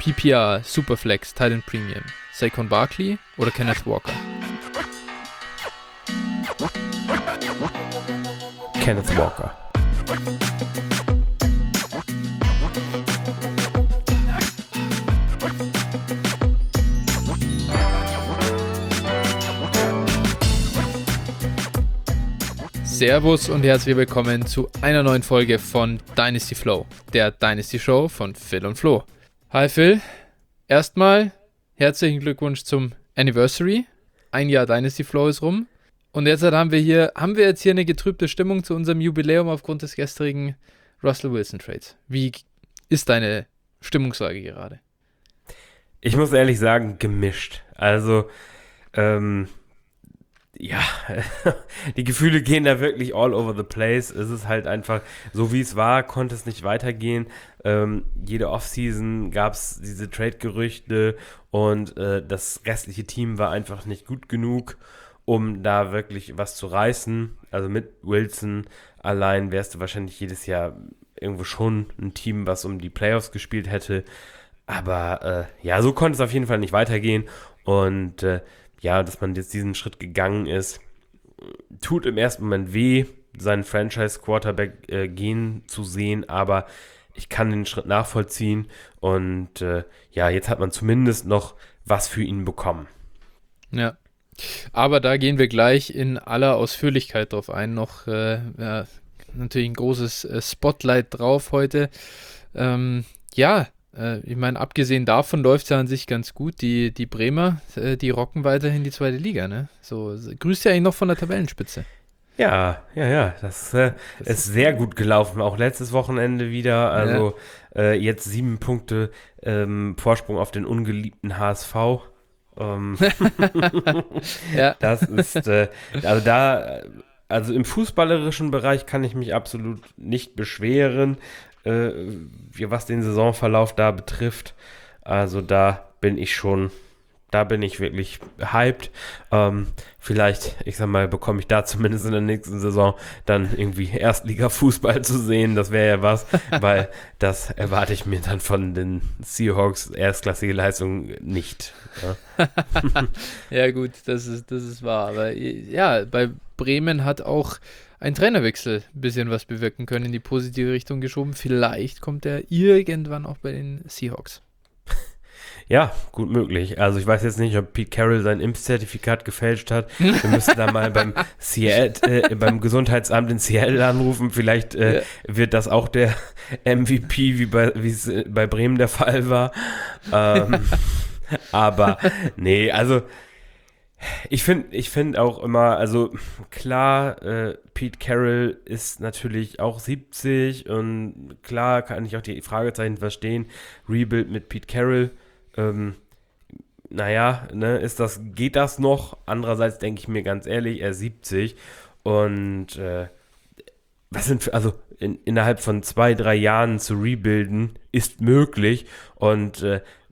PPR, Superflex, Titan Premium, Saquon Barkley oder Kenneth Walker? Kenneth Walker. Servus und herzlich willkommen zu einer neuen Folge von Dynasty Flow, der Dynasty Show von Phil und Flo. Hi Phil, erstmal herzlichen Glückwunsch zum Anniversary. Ein Jahr Dynasty Flow ist rum. Und jetzt haben wir jetzt hier eine getrübte Stimmung zu unserem Jubiläum aufgrund des gestrigen Russell Wilson Trades. Wie ist deine Stimmungslage gerade? Ich muss ehrlich sagen, gemischt. Also, die Gefühle gehen da wirklich all over the place. Es ist halt einfach, so wie es war, konnte es nicht weitergehen. Jede Offseason gab es diese Trade-Gerüchte und das restliche Team war einfach nicht gut genug, um da wirklich was zu reißen. Also mit Wilson allein wärst du wahrscheinlich jedes Jahr irgendwo schon ein Team, was um die Playoffs gespielt hätte. Aber so konnte es auf jeden Fall nicht weitergehen. Und dass man jetzt diesen Schritt gegangen ist, tut im ersten Moment weh, seinen Franchise-Quarterback gehen zu sehen, aber ich kann den Schritt nachvollziehen und jetzt hat man zumindest noch was für ihn bekommen. Ja, aber da gehen wir gleich in aller Ausführlichkeit drauf ein. Noch natürlich ein großes Spotlight drauf heute. Ich meine, abgesehen davon läuft es ja an sich ganz gut. Die Bremer, die rocken weiterhin die zweite Liga, ne? So, grüßt ja eigentlich noch von der Tabellenspitze. Ja, das ist sehr gut gelaufen, auch letztes Wochenende wieder. Also jetzt 7 Punkte Vorsprung auf den ungeliebten HSV. Ja. Das ist, also im fußballerischen Bereich kann ich mich absolut nicht beschweren, was den Saisonverlauf da betrifft. Also da bin ich wirklich hyped. Vielleicht, ich sag mal, bekomme ich da zumindest in der nächsten Saison dann irgendwie Erstliga-Fußball zu sehen. Das wäre ja was, weil das erwarte ich mir dann von den Seahawks erstklassige Leistung nicht. Ja, ja gut, das ist wahr. Aber ja, bei Bremen hat auch ein Trainerwechsel ein bisschen was bewirken können, in die positive Richtung geschoben. Vielleicht kommt er irgendwann auch bei den Seahawks. Ja, gut möglich. Also ich weiß jetzt nicht, ob Pete Carroll sein Impfzertifikat gefälscht hat. Wir müssen da mal beim Gesundheitsamt in Seattle anrufen. Vielleicht wird das auch der MVP, wie es bei Bremen der Fall war. Aber nee, also ich finde auch immer, also klar, Pete Carroll ist natürlich auch 70 und klar kann ich auch die Fragezeichen verstehen. Rebuild mit Pete Carroll, geht das noch? Andererseits denke ich mir ganz ehrlich, er ist 70 und innerhalb von 2-3 Jahren zu rebuilden ist möglich und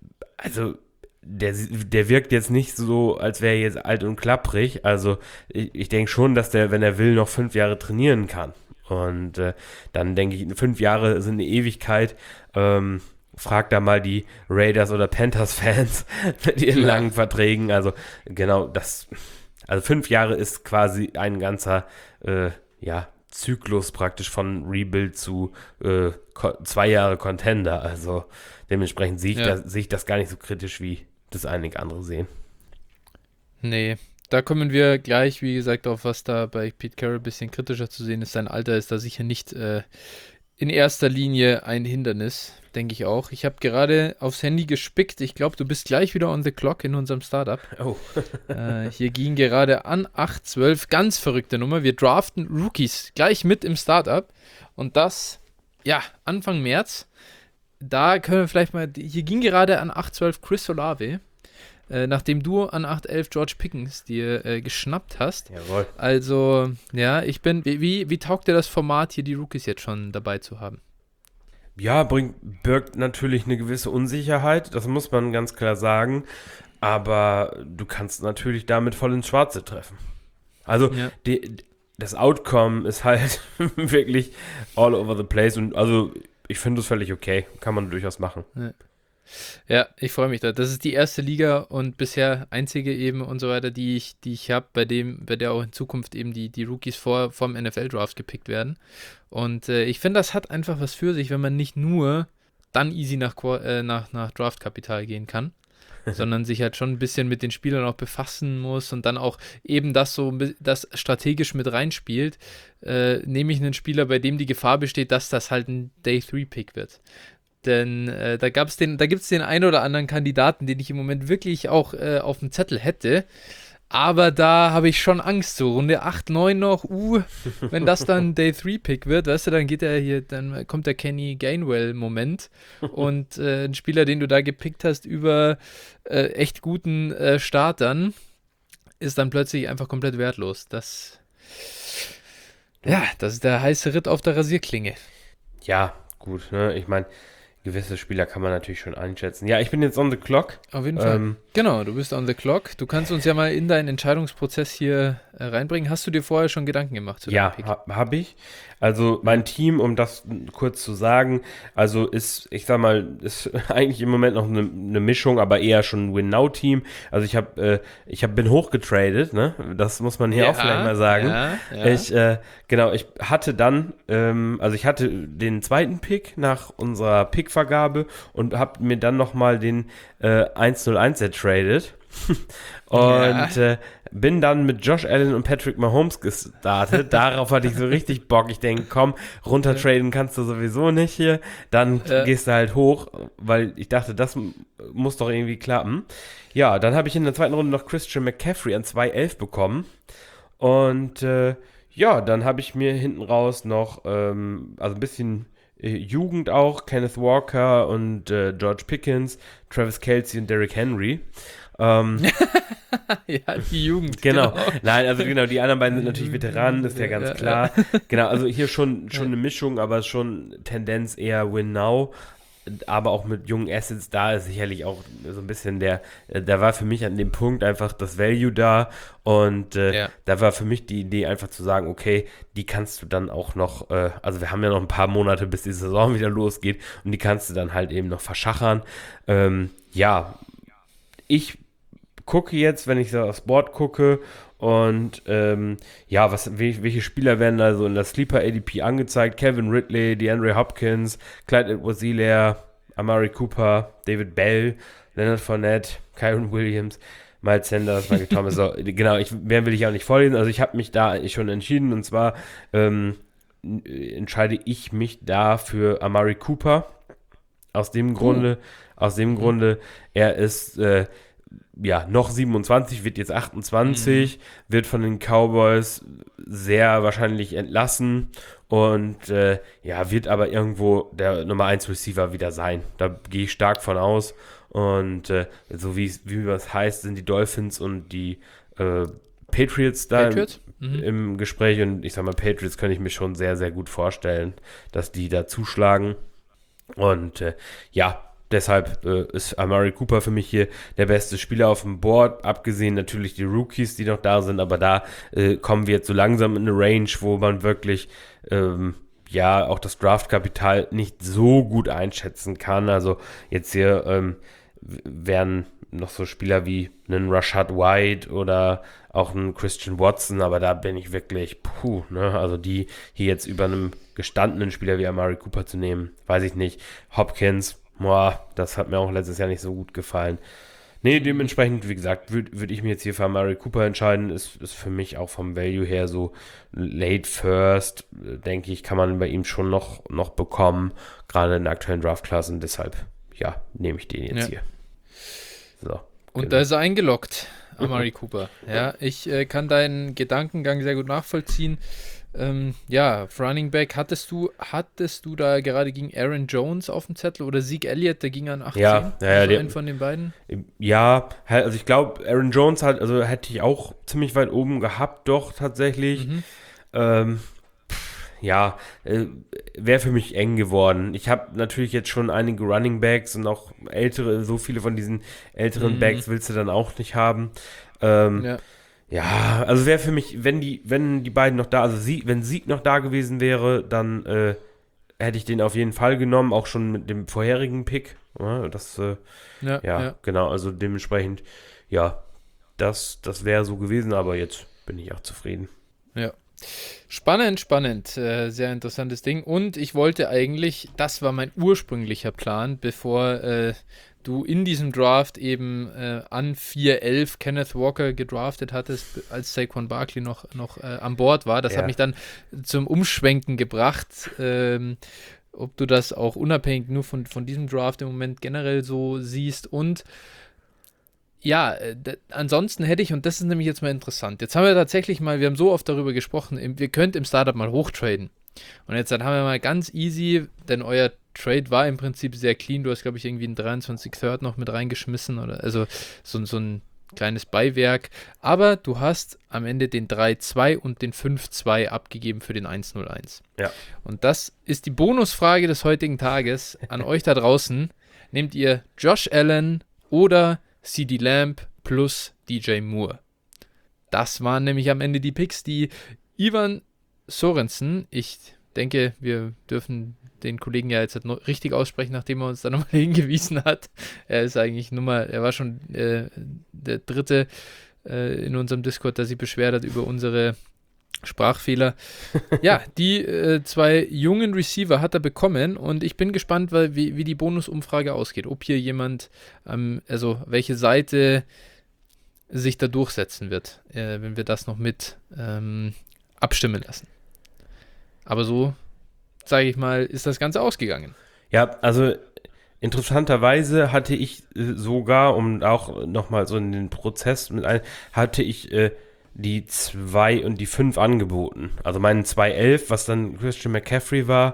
der wirkt jetzt nicht so, als wäre er jetzt alt und klapprig. Also ich denke schon, dass der, wenn er will, noch 5 Jahre trainieren kann. Und dann denke ich, 5 Jahre sind eine Ewigkeit. Frag da mal die Raiders- oder Panthers-Fans mit ihren langen Verträgen. Also genau, 5 Jahre ist quasi ein ganzer Zyklus praktisch von Rebuild zu 2 Jahre Contender. Also dementsprechend sehe ich das gar nicht so kritisch, wie das einige andere sehen. Nee, da kommen wir gleich, wie gesagt, auf was da bei Pete Carroll ein bisschen kritischer zu sehen ist. Sein Alter ist da sicher nicht in erster Linie ein Hindernis, denke ich auch. Ich habe gerade aufs Handy gespickt. Ich glaube, du bist gleich wieder on the clock in unserem Startup. Oh. Hier ging gerade an 8:12. Ganz verrückte Nummer. Wir draften Rookies gleich mit im Startup. Und das, Anfang März. Da können wir vielleicht mal, hier ging gerade an 8:12 Chris Olave, nachdem du an 8:11 George Pickens dir geschnappt hast. Jawohl. Also, wie taugt dir das Format, hier die Rookies jetzt schon dabei zu haben? Ja, birgt natürlich eine gewisse Unsicherheit, das muss man ganz klar sagen, aber du kannst natürlich damit voll ins Schwarze treffen. Also, das Outcome ist halt wirklich all over the place und also ich finde es völlig okay, kann man durchaus machen. Ja, ich freue mich da. Das ist die erste Liga und bisher einzige eben und so weiter, die ich habe, bei der auch in Zukunft eben die Rookies vom NFL-Draft gepickt werden. Und ich finde, das hat einfach was für sich, wenn man nicht nur dann easy nach Draftkapital gehen kann, sondern sich halt schon ein bisschen mit den Spielern auch befassen muss und dann auch eben das strategisch mit reinspielt, nehme ich einen Spieler, bei dem die Gefahr besteht, dass das halt ein Day-3-Pick wird. Denn da gibt es den einen oder anderen Kandidaten, den ich im Moment wirklich auch auf dem Zettel hätte. Aber da habe ich schon Angst, so Runde 8, 9 noch, wenn das dann Day-3-Pick wird, weißt du, dann kommt der Kenny Gainwell-Moment und ein Spieler, den du da gepickt hast über echt guten Startern, ist dann plötzlich einfach komplett wertlos. Das ist der heiße Ritt auf der Rasierklinge. Ja, gut, ne? Ich meine, gewisse Spieler kann man natürlich schon einschätzen. Ja, ich bin jetzt on the clock. Auf jeden Fall. Genau, du bist on the clock. Du kannst uns ja mal in deinen Entscheidungsprozess hier reinbringen. Hast du dir vorher schon Gedanken gemacht zu deinem Pick? Ja, habe ich. Also mein Team, um das kurz zu sagen, also ist, ich sag mal, ist eigentlich im Moment noch eine Mischung, aber eher schon ein Win-Now-Team. Also bin hochgetradet, ne? Das muss man hier auch vielleicht mal sagen. Ja. Ich hatte dann, ich hatte den zweiten Pick nach unserer Pickvergabe und habe mir dann nochmal den 101 ertradet. Und bin dann mit Josh Allen und Patrick Mahomes gestartet. Darauf hatte ich so richtig Bock. Ich denke, komm, runtertraden kannst du sowieso nicht hier. Dann gehst du halt hoch, weil ich dachte, das muss doch irgendwie klappen. Ja, dann habe ich in der zweiten Runde noch Christian McCaffrey an 2,11 bekommen. Und dann habe ich mir hinten raus noch, ein bisschen Jugend auch, Kenneth Walker und George Pickens, Travis Kelce und Derrick Henry. Ja, die Jugend. Genau. Nein, also genau, die anderen beiden sind natürlich Veteranen, ist ja ganz klar. Genau, also hier schon eine Mischung, aber schon Tendenz eher Win Now. Aber auch mit jungen Assets, da ist sicherlich auch so ein bisschen da war für mich an dem Punkt einfach das Value da und da war für mich die Idee einfach zu sagen, okay, die kannst du dann auch noch, also wir haben ja noch ein paar Monate, bis die Saison wieder losgeht und die kannst du dann halt eben noch verschachern. Ich gucke jetzt, wenn ich so aufs Board gucke und welche Spieler werden da so in der Sleeper ADP angezeigt? Kevin Ridley, DeAndre Hopkins, Clyde Edwards-Helaire, Amari Cooper, David Bell, Leonard Fournette, Kyron Williams, Miles Sanders, Michael Thomas. So, genau, mehr will ich auch nicht vorlesen. Also ich habe mich da schon entschieden und zwar entscheide ich mich da für Amari Cooper. Aus dem Grunde, er ist noch 27, wird jetzt 28, wird von den Cowboys sehr wahrscheinlich entlassen und wird aber irgendwo der Nummer 1 Receiver wieder sein. Da gehe ich stark von aus und so wie es heißt, sind die Dolphins und die Patriots da im Gespräch und ich sag mal, Patriots kann ich mir schon sehr, sehr gut vorstellen, dass die da zuschlagen und deshalb ist Amari Cooper für mich hier der beste Spieler auf dem Board, abgesehen natürlich die Rookies, die noch da sind, aber da kommen wir jetzt so langsam in eine Range, wo man wirklich auch das Draftkapital nicht so gut einschätzen kann. Also jetzt hier wären noch so Spieler wie einen Rashad White oder auch einen Christian Watson, aber da bin ich wirklich, also die hier jetzt über einem gestandenen Spieler wie Amari Cooper zu nehmen, weiß ich nicht. Hopkins, das hat mir auch letztes Jahr nicht so gut gefallen. Nee, dementsprechend, wie gesagt, würd ich mir jetzt hier für Amari Cooper entscheiden. Ist für mich auch vom Value her so late first, denke ich, kann man bei ihm schon noch bekommen, gerade in der aktuellen Draft-Klassen. Deshalb, nehme ich den jetzt hier. So, und da ist er eingeloggt, Amari Cooper. Ja, ich kann deinen Gedankengang sehr gut nachvollziehen. Running Back, hattest du da gerade gegen Aaron Jones auf dem Zettel oder Zeke Elliott, der ging an 18? Einen von den beiden? Ja, also ich glaube, Aaron Jones hätte ich auch ziemlich weit oben gehabt, doch tatsächlich. Wäre für mich eng geworden. Ich habe natürlich jetzt schon einige Running Backs und auch so viele von diesen älteren Backs willst du dann auch nicht haben. Also wäre für mich, wenn die beiden noch da, wenn Sieg noch da gewesen wäre, dann hätte ich den auf jeden Fall genommen, auch schon mit dem vorherigen Pick. Ja, genau, also dementsprechend, ja, das wäre so gewesen, aber jetzt bin ich auch zufrieden. Ja. Spannend. Sehr interessantes Ding. Und ich wollte eigentlich, das war mein ursprünglicher Plan, bevor du in diesem Draft eben an 4-11 Kenneth Walker gedraftet hattest, als Saquon Barkley noch an Bord war. Das hat mich dann zum Umschwenken gebracht. Ob du das auch unabhängig nur von diesem Draft im Moment generell so siehst. Und ja, ansonsten hätte ich, und das ist nämlich jetzt mal interessant, jetzt haben wir tatsächlich mal, wir haben so oft darüber gesprochen, wir könnten im Startup mal hochtraden. Und jetzt dann haben wir mal ganz easy, denn euer Trade war im Prinzip sehr clean, du hast, glaube ich, irgendwie einen 23 Third noch mit reingeschmissen, oder also so ein kleines Beiwerk, aber du hast am Ende den 3-2 und den 5-2 abgegeben für den 1-0-1. Ja. Und das ist die Bonusfrage des heutigen Tages an euch da draußen. Nehmt ihr Josh Allen oder CeeDee Lamb plus DJ Moore? Das waren nämlich am Ende die Picks, die Ivan Sorensen, ich denke, wir dürfen den Kollegen ja jetzt richtig aussprechen, nachdem er uns da nochmal hingewiesen hat. Er ist eigentlich er war schon der Dritte in unserem Discord, der sich beschwert hat über unsere Sprachfehler. Ja, die zwei jungen Receiver hat er bekommen und ich bin gespannt, wie die Bonusumfrage ausgeht. Ob hier jemand, also welche Seite sich da durchsetzen wird, wenn wir das noch mit abstimmen lassen. Aber so, sage ich mal, ist das Ganze ausgegangen. Ja, also interessanterweise hatte ich sogar, um auch nochmal so in den Prozess hatte ich die 2 und die 5 angeboten. Also meinen 2-11, was dann Christian McCaffrey war,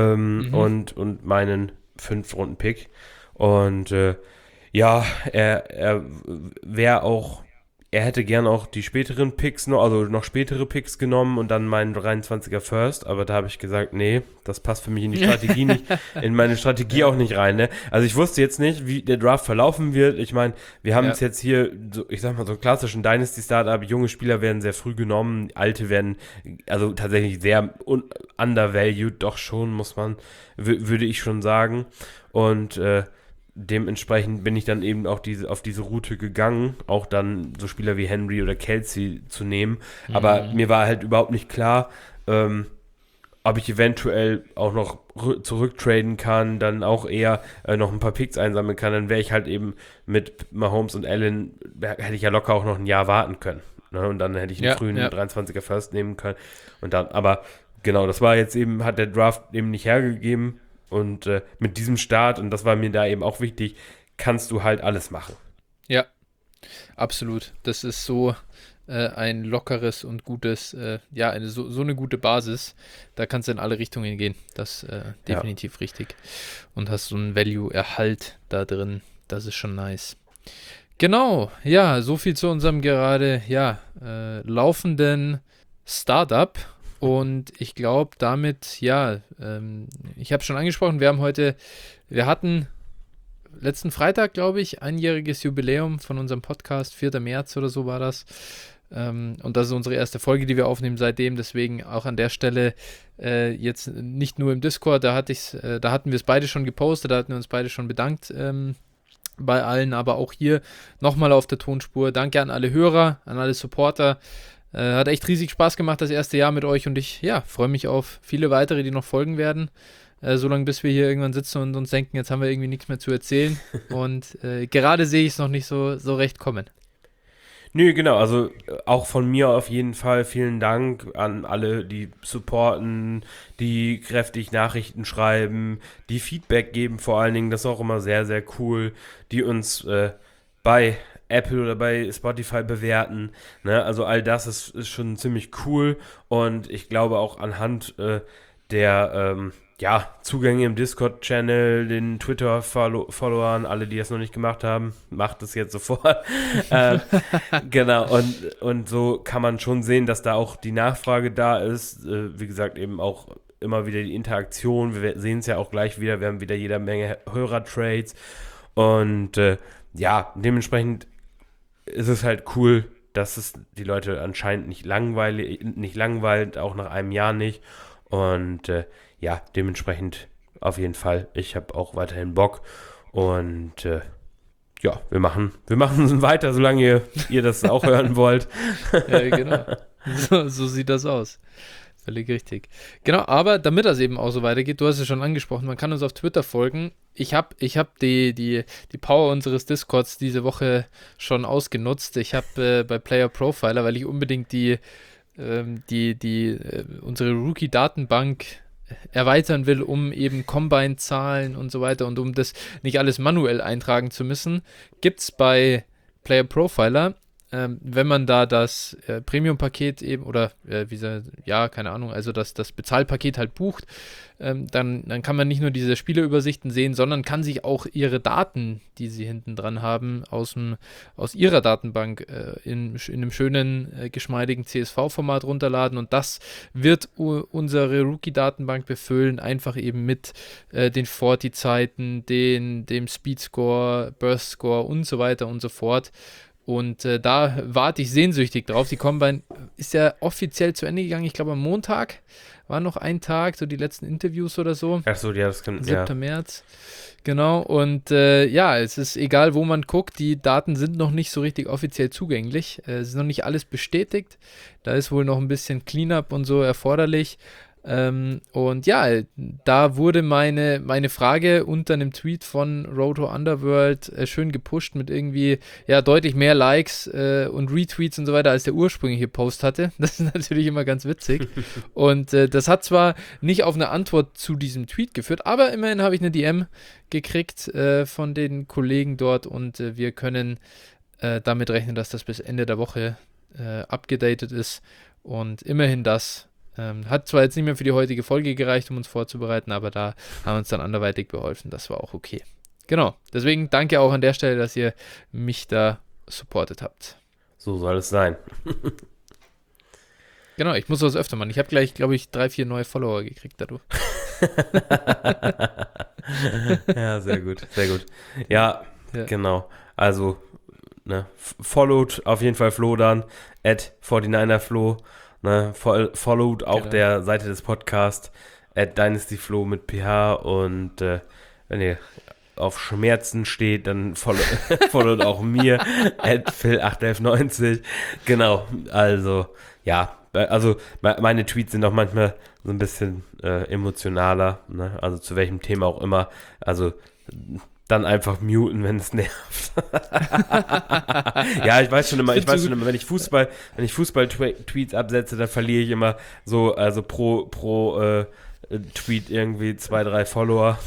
und meinen 5-Runden-Pick. Und er wäre auch, er hätte gern auch die späteren Picks noch spätere Picks genommen und dann meinen 23er First, aber da habe ich gesagt, nee, das passt für mich in die Strategie nicht, in meine Strategie auch nicht rein, ne? Also ich wusste jetzt nicht, wie der Draft verlaufen wird. Ich meine, wir haben es jetzt hier, so, ich sag mal, so einen klassischen Dynasty-Startup, junge Spieler werden sehr früh genommen, alte werden also tatsächlich sehr undervalued, doch schon, würde ich schon sagen. Und dementsprechend bin ich dann eben auch auf diese Route gegangen, auch dann so Spieler wie Henry oder Kelsey zu nehmen. Aber mir war halt überhaupt nicht klar, ob ich eventuell auch noch zurücktraden kann, dann auch eher noch ein paar Picks einsammeln kann. Dann wäre ich halt eben mit Mahomes und Allen, hätte ich ja locker auch noch ein Jahr warten können. Ne? Und dann hätte ich einen frühen 23er First nehmen können. Und dann, aber genau, das war jetzt eben, hat der Draft eben nicht hergegeben. Und mit diesem Start, und das war mir da eben auch wichtig, kannst du halt alles machen. Ja, absolut. Das ist so ein lockeres und gutes, so eine gute Basis. Da kannst du in alle Richtungen gehen. Das ist definitiv richtig. Und hast so einen Value-Erhalt da drin. Das ist schon nice. Genau, ja, so viel zu unserem gerade, laufenden Startup. Und ich glaube damit, ich habe schon angesprochen, wir hatten letzten Freitag, glaube ich, einjähriges Jubiläum von unserem Podcast, 4. März oder so war das. Und das ist unsere erste Folge, die wir aufnehmen seitdem, deswegen auch an der Stelle jetzt nicht nur im Discord, da hatten wir es beide schon gepostet, da hatten wir uns beide schon bedankt bei allen, aber auch hier nochmal auf der Tonspur. Danke an alle Hörer, an alle Supporter. Hat echt riesig Spaß gemacht, das erste Jahr mit euch und ich freue mich auf viele weitere, die noch folgen werden. Solange bis wir hier irgendwann sitzen und uns denken, jetzt haben wir irgendwie nichts mehr zu erzählen. Und gerade sehe ich es noch nicht so recht kommen. Nö, genau, also auch von mir auf jeden Fall vielen Dank an alle, die supporten, die kräftig Nachrichten schreiben, die Feedback geben vor allen Dingen, das ist auch immer sehr, sehr cool, die uns bei Apple oder bei Spotify bewerten, ne? Also all das ist schon ziemlich cool und ich glaube auch anhand der Zugänge im Discord-Channel, den Twitter-Followern, alle, die das noch nicht gemacht haben, macht es jetzt sofort. Genau, und so kann man schon sehen, dass da auch die Nachfrage da ist. Wie gesagt, eben auch immer wieder die Interaktion. Wir sehen es ja auch gleich wieder. Wir haben wieder jede Menge Hörer-Trades. Und dementsprechend ist es halt cool, dass es die Leute anscheinend nicht langweilt, auch nach einem Jahr nicht. Und ja, dementsprechend auf jeden Fall. Ich habe auch weiterhin Bock und ja, wir machen weiter, solange ihr das auch hören wollt. Ja, genau. So sieht das aus. Völlig richtig. Genau, aber damit das eben auch so weitergeht, du hast es schon angesprochen, man kann uns auf Twitter folgen. Ich hab die Power unseres Discords diese Woche schon ausgenutzt. Ich habe bei Player Profiler, weil ich unbedingt unsere Rookie-Datenbank erweitern will, um eben Combine-Zahlen und so weiter und um das nicht alles manuell eintragen zu müssen, gibt es bei Player Profiler, wenn man da das Premium-Paket eben oder keine Ahnung, also das Bezahlpaket halt bucht, dann kann man nicht nur diese Spielerübersichten sehen, sondern kann sich auch ihre Daten, die sie hinten dran haben, aus ihrer Datenbank in einem schönen, geschmeidigen CSV-Format runterladen und das wird unsere Rookie-Datenbank befüllen, einfach eben mit den 40-Zeiten, dem Speed-Score, Burst-Score und so weiter und so fort. Und da warte ich sehnsüchtig drauf. Die Combine ist ja offiziell zu Ende gegangen. Ich glaube, am Montag war noch ein Tag, so die letzten Interviews oder so. Ach so, ja, das kann, 7. März. Genau. Und es ist egal, wo man guckt. Die Daten sind noch nicht so richtig offiziell zugänglich. Es ist noch nicht alles bestätigt. Da ist wohl noch ein bisschen Cleanup und so erforderlich. Und ja, da wurde meine Frage unter einem Tweet von Roto Underworld schön gepusht mit irgendwie deutlich mehr Likes und Retweets und so weiter, als der ursprüngliche Post hatte. Das ist natürlich immer ganz witzig. Und das hat zwar nicht auf eine Antwort zu diesem Tweet geführt, aber immerhin habe ich eine DM gekriegt von den Kollegen dort und wir können damit rechnen, dass das bis Ende der Woche abgedatet ist und immerhin das. Hat zwar jetzt nicht mehr für die heutige Folge gereicht, um uns vorzubereiten, aber da haben wir uns dann anderweitig beholfen. Das war auch okay. Genau. Deswegen danke auch an der Stelle, dass ihr mich da supportet habt. So soll es sein. Genau, ich muss das öfter machen. Ich habe gleich, glaube ich, 3, 4 neue Follower gekriegt dadurch. Ja, sehr gut, sehr gut. Ja, genau. Also, followed auf jeden Fall Flo dann, @49erFlo. Followed auch der Seite des Podcasts @DynastyFlo mit PH und wenn ihr auf Schmerzen steht, dann followed auch mir @Phil81190. Genau, also ja, also meine Tweets sind auch manchmal so ein bisschen emotionaler, ne? Also zu welchem Thema auch immer, also dann einfach muten, wenn es nervt. Ja, ich weiß schon immer, wenn ich Fußball-Tweets absetze, dann verliere ich immer so, also pro Tweet irgendwie 2, 3 Follower.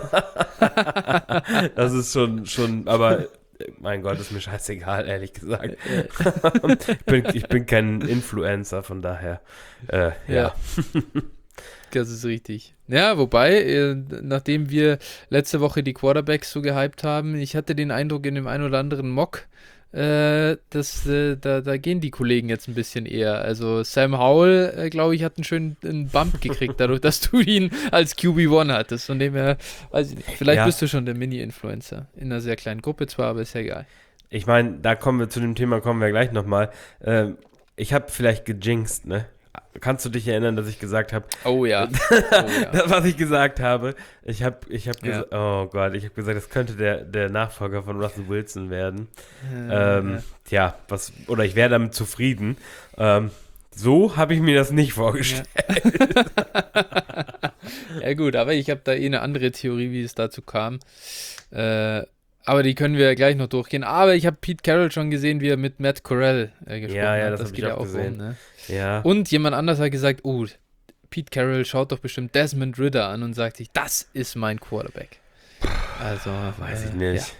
Das ist schon, aber mein Gott, ist mir scheißegal, ehrlich gesagt. Ich bin kein Influencer, von daher, ja. Das ist richtig. Ja, wobei, nachdem wir letzte Woche die Quarterbacks so gehypt haben, ich hatte den Eindruck in dem einen oder anderen Mock, dass da gehen die Kollegen jetzt ein bisschen eher. Also Sam Howell, glaube ich, hat einen schönen Bump gekriegt, dadurch, dass du ihn als QB1 hattest. Von dem her, weiß ich nicht, vielleicht bist du schon der Mini-Influencer. In einer sehr kleinen Gruppe zwar, aber ist ja egal. Ich meine, zu dem Thema kommen wir gleich nochmal. Ich habe vielleicht gejinxt, ne? Kannst du dich erinnern, dass ich gesagt habe? Oh ja. Das, was ich gesagt habe. Ich habe gesagt, oh Gott, ich habe gesagt, das könnte der Nachfolger von Russell Wilson werden. Tja, oder ich wäre damit zufrieden. So habe ich mir das nicht vorgestellt. Ja gut, aber ich habe da eine andere Theorie, wie es dazu kam. Aber die können wir gleich noch durchgehen. Aber ich habe Pete Carroll schon gesehen, wie er mit Matt Corral gesprochen hat. Ja, das geht ja auch gesehen. Ne? Ja. Und jemand anders hat gesagt, Pete Carroll schaut doch bestimmt Desmond Ridder an und sagt sich, das ist mein Quarterback. Also, weiß ich nicht.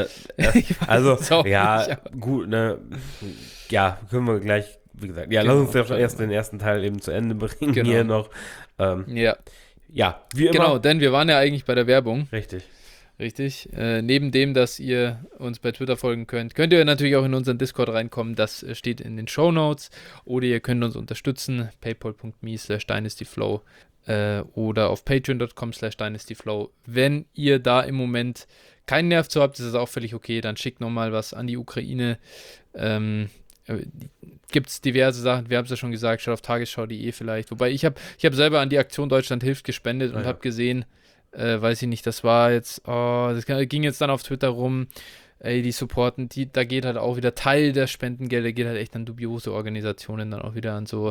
Ja. Gut, ne? Ja, können wir gleich, wie gesagt. Ja, lass uns doch erst den ersten Teil eben zu Ende bringen hier noch. Ja, wie immer. Genau, denn wir waren ja eigentlich bei der Werbung. Richtig. Neben dem, dass ihr uns bei Twitter folgen könnt ihr natürlich auch in unseren Discord reinkommen. Das steht in den Shownotes. Oder ihr könnt uns unterstützen. paypal.me/dynastyflow oder auf patreon.com/dynastyflow. Wenn ihr da im Moment keinen Nerv zu habt, ist das auch völlig okay. Dann schickt nochmal was an die Ukraine. gibt es diverse Sachen, wir haben es ja schon gesagt, schaut auf tagesschau.de vielleicht. Wobei ich hab selber an die Aktion Deutschland hilft gespendet und habe gesehen, weiß ich nicht, das war jetzt, das ging jetzt dann auf Twitter rum, die supporten, da geht halt auch wieder Teil der Spendengelder, geht halt echt an dubiose Organisationen, dann auch wieder an so,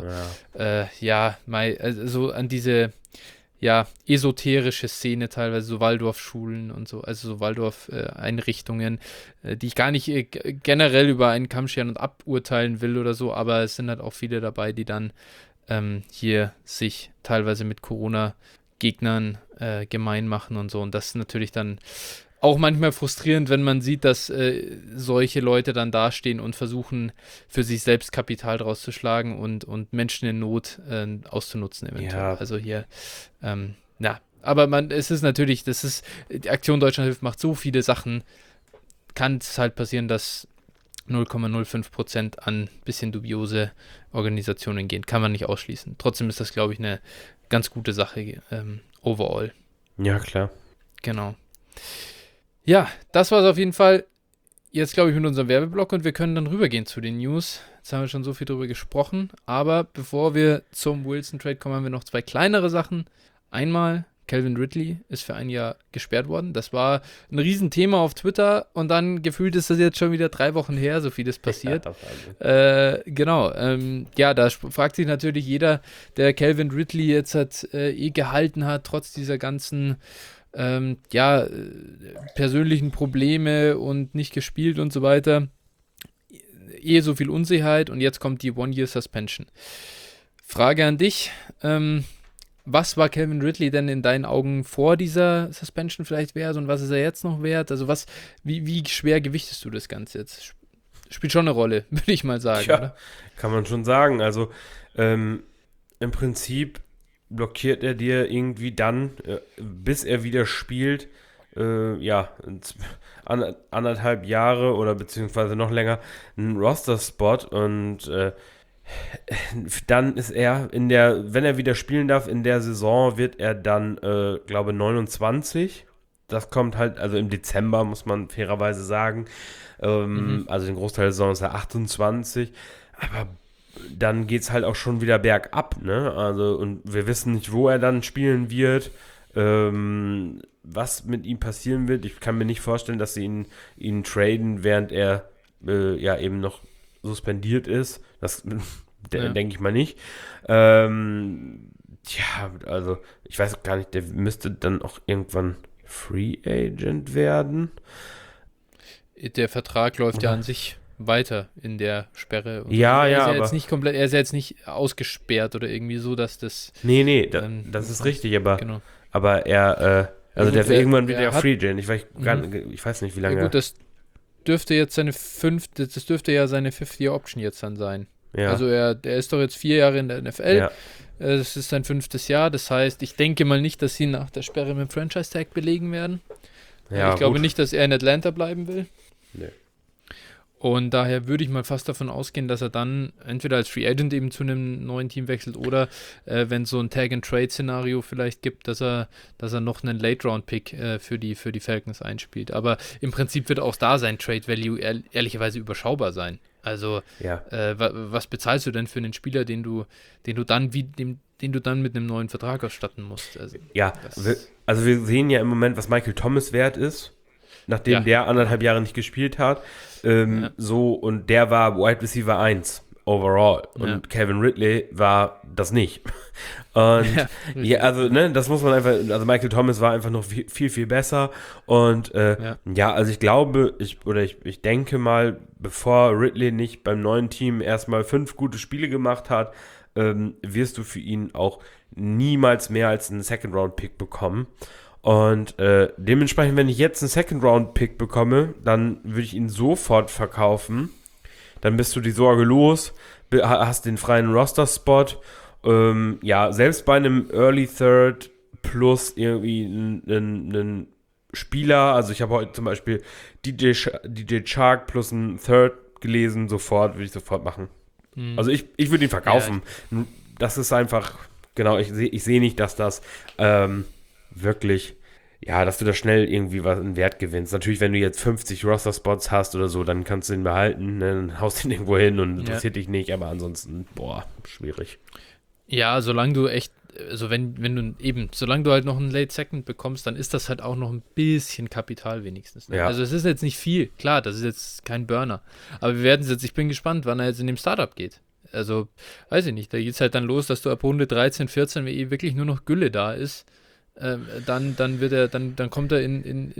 so an diese, esoterische Szene teilweise, so Waldorfschulen und so, also so Waldorf-Einrichtungen, die ich gar nicht generell über einen Kamm scheren und aburteilen will oder so, aber es sind halt auch viele dabei, die dann hier sich teilweise mit Corona-Gegnern gemein machen und so, und das ist natürlich dann auch manchmal frustrierend, wenn man sieht, dass solche Leute dann dastehen und versuchen, für sich selbst Kapital draus zu schlagen und Menschen in Not auszunutzen eventuell. Ja. Also hier, aber es ist natürlich, die Aktion Deutschland hilft macht so viele Sachen, kann es halt passieren, dass 0,05% an ein bisschen dubiose Organisationen gehen. Kann man nicht ausschließen. Trotzdem ist das, glaube ich, eine ganz gute Sache overall. Ja, klar. Genau. Ja, das war es auf jeden Fall. Jetzt, glaube ich, mit unserem Werbeblock, und wir können dann rübergehen zu den News. Jetzt haben wir schon so viel drüber gesprochen, aber bevor wir zum Wilson-Trade kommen, haben wir noch 2 kleinere Sachen. Einmal, Calvin Ridley ist für ein Jahr gesperrt worden. Das war ein Riesenthema auf Twitter, und dann gefühlt ist das jetzt schon wieder 3 Wochen her, so viel ist passiert. Genau. Da fragt sich natürlich jeder, der Calvin Ridley jetzt gehalten hat, trotz dieser ganzen persönlichen Probleme und nicht gespielt und so weiter. So viel Unsicherheit, und jetzt kommt die One-Year-Suspension. Frage an dich, was war Calvin Ridley denn in deinen Augen vor dieser Suspension vielleicht wert, und was ist er jetzt noch wert? Also wie schwer gewichtest du das Ganze jetzt? Spielt schon eine Rolle, würde ich mal sagen, ja, oder? Kann man schon sagen. Also im Prinzip blockiert er dir irgendwie dann, bis er wieder spielt, 1,5 Jahre oder beziehungsweise noch länger, einen Roster-Spot, und dann ist er wenn er wieder spielen darf in der Saison, wird er dann, glaube 29. Das kommt halt, also im Dezember, muss man fairerweise sagen. Also den Großteil der Saison ist er 28, aber dann geht es halt auch schon wieder bergab, ne? Also, und wir wissen nicht, wo er dann spielen wird, was mit ihm passieren wird. Ich kann mir nicht vorstellen, dass sie ihn traden, während er eben noch suspendiert ist. Das denke ich mal nicht. Also ich weiß gar nicht, der müsste dann auch irgendwann Free Agent werden. Der Vertrag läuft ja an sich weiter in der Sperre. Und er ist jetzt nicht komplett, er ist jetzt nicht ausgesperrt oder irgendwie so, dass das. Nee, das ist richtig, aber, genau. Aber er, irgendwann wieder Free Agent. Ich weiß nicht, wie lange. Ja, gut, das dürfte jetzt seine 5th-Year-Option jetzt dann sein. Ja. Also der ist doch jetzt 4 Jahre in der NFL. Ja. Das ist sein 5. Jahr. Das heißt, ich denke mal nicht, dass sie nach der Sperre mit dem Franchise-Tag belegen werden. Ja, ich glaube nicht, dass er in Atlanta bleiben will. Nee. Und daher würde ich mal fast davon ausgehen, dass er dann entweder als Free Agent eben zu einem neuen Team wechselt oder wenn es so ein Tag-and-Trade-Szenario vielleicht gibt, dass er noch einen Late-Round-Pick für die Falcons einspielt. Aber im Prinzip wird auch da sein Trade-Value ehrlicherweise überschaubar sein. Also was bezahlst du denn für einen Spieler, den du dann mit einem neuen Vertrag ausstatten musst? Also, wir sehen ja im Moment, was Michael Thomas wert ist, nachdem der 1,5 Jahre nicht gespielt hat. Und der war Wide Receiver 1 overall. Und Calvin Ridley war das nicht. Und das muss man einfach, also Michael Thomas war einfach noch viel, viel besser. Und also ich glaube, ich denke mal, bevor Ridley nicht beim neuen Team erstmal 5 gute Spiele gemacht hat, wirst du für ihn auch niemals mehr als einen Second-Round-Pick bekommen. Und dementsprechend, wenn ich jetzt einen Second-Round-Pick bekomme, dann würde ich ihn sofort verkaufen. Dann bist du die Sorge los, hast den freien Roster-Spot. Selbst bei einem Early Third plus irgendwie einen Spieler, also ich habe heute zum Beispiel DJ Chark plus einen Third gelesen, würde ich sofort machen. Also ich würde ihn verkaufen. Ja, das ist einfach, genau, ich sehe nicht, dass das wirklich ja, dass du da schnell irgendwie was in Wert gewinnst. Natürlich, wenn du jetzt 50 Roster-Spots hast oder so, dann kannst du ihn behalten, ne? Dann haust ihn irgendwo hin und Ja. interessiert dich nicht, aber ansonsten, boah, schwierig. Ja, solange du echt, also wenn du eben, solange du halt noch einen Late Second bekommst, dann ist das halt auch noch ein bisschen Kapital wenigstens. Ne? Ja. Also es ist jetzt nicht viel, klar, das ist jetzt kein Burner. Aber wir werden es jetzt, ich bin gespannt, wann er jetzt in dem Startup geht. Also, weiß ich nicht, da geht es halt dann los, dass du ab Runde 13, 14, wenn wirklich nur noch Gülle da ist, dann kommt er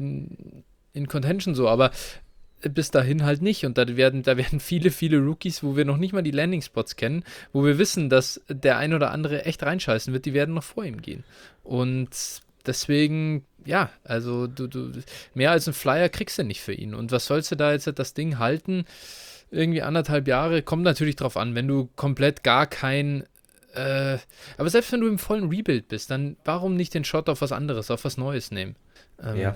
in Contention so, aber bis dahin halt nicht. Und da werden viele, viele Rookies, wo wir noch nicht mal die Landing-Spots kennen, wo wir wissen, dass der ein oder andere echt reinscheißen wird, die werden noch vor ihm gehen. Und deswegen, ja, also du mehr als einen Flyer kriegst du nicht für ihn. Und was sollst du da jetzt das Ding halten? Irgendwie 1,5 Jahre, kommt natürlich drauf an, wenn du komplett gar kein aber selbst wenn du im vollen Rebuild bist, dann warum nicht den Shot auf was anderes, auf was Neues nehmen? Ja.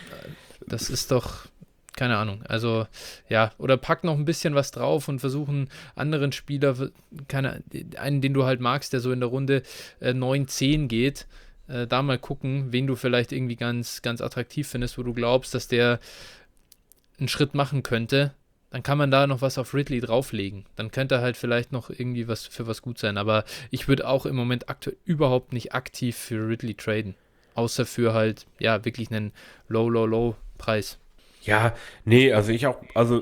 Das ist doch, keine Ahnung, also ja, oder pack noch ein bisschen was drauf und versuchen anderen Spieler, einen, den du halt magst, der so in der Runde 9, 10 geht, da mal gucken, wen du vielleicht irgendwie ganz, ganz attraktiv findest, wo du glaubst, dass der einen Schritt machen könnte. Dann kann man da noch was auf Ridley drauflegen. Dann könnte er halt vielleicht noch irgendwie was für was gut sein. Aber ich würde auch im Moment aktuell überhaupt nicht aktiv für Ridley traden. Außer für halt, ja, wirklich einen Low Preis. Ja, nee, also ich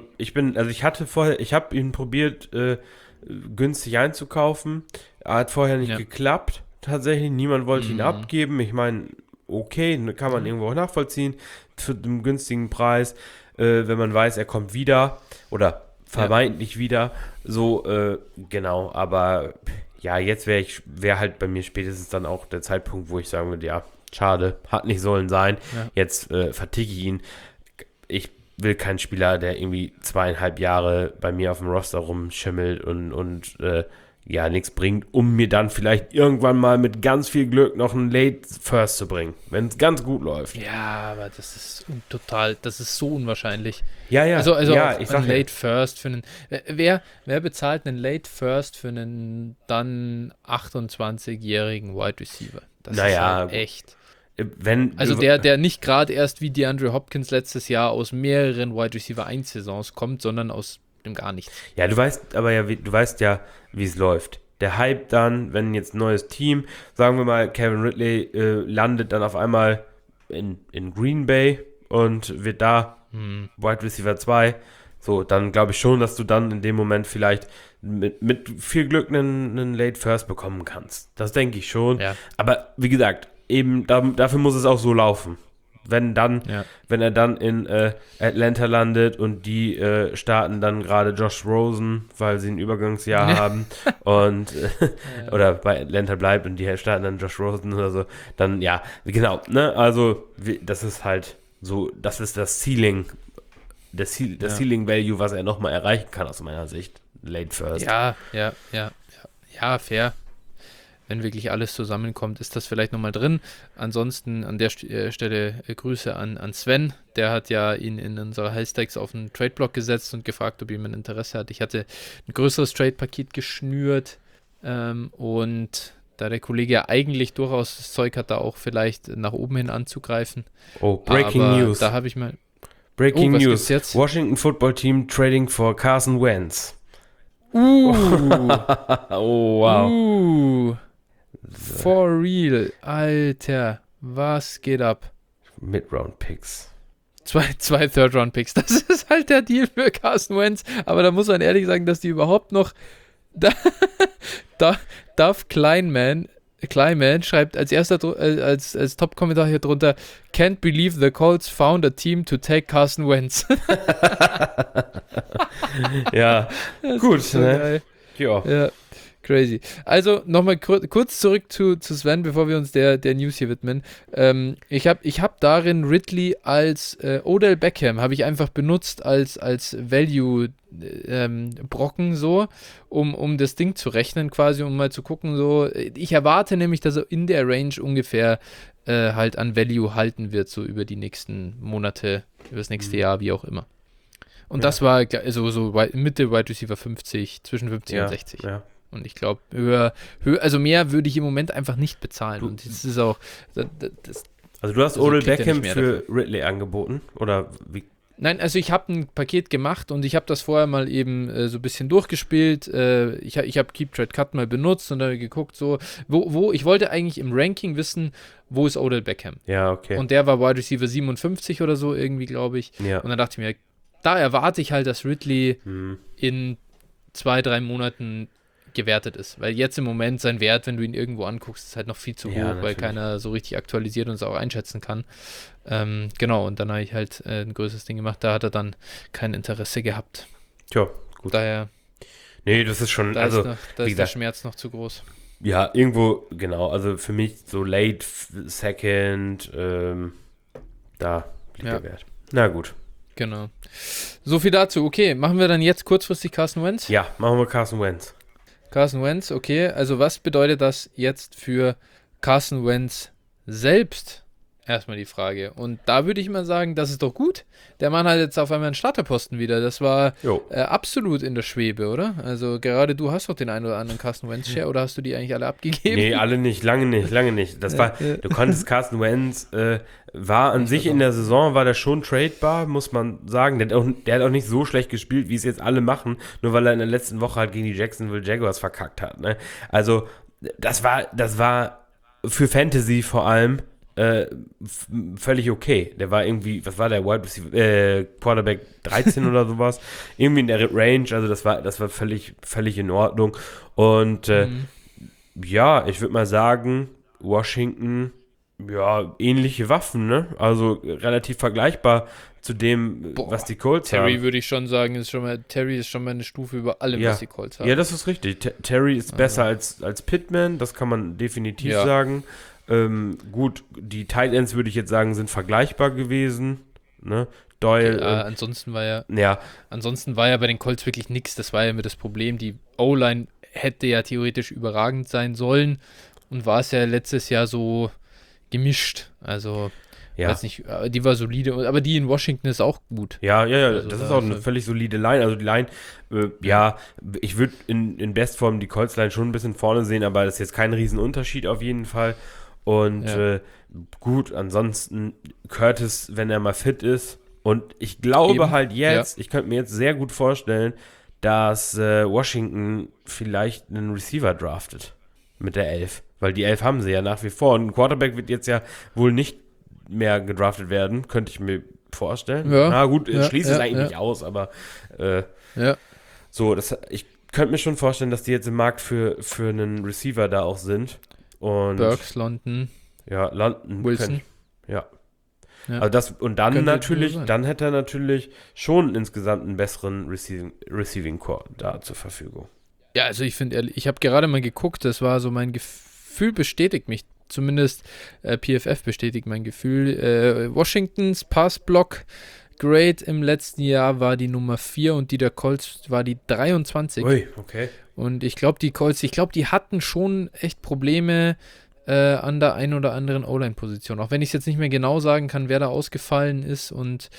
hatte vorher, ich habe ihn probiert, günstig einzukaufen. Hat vorher nicht geklappt, tatsächlich. Niemand wollte ihn abgeben. Ich meine, okay, kann man irgendwo auch nachvollziehen, für einen günstigen Preis, wenn man weiß, er kommt wieder oder vermeintlich wieder. So, genau, aber ja, jetzt wäre halt bei mir spätestens dann auch der Zeitpunkt, wo ich sagen würde, ja, schade, hat nicht sollen sein. Ja. Jetzt verticke ich ihn. Ich will keinen Spieler, der irgendwie 2,5 Jahre bei mir auf dem Roster rumschimmelt und ja, nichts bringt, um mir dann vielleicht irgendwann mal mit ganz viel Glück noch einen Late First zu bringen, wenn es ganz gut läuft. Ja, aber das ist das ist so unwahrscheinlich. Ja, ja, Also ja, ich sag Late First für einen, wer bezahlt einen Late First für einen dann 28-jährigen Wide Receiver? Das ist halt echt. Also der nicht gerade erst wie DeAndre Hopkins letztes Jahr aus mehreren Wide Receiver 1 Saisons kommt, sondern aus dem gar nichts. Ja, du weißt ja, wie es läuft. Der Hype dann, wenn jetzt ein neues Team, sagen wir mal, Kevin Ridley landet dann auf einmal in Green Bay und wird da Wide Receiver 2. So, dann glaube ich schon, dass du dann in dem Moment vielleicht mit viel Glück einen Late First bekommen kannst. Das denke ich schon. Ja. Aber wie gesagt, eben dafür muss es auch so laufen. Wenn er dann in Atlanta landet und die starten dann gerade Josh Rosen, weil sie ein Übergangsjahr haben und oder bei Atlanta bleibt und die starten dann Josh Rosen oder so, dann ja, genau, ne, also das ist halt so, das ist das Ceiling, das Ceiling Value, was er nochmal erreichen kann aus meiner Sicht, Late First. Ja, fair. Wenn wirklich alles zusammenkommt, ist das vielleicht nochmal drin. Ansonsten an der Stelle Grüße an Sven. Der hat ja ihn in unserer Highstacks auf einen Trade-Block gesetzt und gefragt, ob jemand Interesse hat. Ich hatte ein größeres Trade-Paket geschnürt und da der Kollege ja eigentlich durchaus das Zeug hat, da auch vielleicht nach oben hin anzugreifen. Oh, Breaking News. Da habe ich mal... Breaking was News. gibt's jetzt? Washington Football Team trading for Carson Wentz. Oh, wow. For real. Alter, was geht ab? Mid-Round-Picks. Zwei Third-Round-Picks. Das ist halt der Deal für Carson Wentz. Aber da muss man ehrlich sagen, dass die überhaupt noch... Darf Kleinman schreibt als erster als Top-Kommentar hier drunter: Can't believe the Colts found a team to take Carson Wentz. Ja, gut. So ne? geil. Ja. Crazy. Also nochmal kurz zurück zu Sven, bevor wir uns der News hier widmen. Ich hab darin Ridley als Odell Beckham habe ich einfach benutzt als Value Brocken so, um das Ding zu rechnen quasi, um mal zu gucken so. Ich erwarte nämlich, dass er in der Range ungefähr halt an Value halten wird, so über die nächsten Monate, über das nächste Jahr, wie auch immer. Und das war so Mitte Wide Receiver 50, zwischen 50 und 60. Ja. Und ich glaube, also mehr würde ich im Moment einfach nicht bezahlen. Und das ist auch, Also du hast Also Odell kriegt er nicht Beckham mehr für Ridley angeboten? Oder wie? Nein, also ich habe ein Paket gemacht und ich habe das vorher mal eben so ein bisschen durchgespielt. Ich habe Keep Trade Cut mal benutzt und dann geguckt, so, ich wollte eigentlich im Ranking wissen, wo ist Odell Beckham? Ja, okay. Und der war Wide Receiver 57 oder so irgendwie, glaube ich. Ja. Und dann dachte ich mir, da erwarte ich halt, dass Ridley Hm. in 2-3 Monaten gewertet ist. Weil jetzt im Moment sein Wert, wenn du ihn irgendwo anguckst, ist halt noch viel zu hoch, Ja, weil natürlich. keiner so richtig aktualisiert und es auch einschätzen kann. Genau, und dann habe ich halt ein größeres Ding gemacht. Da hat er dann kein Interesse gehabt. Tja, gut. Daher, Nee, das ist schon, da also, ist, noch, da wie ist der gesagt, Schmerz noch zu groß. ja, irgendwo, genau, also für mich so late second, da liegt Ja. der Wert. Na gut. Genau. So viel dazu. Okay, machen wir dann jetzt kurzfristig Carson Wentz? Ja, machen wir Carson Wentz. Carson Wentz, okay. Also was bedeutet das jetzt für Carson Wentz selbst? Erstmal die Frage. Und da würde ich mal sagen, das ist doch gut. Der Mann hat jetzt auf einmal einen Starterposten wieder. Das war Jo. absolut in der Schwebe, oder? Also gerade du hast doch den einen oder anderen Carson Wentz-Share oder hast du die eigentlich alle abgegeben? Nee, alle nicht, lange nicht. Das war, du konntest Carson Wentz, war an sich in der Saison, war der schon tradebar, muss man sagen. Der hat auch nicht so schlecht gespielt, wie es jetzt alle machen, nur weil er in der letzten Woche halt gegen die Jacksonville Jaguars verkackt hat. Ne? Also, das war für Fantasy vor allem völlig okay. Der war irgendwie, was war der, Wide Receiver, Quarterback 13 oder sowas. Irgendwie in der Range, also das war völlig in Ordnung. Und ja, ich würde mal sagen, Washington, ja, ähnliche Waffen, ne? Also relativ vergleichbar zu dem, was die Colts Terry haben. würde ich schon sagen, Terry ist schon mal eine Stufe über allem, Ja. was die Colts haben. Ja, das ist richtig. Terry ist besser als Pittman, das kann man definitiv Ja. sagen. Gut, die Tight Ends würde ich jetzt sagen, sind vergleichbar gewesen. Ne? Doyle. Ansonsten war ja Ja, bei den Colts wirklich nichts. Das war ja immer das Problem. Die O-Line hätte ja theoretisch überragend sein sollen und war es ja letztes Jahr so gemischt. Also, ja. weiß nicht, die war solide, aber die in Washington ist auch gut. Ja, Also das da ist auch ist eine er- völlig solide Line. Also die Line, ja, ich würde in Bestform die Colts-Line schon ein bisschen vorne sehen, aber das ist jetzt kein Riesenunterschied auf jeden Fall. Und Ja. gut, ansonsten Curtis, wenn er mal fit ist. Und ich glaube Eben, halt jetzt, ich könnte mir jetzt sehr gut vorstellen, dass Washington vielleicht einen Receiver draftet mit der 11. Weil die 11 haben sie ja nach wie vor. Und ein Quarterback wird jetzt ja wohl nicht mehr gedraftet werden, könnte ich mir vorstellen. Ja. Na gut, Ja, schließe es ja, eigentlich ja. nicht aus, aber Ja. so, ich könnte mir schon vorstellen, dass die jetzt im Markt für einen Receiver da auch sind. Und Burks, London, ja, London. Wilson. Ja. Ja. Also das, und dann Könnte natürlich, so sein. dann hätte er natürlich schon insgesamt einen besseren Receiving Core da zur Verfügung. Ja, also ich finde, ich habe gerade mal geguckt, das war so mein Gefühl bestätigt mich, zumindest PFF bestätigt mein Gefühl. Washingtons Passblock Grade im letzten Jahr war die Nummer 4 und die der Colts war die 23. Ui, okay. Und ich glaube, die Colts, die hatten schon echt Probleme an der einen oder anderen O-Line-Position. Auch wenn ich es jetzt nicht mehr genau sagen kann, wer da ausgefallen ist. Und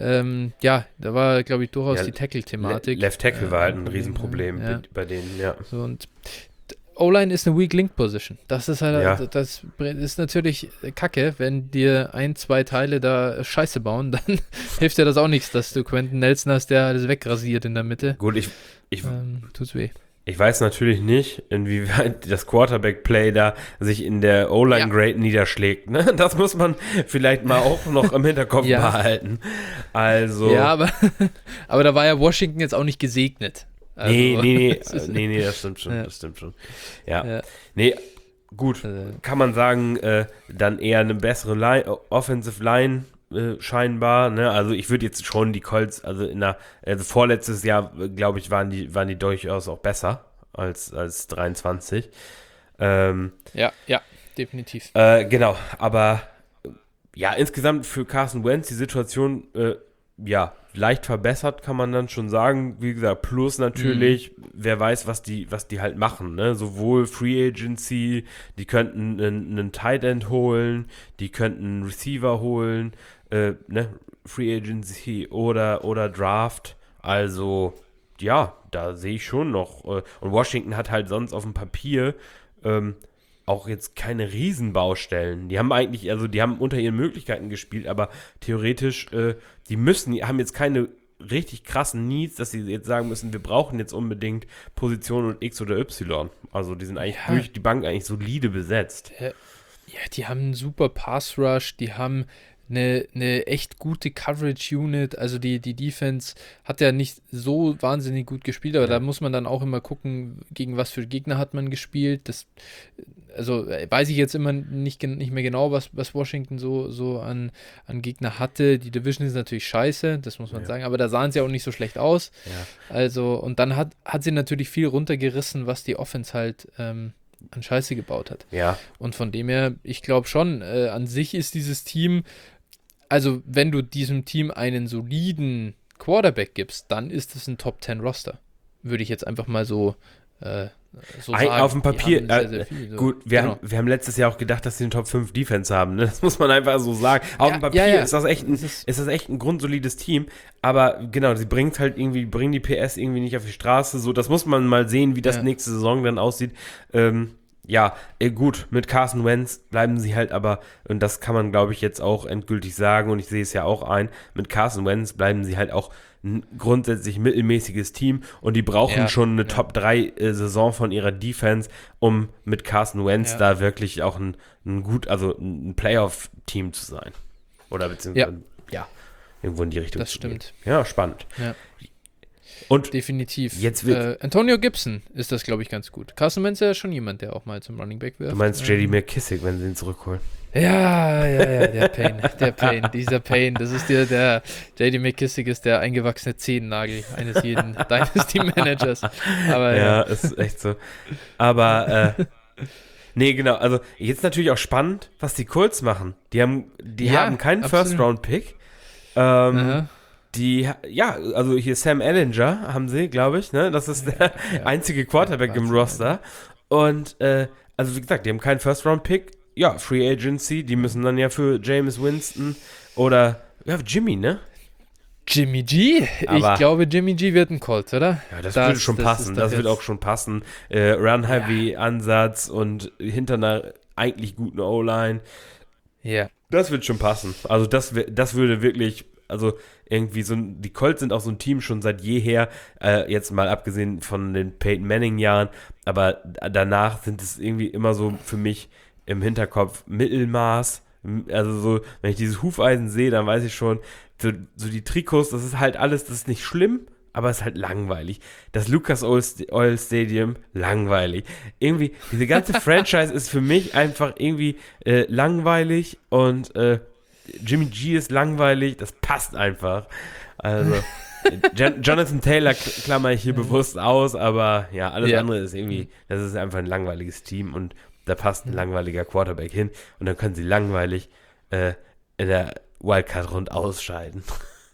ja, da war, glaube ich, durchaus Ja, die Tackle-Thematik. Left Tackle war halt ein Problem, Riesenproblem ja. bei denen, ja. So, und O-Line ist eine Weak Link Position. Das ist halt, Ja. das ist natürlich kacke, wenn dir 1-2 Teile da Scheiße bauen, dann hilft dir das auch nichts, dass du Quentin Nelson hast, der alles wegrasiert in der Mitte. Gut, ich Tut's weh. weiß natürlich nicht, inwieweit das Quarterback-Play da sich in der O-Line-Grade niederschlägt. Ne? Das muss man vielleicht mal auch noch im Hinterkopf Ja. behalten. Also. Ja, aber da war ja Washington jetzt auch nicht gesegnet. Also, Nee, es ist- das stimmt schon, Ja. das stimmt schon. Ja. Ja. Nee, gut, kann man sagen, dann eher eine bessere Offensive Line scheinbar, ne? Also ich würde jetzt schon die Colts, also vorletztes Jahr, glaube ich, waren die durchaus auch besser als 23. Ja, definitiv. Genau, aber ja, insgesamt für Carson Wentz die Situation, ja, leicht verbessert, kann man dann schon sagen. Wie gesagt, plus natürlich, wer weiß, was die halt machen, ne? Sowohl Free Agency, die könnten einen Tight End holen, die könnten einen Receiver holen, ne? Free Agency oder Draft. Also, ja, da sehe ich schon noch. Und Washington hat halt sonst auf dem Papier auch jetzt keine Riesenbaustellen. Die haben eigentlich, also die haben unter ihren Möglichkeiten gespielt, aber theoretisch, haben jetzt keine richtig krassen Needs, dass sie jetzt sagen müssen, wir brauchen jetzt unbedingt Position und X oder Y. Also die sind eigentlich durch die Bank eigentlich solide besetzt. Ja, die haben einen super Pass-Rush, die haben eine echt gute Coverage-Unit, also die Defense hat ja nicht so wahnsinnig gut gespielt, aber da muss man dann auch immer gucken, gegen was für Gegner hat man gespielt. Also weiß ich jetzt immer nicht mehr genau, was Washington so an Gegner hatte. Die Division ist natürlich scheiße, das muss man sagen, aber da sahen sie auch nicht so schlecht aus. Ja. Also, und dann hat sie natürlich viel runtergerissen, was die Offense halt an Scheiße gebaut hat. Ja. Und von dem her, ich glaube schon, an sich ist dieses Team, also wenn du diesem Team einen soliden Quarterback gibst, dann ist es ein Top-10-Roster. Würde ich jetzt einfach mal so sagen. Auf dem Papier, sehr, sehr viel, so. gut, wir haben letztes Jahr auch gedacht, dass sie eine Top-5-Defense haben, ne? Das muss man einfach so sagen. Auf dem Papier ist das echt ein grundsolides Team, aber genau, sie bringen die PS irgendwie nicht auf die Straße, so, das muss man mal sehen, wie das nächste Saison dann aussieht. Gut, mit Carson Wentz bleiben sie halt aber, und das kann man, glaube ich, jetzt auch endgültig sagen, und ich sehe es ja auch ein, mit Carson Wentz bleiben sie halt auch ein grundsätzlich mittelmäßiges Team und die brauchen schon eine Top-3-Saison von ihrer Defense, um mit Carson Wentz da wirklich auch ein Playoff-Team zu sein. Oder beziehungsweise, irgendwo in die Richtung das zu stimmt. gehen. Ja, spannend. Ja. Und definitiv. Jetzt wird Antonio Gibson ist das, glaube ich, ganz gut. Carson Wentz ist ja schon jemand, der auch mal zum Running Back wirft. du meinst J.D. McKissick, wenn sie ihn zurückholen? Ja, der Pain, dieser Pain. Das ist der J.D. McKissick ist der eingewachsene Zehennagel eines jeden Dynasty-Managers. Aber ja, ist echt so. Aber, nee, genau, also jetzt natürlich auch spannend, was die Colts machen. Die haben keinen First-Round-Pick. Also hier Sam Ehlinger haben sie, glaube ich, ne? Das ist der einzige Quarterback im Roster. Und, also wie gesagt, die haben keinen First-Round-Pick. Ja, Free Agency, die müssen dann ja für Jameis Winston oder, Jimmy, ne? Jimmy G? Ich glaube, Jimmy G wird ein Colt, oder? Ja, das würde schon passen. Das wird auch schon passen. Run-Heavy-Ansatz und hinter einer eigentlich guten O-Line. Ja. Das wird schon passen. Also das würde wirklich, also irgendwie die Colts sind auch so ein Team schon seit jeher, jetzt mal abgesehen von den Peyton Manning-Jahren, aber danach sind es irgendwie immer so für mich im Hinterkopf Mittelmaß. Also so, wenn ich dieses Hufeisen sehe, dann weiß ich schon, so die Trikots, das ist halt alles, das ist nicht schlimm, aber es ist halt langweilig. Das Lucas Oil Stadium, langweilig. Irgendwie, diese ganze Franchise ist für mich einfach irgendwie langweilig und Jimmy G ist langweilig, das passt einfach. Also, Jonathan Taylor klammer ich hier bewusst aus, aber ja, alles andere ist irgendwie, das ist einfach ein langweiliges Team und da passt ein langweiliger Quarterback hin und dann können sie langweilig in der Wildcard-Rund ausscheiden.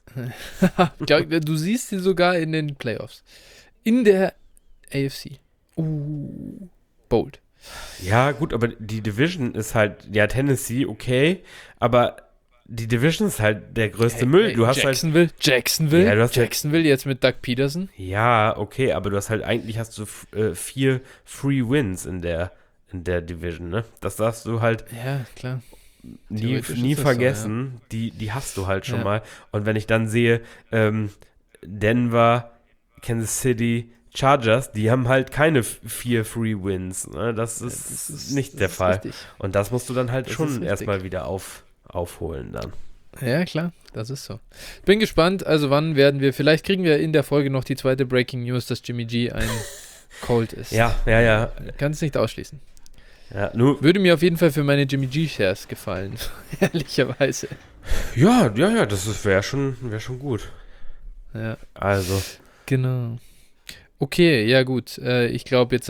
Du siehst sie sogar in den Playoffs. In der AFC. Bold. Ja, gut, aber die Division ist halt, Tennessee, okay, aber die Division ist halt der größte Müll. Du hast Jacksonville jetzt mit Doug Peterson. Ja, okay, aber eigentlich hast du 4 Free Wins in der Division, ne? Das darfst du halt klar. nie vergessen. So, ja. Die hast du halt schon mal. Und wenn ich dann sehe, Denver, Kansas City, Chargers, die haben halt keine 4 Free Wins. Ne? Das ist nicht der Fall. Richtig. Und das musst du dann halt schon erstmal wieder aufholen dann. Ja, klar, das ist so. Bin gespannt, also wann vielleicht kriegen wir in der Folge noch die zweite Breaking News, dass Jimmy G ein Colt ist. Ja. Kann es nicht ausschließen. Ja, würde mir auf jeden Fall für meine Jimmy G-Shares gefallen, ehrlicherweise. Ja, das wäre schon gut. Ja. Also. Genau. Okay, ja gut. Ich glaube, jetzt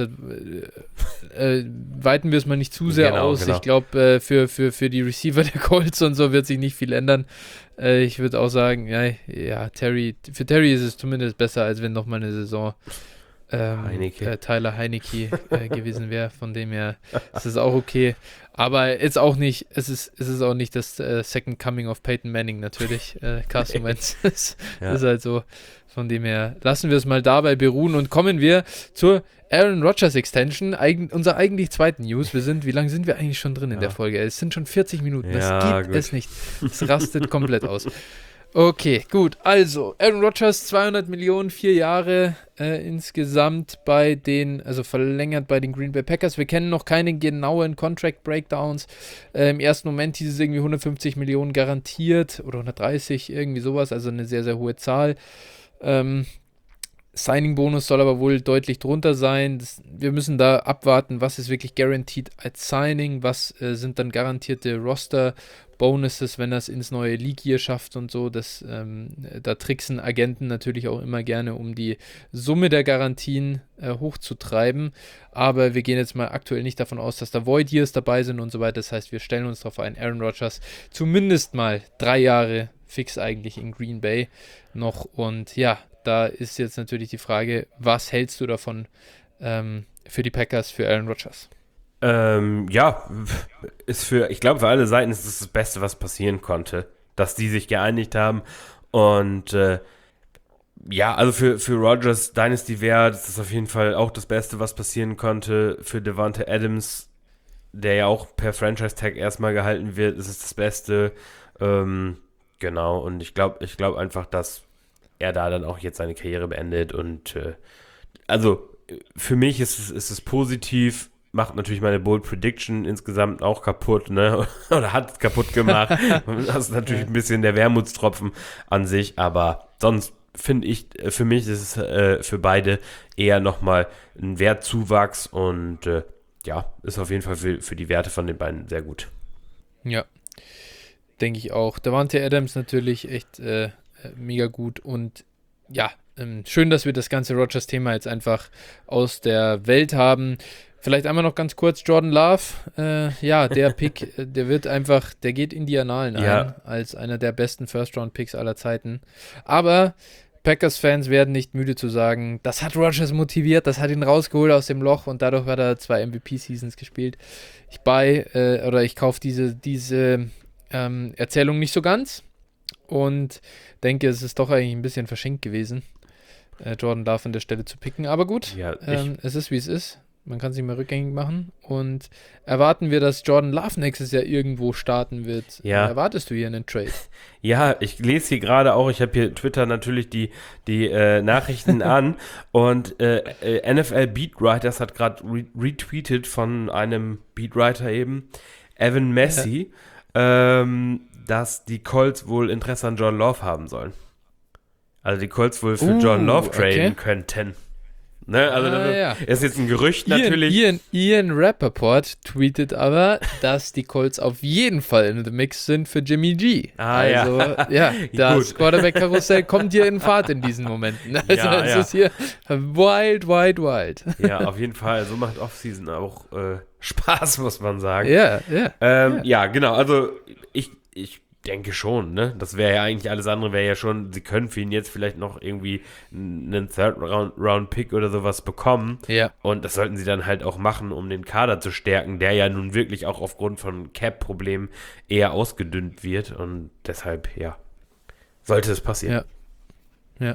weiten wir es mal nicht zu sehr aus. Genau. Ich glaube, für die Receiver der Colts und so wird sich nicht viel ändern. Ich würde auch sagen, für Terry ist es zumindest besser, als wenn nochmal eine Saison Tyler Heinecke gewesen wäre, von dem her ist es auch okay. Aber jetzt auch nicht, es ist auch nicht das Second Coming of Peyton Manning natürlich. Carson Wentz ist halt so. Von dem her lassen wir es mal dabei beruhen und kommen wir zur Aaron Rodgers Extension, unser eigentlich zweiten News. Wie lange sind wir eigentlich schon drin in der Folge? Es sind schon 40 Minuten, das gibt es nicht. Es rastet komplett aus. Okay, gut. Also, Aaron Rodgers, 200 Millionen, 4 Jahre insgesamt verlängert bei den Green Bay Packers. Wir kennen noch keine genauen Contract Breakdowns. Im ersten Moment hieß es irgendwie 150 Millionen garantiert oder 130, irgendwie sowas, also eine sehr, sehr hohe Zahl. Signing-Bonus soll aber wohl deutlich drunter sein. Wir müssen da abwarten, was ist wirklich guaranteed als Signing, was sind dann garantierte Roster-Bonuses, wenn das ins neue League-Year schafft und so. Da tricksen Agenten natürlich auch immer gerne, um die Summe der Garantien hochzutreiben. Aber wir gehen jetzt mal aktuell nicht davon aus, dass da Void-Years dabei sind und so weiter. Das heißt, wir stellen uns darauf ein, Aaron Rodgers zumindest mal 3 Jahre fix eigentlich in Green Bay noch. Und ja, da ist jetzt natürlich die Frage, was hältst du davon für die Packers, für Aaron Rodgers? Ich glaube, für alle Seiten ist es das Beste, was passieren konnte, dass die sich geeinigt haben. Und also für Rodgers Dynasty wäre das auf jeden Fall auch das Beste, was passieren konnte. Für Davante Adams, der ja auch per Franchise-Tag erstmal gehalten wird, ist es das Beste. Genau, und ich glaube einfach, dass er da dann auch jetzt seine Karriere beendet und für mich ist es positiv, macht natürlich meine Bold Prediction insgesamt auch kaputt, ne, oder hat es kaputt gemacht. Das ist natürlich ein bisschen der Wermutstropfen an sich, aber sonst finde ich, für mich ist es für beide eher nochmal ein Wertzuwachs und ist auf jeden Fall für die Werte von den beiden sehr gut. Ja, denke ich auch. Davante Adams natürlich echt mega gut und ja, schön, dass wir das ganze Rodgers-Thema jetzt einfach aus der Welt haben. Vielleicht einmal noch ganz kurz Jordan Love. Der Pick, der geht in die Annalen ein, als einer der besten First-Round-Picks aller Zeiten. Aber Packers-Fans werden nicht müde zu sagen, das hat Rodgers motiviert, das hat ihn rausgeholt aus dem Loch und dadurch hat er 2 MVP-Seasons gespielt. Ich kaufe diese Erzählung nicht so ganz. Und denke, es ist doch eigentlich ein bisschen verschenkt gewesen, Jordan Love an der Stelle zu picken. Aber gut, es ist, wie es ist. Man kann es nicht mehr rückgängig machen. Und erwarten wir, dass Jordan Love nächstes Jahr irgendwo starten wird? Ja. Erwartest du hier einen Trade? Ja, ich lese hier gerade auch, ich habe hier Twitter natürlich die Nachrichten an. Und NFL Beatwriters hat gerade retweetet von einem Beatwriter eben, Evan Messi, dass die Colts wohl Interesse an Jordan Love haben sollen. Also die Colts wohl für Jordan Love traden könnten. Ne? Also das ist jetzt ein Gerücht natürlich. Ian Rappaport tweetet aber, dass die Colts auf jeden Fall in the Mix sind für Jimmy G. Das Quarterback-Karussell kommt hier in Fahrt in diesen Momenten. Also es ist hier wild, wild, wild. Ja, auf jeden Fall. So macht Offseason auch Spaß, muss man sagen. Ja. Genau. Also ich denke schon, ne? Das wäre ja eigentlich alles andere, wäre ja schon, sie können für ihn jetzt vielleicht noch irgendwie einen Third-Round-Pick oder sowas bekommen. Ja. Und das sollten sie dann halt auch machen, um den Kader zu stärken, der ja nun wirklich auch aufgrund von Cap-Problemen eher ausgedünnt wird. Und deshalb, sollte es passieren. Ja.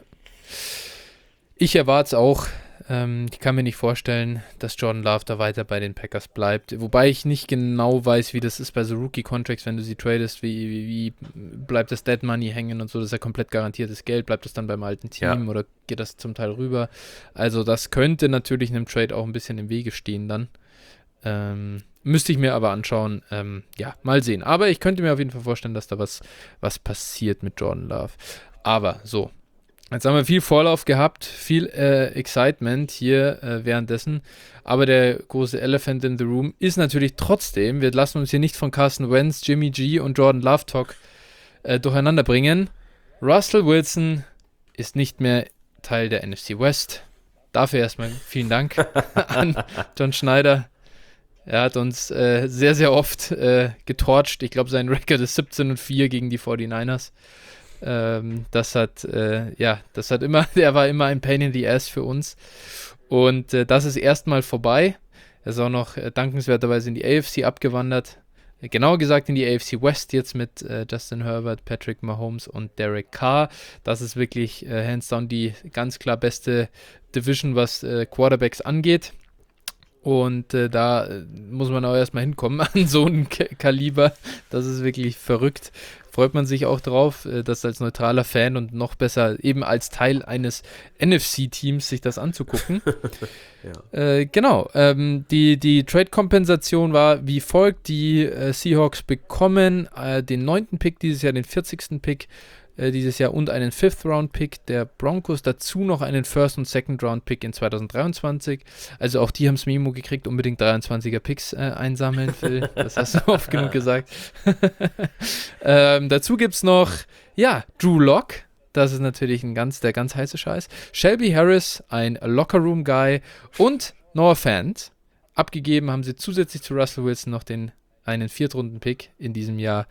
Ich erwarte es auch. Ich kann mir nicht vorstellen, dass Jordan Love da weiter bei den Packers bleibt. Wobei ich nicht genau weiß, wie das ist bei so Rookie-Contracts, wenn du sie tradest, wie bleibt das Dead Money hängen und so, das ist ja komplett garantiertes Geld, bleibt das dann beim alten Team oder geht das zum Teil rüber? Also das könnte natürlich einem Trade auch ein bisschen im Wege stehen dann. Müsste ich mir aber anschauen. Mal sehen. Aber ich könnte mir auf jeden Fall vorstellen, dass da was passiert mit Jordan Love. Aber so. Jetzt haben wir viel Vorlauf gehabt, viel Excitement hier währenddessen, aber der große Elephant in the Room ist natürlich trotzdem, wir lassen uns hier nicht von Carson Wentz, Jimmy G und Jordan Love Talk durcheinander bringen. Russell Wilson ist nicht mehr Teil der NFC West. Dafür erstmal vielen Dank an John Schneider. Er hat uns sehr, sehr oft getorcht. Ich glaube, sein Rekord ist 17-4 gegen die 49ers. Das hat immer, der war immer ein Pain in the Ass für uns. Und das ist erstmal vorbei. Er ist auch noch dankenswerterweise in die AFC abgewandert. Genauer gesagt in die AFC West jetzt mit Justin Herbert, Patrick Mahomes und Derek Carr. Das ist wirklich hands down die ganz klar beste Division, was Quarterbacks angeht. Und da muss man auch erstmal hinkommen an so ein Kaliber. Das ist wirklich verrückt. Freut man sich auch drauf, das als neutraler Fan und noch besser eben als Teil eines NFC-Teams sich das anzugucken. Ja. Genau. Die Trade-Kompensation war wie folgt. Die Seahawks bekommen den 9. Pick dieses Jahr, den 40. Pick dieses Jahr und einen 5th-Round-Pick der Broncos, dazu noch einen 1st- und 2nd-Round-Pick in 2023. Also auch die haben es Memo gekriegt, unbedingt 23er-Picks einsammeln, Phil. Das hast du oft genug gesagt. Dazu gibt es noch, Drew Lock. Das ist natürlich der ganz heiße Scheiß. Shelby Harris, ein Locker-Room-Guy und Noah Fant. Abgegeben haben sie zusätzlich zu Russell Wilson noch einen 4th-Runden-Pick in diesem Jahr.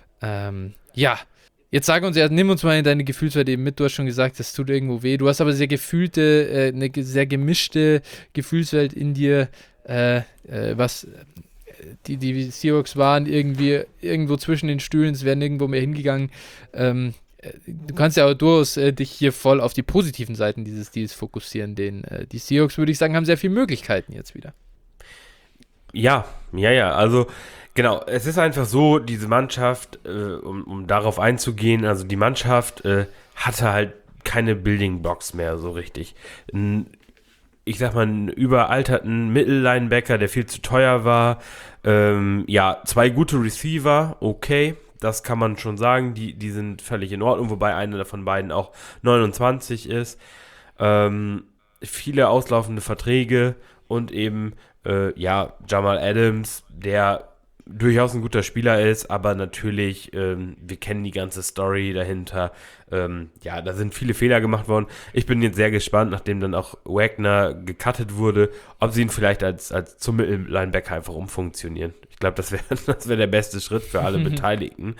Jetzt nimm uns mal in deine Gefühlswelt eben mit. Du hast schon gesagt, das tut irgendwo weh. Du hast aber eine sehr gemischte Gefühlswelt in dir, was die Seahawks waren irgendwo zwischen den Stühlen, es wären nirgendwo mehr hingegangen. Du kannst ja auch durchaus dich hier voll auf die positiven Seiten dieses Deals fokussieren. Die Seahawks, würde ich sagen, haben sehr viele Möglichkeiten jetzt wieder. Ja, also genau, es ist einfach so, diese Mannschaft, um darauf einzugehen, also die Mannschaft hatte halt keine Building Blocks mehr so richtig. Ich sag mal, einen überalterten Mittellinebacker, der viel zu teuer war. 2 gute Receiver, okay, das kann man schon sagen, die sind völlig in Ordnung, wobei einer von beiden auch 29 ist. Viele auslaufende Verträge und eben Jamal Adams, der durchaus ein guter Spieler ist, aber natürlich, wir kennen die ganze Story dahinter. Da sind viele Fehler gemacht worden. Ich bin jetzt sehr gespannt, nachdem dann auch Wagner gecuttet wurde, ob sie ihn vielleicht als zum Linebacker einfach umfunktionieren. Ich glaube, das wär der beste Schritt für alle Beteiligten.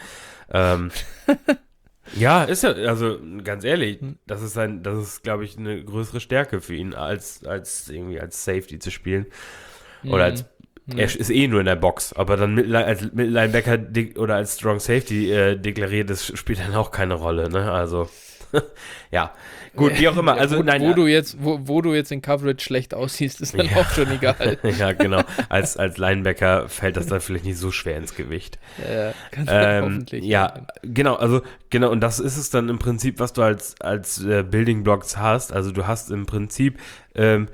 Ja, ist ja, also ganz ehrlich, das ist, glaube ich, eine größere Stärke für ihn, als irgendwie als Safety zu spielen. Oder er ist nur in der Box, aber dann als Mittellinebacker oder als Strong Safety deklariert, das spielt dann auch keine Rolle, ne? Also, ja. Gut, wie auch immer. Also, wo du jetzt in Coverage schlecht aussiehst, ist dann auch schon egal. Ja, genau. Als Linebacker fällt das dann vielleicht nicht so schwer ins Gewicht. Hoffentlich. Ja, genau. Also, genau. Und das ist es dann im Prinzip, was du als Building Blocks hast. Also, du hast im Prinzip, ein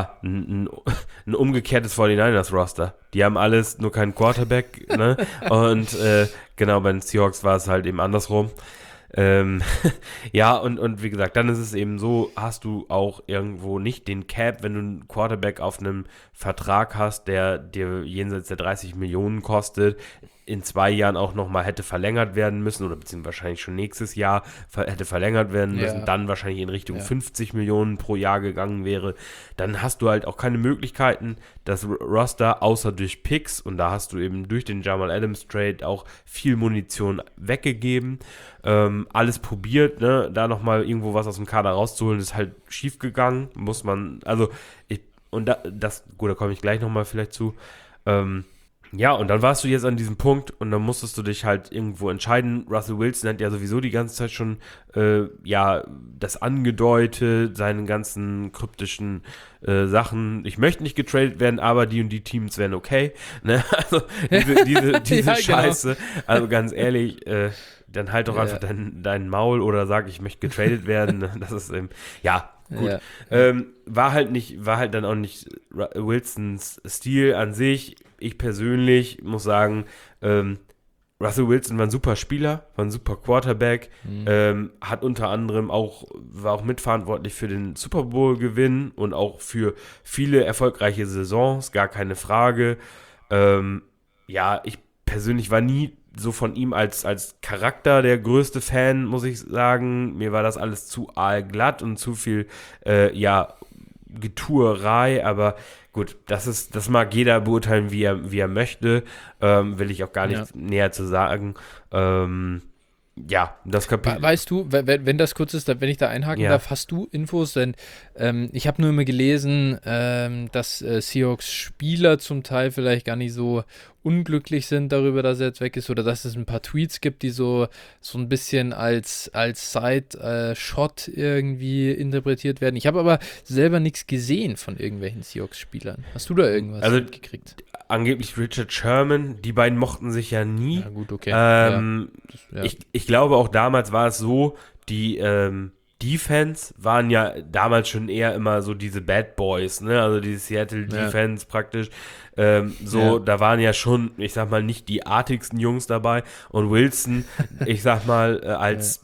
umgekehrtes 49ers-Roster. Die haben alles, nur keinen Quarterback, ne? Und, genau, bei den Seahawks war es halt eben andersrum. Und wie gesagt, dann ist es eben so, hast du auch irgendwo nicht den Cap, wenn du einen Quarterback auf einem Vertrag hast, der dir jenseits der 30 Millionen kostet, in 2 Jahren auch nochmal hätte verlängert werden müssen oder beziehungsweise wahrscheinlich schon nächstes Jahr hätte verlängert werden müssen, dann wahrscheinlich in Richtung 50 Millionen pro Jahr gegangen wäre, dann hast du halt auch keine Möglichkeiten, das Roster außer durch Picks, und da hast du eben durch den Jamal Adams Trade auch viel Munition weggegeben, alles probiert, ne, da nochmal irgendwo was aus dem Kader rauszuholen, ist halt schief gegangen, muss man, also, da komme ich gleich nochmal vielleicht zu, ja, und dann warst du jetzt an diesem Punkt und dann musstest du dich halt irgendwo entscheiden. Russell Wilson hat ja sowieso die ganze Zeit schon, das angedeutet, seine ganzen kryptischen Sachen. Ich möchte nicht getradet werden, aber die und die Teams wären okay. Ne? Also diese Scheiße. Genau. Also ganz ehrlich, dann halt doch einfach dein Maul oder sag, ich möchte getradet werden. Das ist gut. Ja. War halt dann auch nicht Wilsons Stil an sich. Ich persönlich muss sagen, Russell Wilson war ein super Spieler, war ein super Quarterback, hat unter anderem war auch mitverantwortlich für den Super Bowl-Gewinn und auch für viele erfolgreiche Saisons, gar keine Frage. Ich persönlich war nie so von ihm als Charakter der größte Fan, muss ich sagen. Mir war das alles zu aalglatt und zu viel, Getuerei, aber gut, das mag jeder beurteilen, wie er möchte, will ich auch gar nicht näher zu sagen. ja, das Kapitel. Weißt du, wenn das kurz ist, wenn ich da einhaken darf, hast du Infos? Denn ich habe nur immer gelesen, dass Seahawks-Spieler zum Teil vielleicht gar nicht so unglücklich sind darüber, dass er jetzt weg ist, oder dass es ein paar Tweets gibt, die so ein bisschen als Side-Shot irgendwie interpretiert werden. Ich habe aber selber nichts gesehen von irgendwelchen Seahawks-Spielern. Hast du da irgendwas mitgekriegt? Angeblich Richard Sherman, die beiden mochten sich ja nie. Ja, gut, okay. Ich glaube, auch damals war es so, die Defense waren ja damals schon eher immer so diese Bad Boys, ne? Also die Seattle Defense praktisch. Da waren ja schon, ich sag mal, nicht die artigsten Jungs dabei. Und Wilson, ich sag mal, als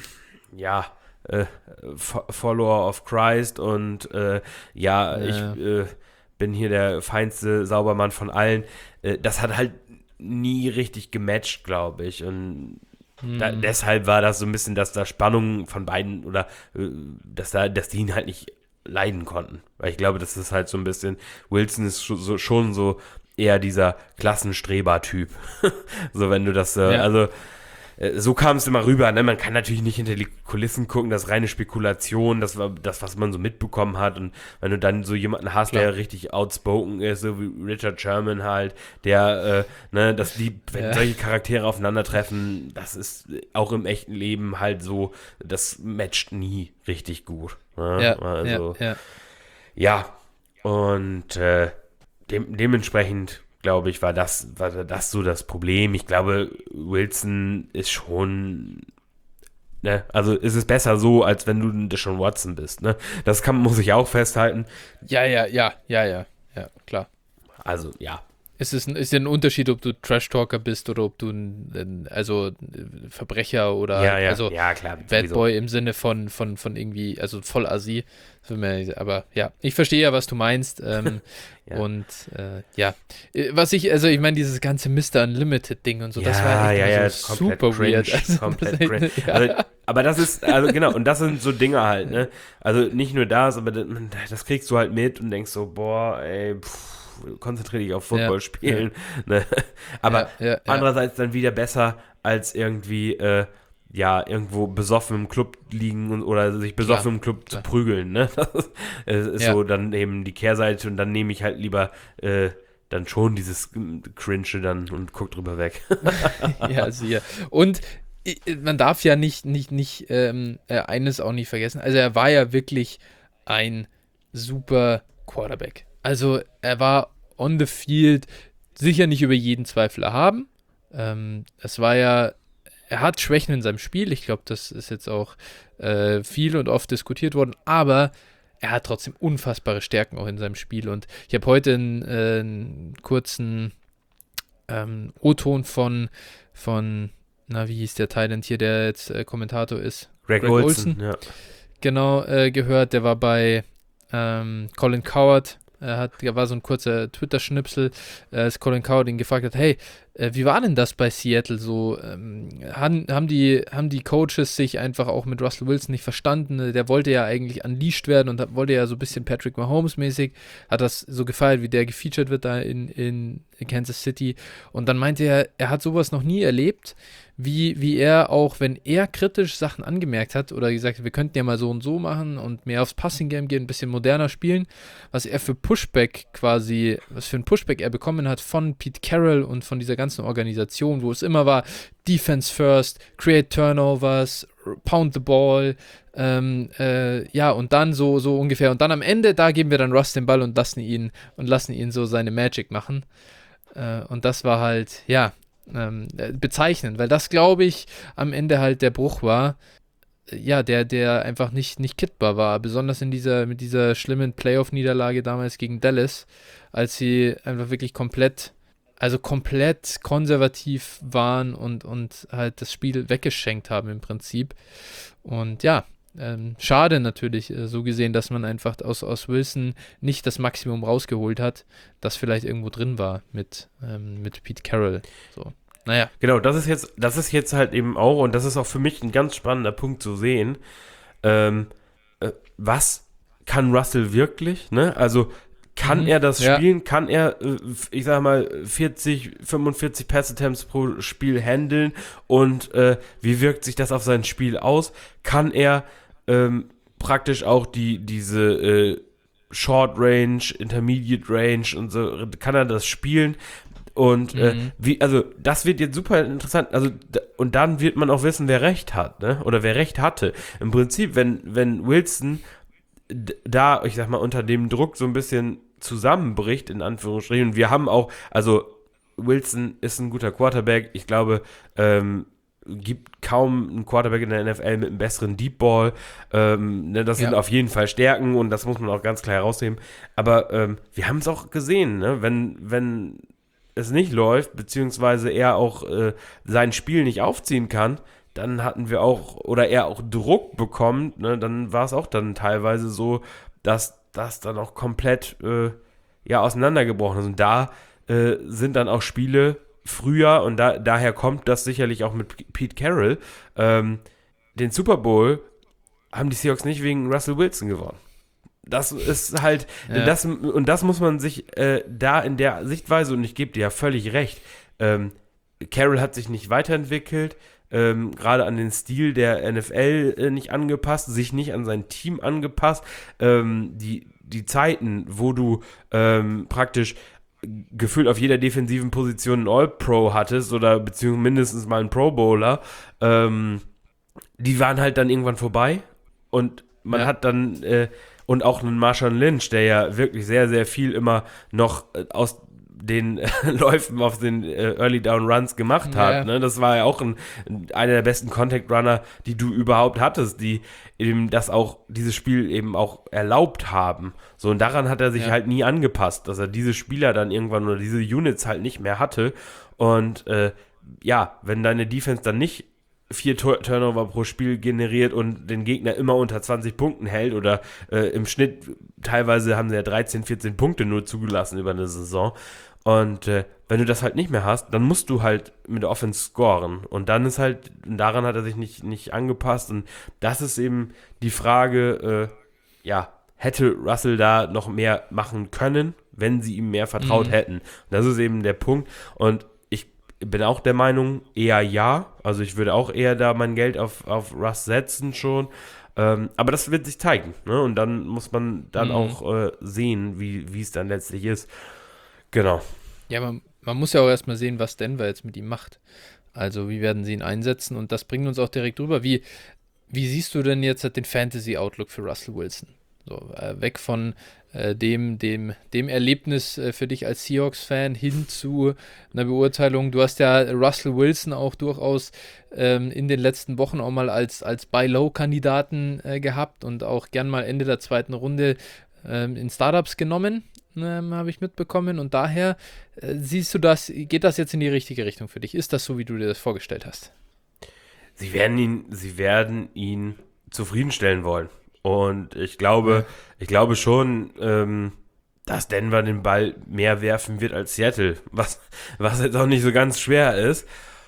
Follower of Christ und ich bin hier der feinste Saubermann von allen. Das hat halt nie richtig gematcht, glaube ich. Und deshalb war das so ein bisschen, dass da Spannungen von beiden oder dass die ihn halt nicht leiden konnten. Weil ich glaube, das ist halt so ein bisschen, Wilson ist schon so eher dieser Klassenstreber-Typ. So, wenn du das, so kam es immer rüber, ne? Man kann natürlich nicht hinter die Kulissen gucken, das ist reine Spekulation, das war das, was man so mitbekommen hat. Und wenn du dann so jemanden hast, der richtig outspoken ist, so wie Richard Sherman halt, der, wenn solche Charaktere aufeinandertreffen, das ist auch im echten Leben halt so, das matcht nie richtig gut. Ne? Und dementsprechend glaube ich, war das so das Problem. Ich glaube, Wilson ist schon, ne, also ist es besser so, als wenn du Deshaun Watson bist, ne? Das muss ich auch festhalten. Ja, klar. Also, ja. Ist ja ein Unterschied, ob du Trash-Talker bist oder ob du ein Verbrecher oder klar, Bad Boy im Sinne von irgendwie, also voll Assi. Aber ja, ich verstehe ja, was du meinst. Und ich meine, dieses ganze Mr. Unlimited-Ding und so, das war echt super cringe, weird. Also, komplett cringe. Also, aber das ist, also genau, und das sind so Dinge halt, ne? Also nicht nur das, aber das kriegst du halt mit und denkst so, boah, ey, konzentriere dich auf Football spielen. Ne? Aber andererseits dann wieder besser als irgendwie irgendwo besoffen im Club liegen oder sich besoffen im Club zu prügeln. Ne? Das ist so dann eben die Kehrseite, und dann nehme ich halt lieber dann schon dieses Cringe dann und guck drüber weg. Ja, sicher. Und man darf ja nicht eines auch nicht vergessen. Also er war ja wirklich ein super Quarterback. Also er war on the field sicher nicht über jeden Zweifel erhaben. Er hat Schwächen in seinem Spiel. Ich glaube, das ist jetzt auch viel und oft diskutiert worden. Aber er hat trotzdem unfassbare Stärken auch in seinem Spiel. Und ich habe heute einen kurzen O-Ton von wie hieß der Thailand hier, der jetzt Kommentator ist? Greg Olsen. Ja. Genau, gehört. Der war bei Colin Cowherd. War so ein kurzer Twitter-Schnipsel, als Colin Cowherd ihn gefragt hat, hey, wie war denn das bei Seattle so? Haben die Coaches sich einfach auch mit Russell Wilson nicht verstanden? Der wollte ja eigentlich unleashed werden und wollte ja so ein bisschen Patrick Mahomes-mäßig, hat das so gefeiert, wie der gefeatured wird da in Kansas City. Und dann meinte er hat sowas noch nie erlebt, wie er auch, wenn er kritisch Sachen angemerkt hat oder gesagt hat, wir könnten ja mal so und so machen und mehr aufs Passing-Game gehen, ein bisschen moderner spielen, was für ein Pushback er bekommen hat von Pete Carroll und von dieser ganzen Organisation, wo es immer war, Defense first, create Turnovers, pound the ball, und dann so ungefähr. Und dann am Ende, da geben wir dann Russ den Ball und lassen ihn so seine Magic machen. Und das war halt, bezeichnend, weil das, glaube ich, am Ende halt der Bruch war, der einfach nicht kittbar war, besonders mit dieser schlimmen Playoff-Niederlage damals gegen Dallas, als sie einfach wirklich komplett konservativ waren und halt das Spiel weggeschenkt haben im Prinzip. Und schade natürlich, so gesehen, dass man einfach aus Wilson nicht das Maximum rausgeholt hat, das vielleicht irgendwo drin war mit Pete Carroll. So. Naja. Genau, das ist jetzt halt eben auch, und das ist auch für mich ein ganz spannender Punkt zu sehen, was kann Russell wirklich, ne? Also Kann er das spielen? Kann er, ich sag mal, 45 Pass-Attempts pro Spiel handeln? Und wie wirkt sich das auf sein Spiel aus? Kann er praktisch auch diese Short Range, Intermediate Range und so, kann er das spielen? Und also das wird jetzt super interessant. Also und dann wird man auch wissen, wer recht hat, ne? Oder wer recht hatte. Im Prinzip, wenn Wilson da, ich sag mal, unter dem Druck so ein bisschen zusammenbricht, in Anführungsstrichen, und wir haben auch, also Wilson ist ein guter Quarterback, ich glaube, gibt kaum einen Quarterback in der NFL mit einem besseren Deep Ball, ne, das sind auf jeden Fall Stärken und das muss man auch ganz klar herausheben, aber wir haben es auch gesehen, ne? Wenn es nicht läuft, beziehungsweise er auch sein Spiel nicht aufziehen kann, dann hatten wir auch, oder er auch Druck bekommt, ne, dann war es auch dann teilweise so, dass das dann auch komplett auseinandergebrochen ist. Und da sind dann auch Spiele früher, und daher kommt das sicherlich auch mit Pete Carroll, den Super Bowl haben die Seahawks nicht wegen Russell Wilson gewonnen. Das ist halt, das muss man sich da in der Sichtweise, und ich gebe dir ja völlig recht, Carroll hat sich nicht weiterentwickelt, gerade an den Stil der NFL nicht angepasst, sich nicht an sein Team angepasst. Die Zeiten, wo du praktisch gefühlt auf jeder defensiven Position einen All-Pro hattest oder beziehungsweise mindestens mal einen Pro-Bowler, die waren halt dann irgendwann vorbei und man hat dann und auch einen Marshawn Lynch, der ja wirklich sehr, sehr viel immer noch aus den Läufen auf den Early Down Runs gemacht hat. Ne? Das war ja auch einer der besten Contact Runner, die du überhaupt hattest, die eben dieses Spiel eben auch erlaubt haben. So, und daran hat er sich halt nie angepasst, dass er diese Spieler dann irgendwann oder diese Units halt nicht mehr hatte. Und wenn deine Defense dann nicht 4 Turnover pro Spiel generiert und den Gegner immer unter 20 Punkten hält oder im Schnitt, teilweise haben sie ja 13, 14 Punkte nur zugelassen über eine Saison. Und wenn du das halt nicht mehr hast, dann musst du halt mit der Offense scoren. Und dann ist halt, daran hat er sich nicht angepasst. Und das ist eben die Frage, hätte Russell da noch mehr machen können, wenn sie ihm mehr vertraut hätten. Und das ist eben der Punkt. Und ich bin auch der Meinung, eher ja. Also ich würde auch eher da mein Geld auf Russ setzen schon. Aber das wird sich zeigen. Ne? Und dann muss man dann auch sehen, wie es dann letztlich ist. Genau. Ja, man muss ja auch erstmal sehen, was Denver jetzt mit ihm macht. Also wie werden sie ihn einsetzen? Und das bringt uns auch direkt rüber. Wie siehst du denn jetzt den Fantasy-Outlook für Russell Wilson? So, weg von dem Erlebnis für dich als Seahawks-Fan hin zu einer Beurteilung. Du hast ja Russell Wilson auch durchaus in den letzten Wochen auch mal als Buy-Low-Kandidaten gehabt und auch gern mal Ende der zweiten Runde in Startups genommen, habe ich mitbekommen. Und daher siehst du das, geht das jetzt in die richtige Richtung für dich? Ist das so, wie du dir das vorgestellt hast? Sie werden ihn zufriedenstellen wollen. Und ich glaube schon, dass Denver den Ball mehr werfen wird als Seattle, was jetzt auch nicht so ganz schwer ist.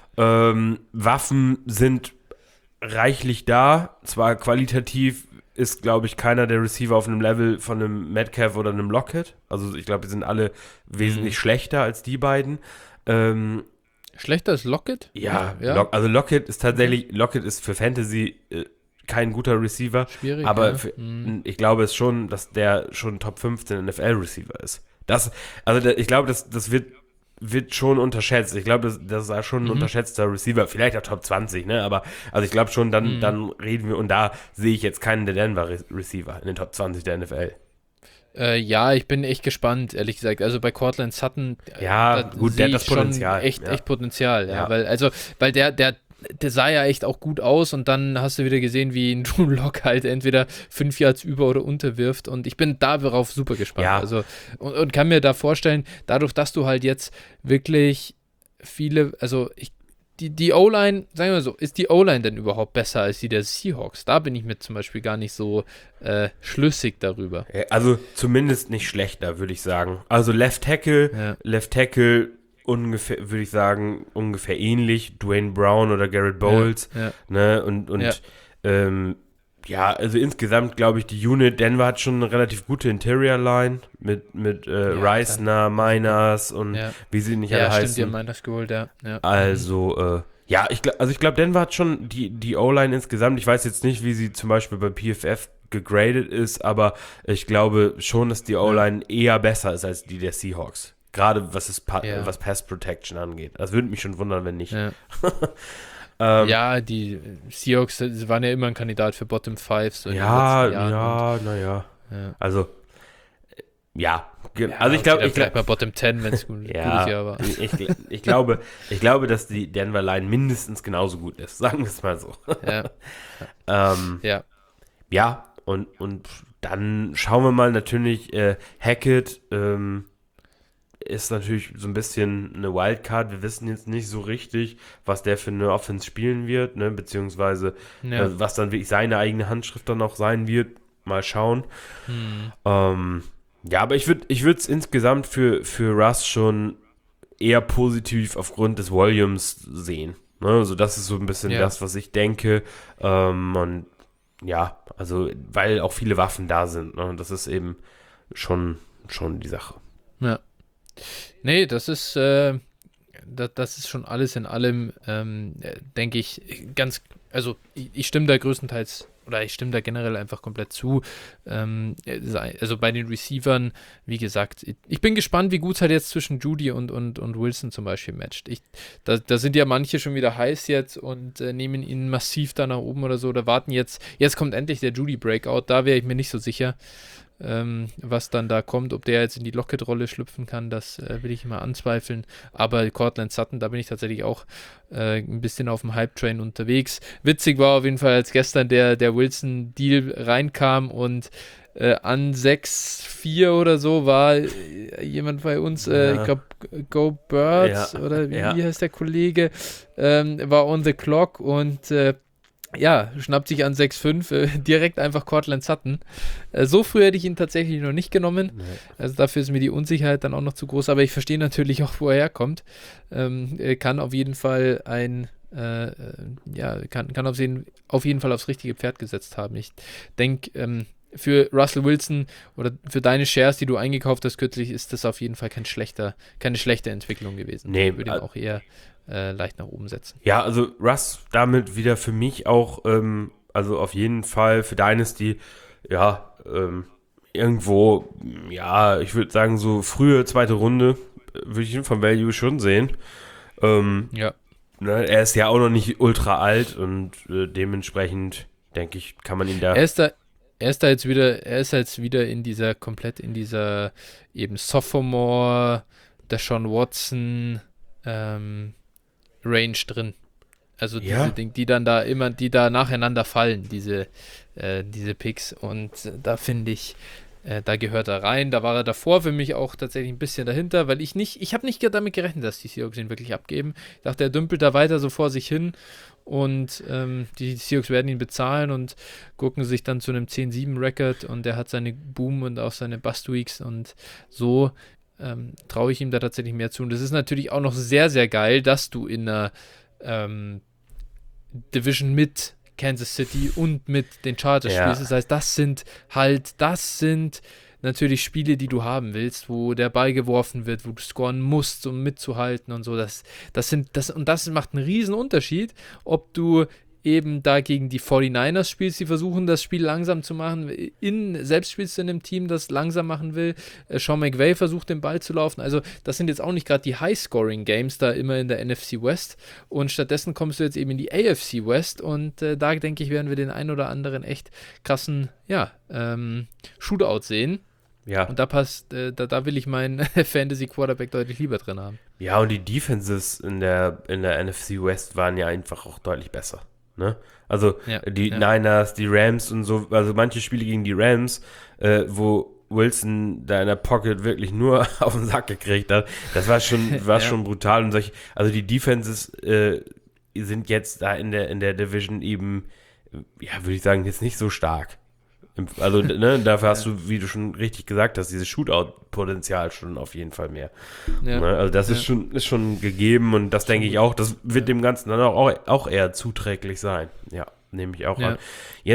Waffen sind reichlich da, zwar qualitativ ist, glaube ich, keiner der Receiver auf einem Level von einem Metcalf oder einem Lockett. Also ich glaube, die sind alle wesentlich schlechter als die beiden. Schlechter als Lockett? Ja. Also Lockett ist tatsächlich, Lockett ist für Fantasy kein guter Receiver, schwierig, aber ich glaube es schon, dass der schon Top 15 NFL-Receiver ist. Ich glaube, das wird schon unterschätzt. Ich glaube, das ist schon ein unterschätzter Receiver, vielleicht auch Top 20, ne? Aber also ich glaube schon, dann reden wir, und da sehe ich jetzt keinen der Denver Receiver in den Top 20 der NFL. Ja, ich bin echt gespannt, ehrlich gesagt. Also bei Cortland Sutton, ja, gut, der hat das Potenzial. Echt Potenzial, ja. Weil der sah ja echt auch gut aus, und dann hast du wieder gesehen, wie ein Drew Lock halt entweder 5 Yards über- oder unterwirft, und ich bin darauf super gespannt. Ja. Also, und kann mir da vorstellen, dadurch, dass du halt jetzt wirklich viele, also die O-Line, sagen wir mal so, ist die O-Line denn überhaupt besser als die der Seahawks? Da bin ich mir zum Beispiel gar nicht so schlüssig darüber. Also zumindest nicht schlechter, würde ich sagen. Also Left Tackle ungefähr, würde ich sagen, ungefähr ähnlich. Dwayne Brown oder Garrett Bowles. Ja. Ne? Und Ja, also insgesamt glaube ich, die Unit, Denver hat schon eine relativ gute Interior-Line mit Reisner, Miners und wie sie nicht alle heißen. Ja, stimmt, die haben Miners geholt, ja. Also, ich glaube, Denver hat schon die O-Line insgesamt, ich weiß jetzt nicht, wie sie zum Beispiel bei PFF gegradet ist, aber ich glaube schon, dass die O-Line eher besser ist als die der Seahawks. Gerade was Pass Protection angeht. Das würde mich schon wundern, wenn nicht. Ja. Die Seahawks waren ja immer ein Kandidat für Bottom 5. So naja. Also, also ich glaube bei Bottom 10, wenn es gut ist, aber. Ich glaube, dass die Denver Line mindestens genauso gut ist. Sagen wir es mal so. Ja, und dann schauen wir mal natürlich, Hackett ist natürlich so ein bisschen eine Wildcard. Wir wissen jetzt nicht so richtig, was der für eine Offense spielen wird, ne? Beziehungsweise was dann wirklich seine eigene Handschrift dann auch sein wird. Mal schauen. Aber ich würde es insgesamt für Russ schon eher positiv aufgrund des Volumes sehen. Ne? Also das ist so ein bisschen das, was ich denke. Und ja, also weil auch viele Waffen da sind. Ne? Und das ist eben schon die Sache. Ja. Nee, das ist schon alles in allem, denke ich, also ich stimme da größtenteils, oder ich stimme da generell einfach komplett zu. Also bei den Receivern, wie gesagt, ich bin gespannt, wie gut es halt jetzt zwischen Judy und Wilson zum Beispiel matcht. Da sind ja manche schon wieder heiß jetzt und nehmen ihn massiv da nach oben oder so, oder warten jetzt kommt endlich der Judy-Breakout, da wäre ich mir nicht so sicher. Was dann da kommt, ob der jetzt in die Lockett-Rolle schlüpfen kann, das will ich immer anzweifeln, aber Courtland Sutton, da bin ich tatsächlich auch ein bisschen auf dem Hype-Train unterwegs. Witzig war auf jeden Fall, als gestern der Wilson-Deal reinkam und an 6-4 oder so war jemand bei uns, ich glaube Go Birds oder wie heißt der Kollege, war on the clock und schnappt sich an 6,5 direkt einfach Courtland Sutton. So früh hätte ich ihn tatsächlich noch nicht genommen. Nee. Also dafür ist mir die Unsicherheit dann auch noch zu groß. Aber ich verstehe natürlich auch, wo er herkommt. Kann auf jeden Fall kann auf jeden Fall aufs richtige Pferd gesetzt haben. Ich denke, für Russell Wilson oder für deine Shares, die du eingekauft hast kürzlich, ist das auf jeden Fall keine schlechte Entwicklung gewesen. Nee, ich würde ihn auch eher leicht nach oben setzen. Ja, also Russ damit wieder für mich auch, also auf jeden Fall für Dynasty, irgendwo, ich würde sagen so frühe zweite Runde würde ich ihn vom Value schon sehen. Er ist ja auch noch nicht ultra alt und dementsprechend denke ich, kann man ihn da... Er ist jetzt wieder in dieser eben Sophomore, Deshaun Watson, Range drin. Also diese Dinge, die da nacheinander fallen, diese Picks. Und da finde ich, da gehört er rein. Da war er davor für mich auch tatsächlich ein bisschen dahinter, weil ich habe nicht damit gerechnet, dass die Seahawks ihn wirklich abgeben. Ich dachte, er dümpelt da weiter so vor sich hin und die Seahawks werden ihn bezahlen und gucken sich dann zu einem 10-7-Record und er hat seine Boom und auch seine Bust-Weeks und so traue ich ihm da tatsächlich mehr zu. Und das ist natürlich auch noch sehr, sehr geil, dass du in einer Division mit Kansas City und mit den Chargers spielst. Das heißt, das sind natürlich Spiele, die du haben willst, wo der Ball geworfen wird, wo du scoren musst, um mitzuhalten und so. Das macht einen riesen Unterschied, ob du eben da gegen die 49ers spielst, die versuchen, das Spiel langsam zu machen. Selbst spielst du in einem Team, das langsam machen will. Sean McVay versucht, den Ball zu laufen. Also das sind jetzt auch nicht gerade die High-Scoring-Games da immer in der NFC West. Und stattdessen kommst du jetzt eben in die AFC West. Und da, denke ich, werden wir den ein oder anderen echt krassen Shootout sehen. Ja. Und da will ich meinen Fantasy-Quarterback deutlich lieber drin haben. Ja, und die Defenses in der NFC West waren ja einfach auch deutlich besser. Ne? Also die Niners, die Rams und so, also manche Spiele gegen die Rams, wo Wilson da in der Pocket wirklich nur auf den Sack gekriegt hat, das war schon brutal. Und also die Defenses sind jetzt da in der Division eben, würde ich sagen, jetzt nicht so stark. Also, dafür hast du, wie du schon richtig gesagt hast, dieses Shootout-Potenzial schon auf jeden Fall mehr. Ja. Also das ist schon gegeben und das denke ich auch, das wird dem Ganzen dann auch eher zuträglich sein. Ja, nehme ich auch an. Jetzt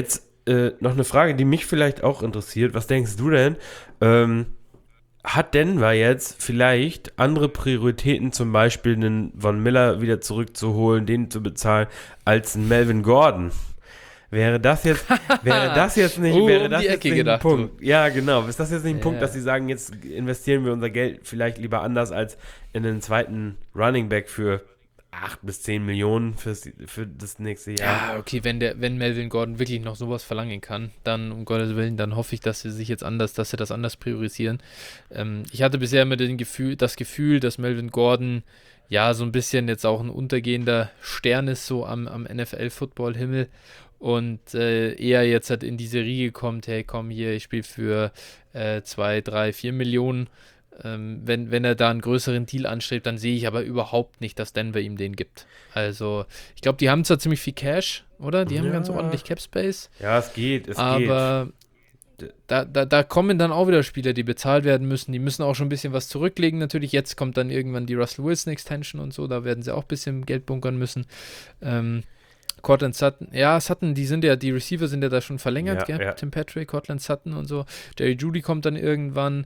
noch eine Frage, die mich vielleicht auch interessiert. Was denkst du denn? Hat Denver jetzt vielleicht andere Prioritäten, zum Beispiel einen Von Miller wieder zurückzuholen, den zu bezahlen, als einen Melvin Gordon? Wäre das jetzt nicht ein Punkt? Ja, genau. Ist das jetzt nicht ein Punkt, dass sie sagen, jetzt investieren wir unser Geld vielleicht lieber anders als in einen zweiten Running Back für 8 bis 10 Millionen für das nächste Jahr? Ja, okay, wenn Melvin Gordon wirklich noch sowas verlangen kann, dann um Gottes Willen, dann hoffe ich, dass sie das anders priorisieren. Ich hatte bisher immer das Gefühl, dass Melvin Gordon ja so ein bisschen jetzt auch ein untergehender Stern ist, so am NFL-Football-Himmel. Und eher jetzt halt in diese Riege kommt, hey komm hier, ich spiele für 2, 3, 4 Millionen. Wenn er da einen größeren Deal anstrebt, dann sehe ich aber überhaupt nicht, dass Denver ihm den gibt. Also ich glaube, die haben zwar ziemlich viel Cash, oder? Die haben ganz ordentlich Cap Space. Ja, es geht. Aber da kommen dann auch wieder Spieler, die bezahlt werden müssen. Die müssen auch schon ein bisschen was zurücklegen. Natürlich, jetzt kommt dann irgendwann die Russell Wilson Extension und so. Da werden sie auch ein bisschen Geld bunkern müssen. Cortland Sutton, die Receiver sind ja da schon verlängert, gell? Ja. Tim Patrick, Cortland Sutton und so. Jerry Jeudy kommt dann irgendwann.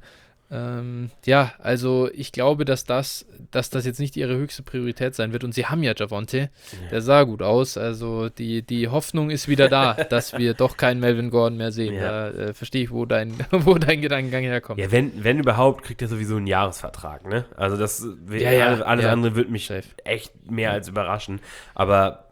Also ich glaube, dass das jetzt nicht ihre höchste Priorität sein wird. Und sie haben ja Javonte, der sah gut aus. Also die Hoffnung ist wieder da, dass wir doch keinen Melvin Gordon mehr sehen. Ja. Da verstehe ich, wo dein Gedankengang herkommt. Ja, wenn überhaupt, kriegt er sowieso einen Jahresvertrag, ne? Also alles andere wird mich echt mehr als überraschen. Aber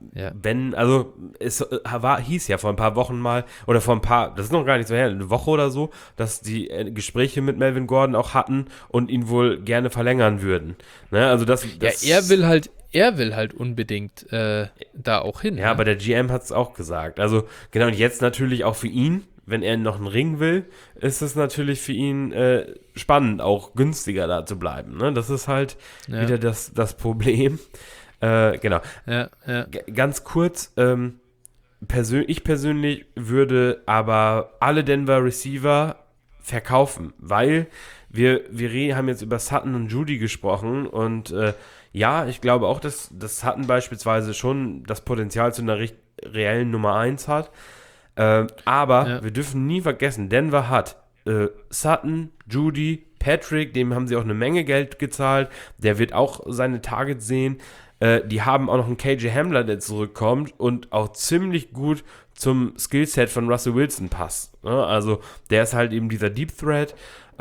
hieß ja vor ein paar Wochen mal, oder das ist noch gar nicht so her, eine Woche oder so, dass die Gespräche mit Melvin Gordon auch hatten und ihn wohl gerne verlängern würden. Ne? Also er will halt unbedingt da auch hin. Ja, aber der GM hat es auch gesagt. Also genau, und jetzt natürlich auch für ihn, wenn er noch einen Ring will, ist es natürlich für ihn spannend, auch günstiger da zu bleiben. Ne? Das ist halt wieder das Problem. Genau. Ja. Ganz kurz, ich persönlich würde aber alle Denver Receiver verkaufen, weil wir haben jetzt über Sutton und Jeudy gesprochen und ich glaube auch, dass Sutton beispielsweise schon das Potenzial zu einer reellen Nummer 1 hat, aber wir dürfen nie vergessen, Denver hat Sutton, Jeudy, Patrick, dem haben sie auch eine Menge Geld gezahlt, der wird auch seine Targets sehen, die haben auch noch einen KJ Hamler, der zurückkommt und auch ziemlich gut zum Skillset von Russell Wilson passt. Ne? Also der ist halt eben dieser Deep Threat.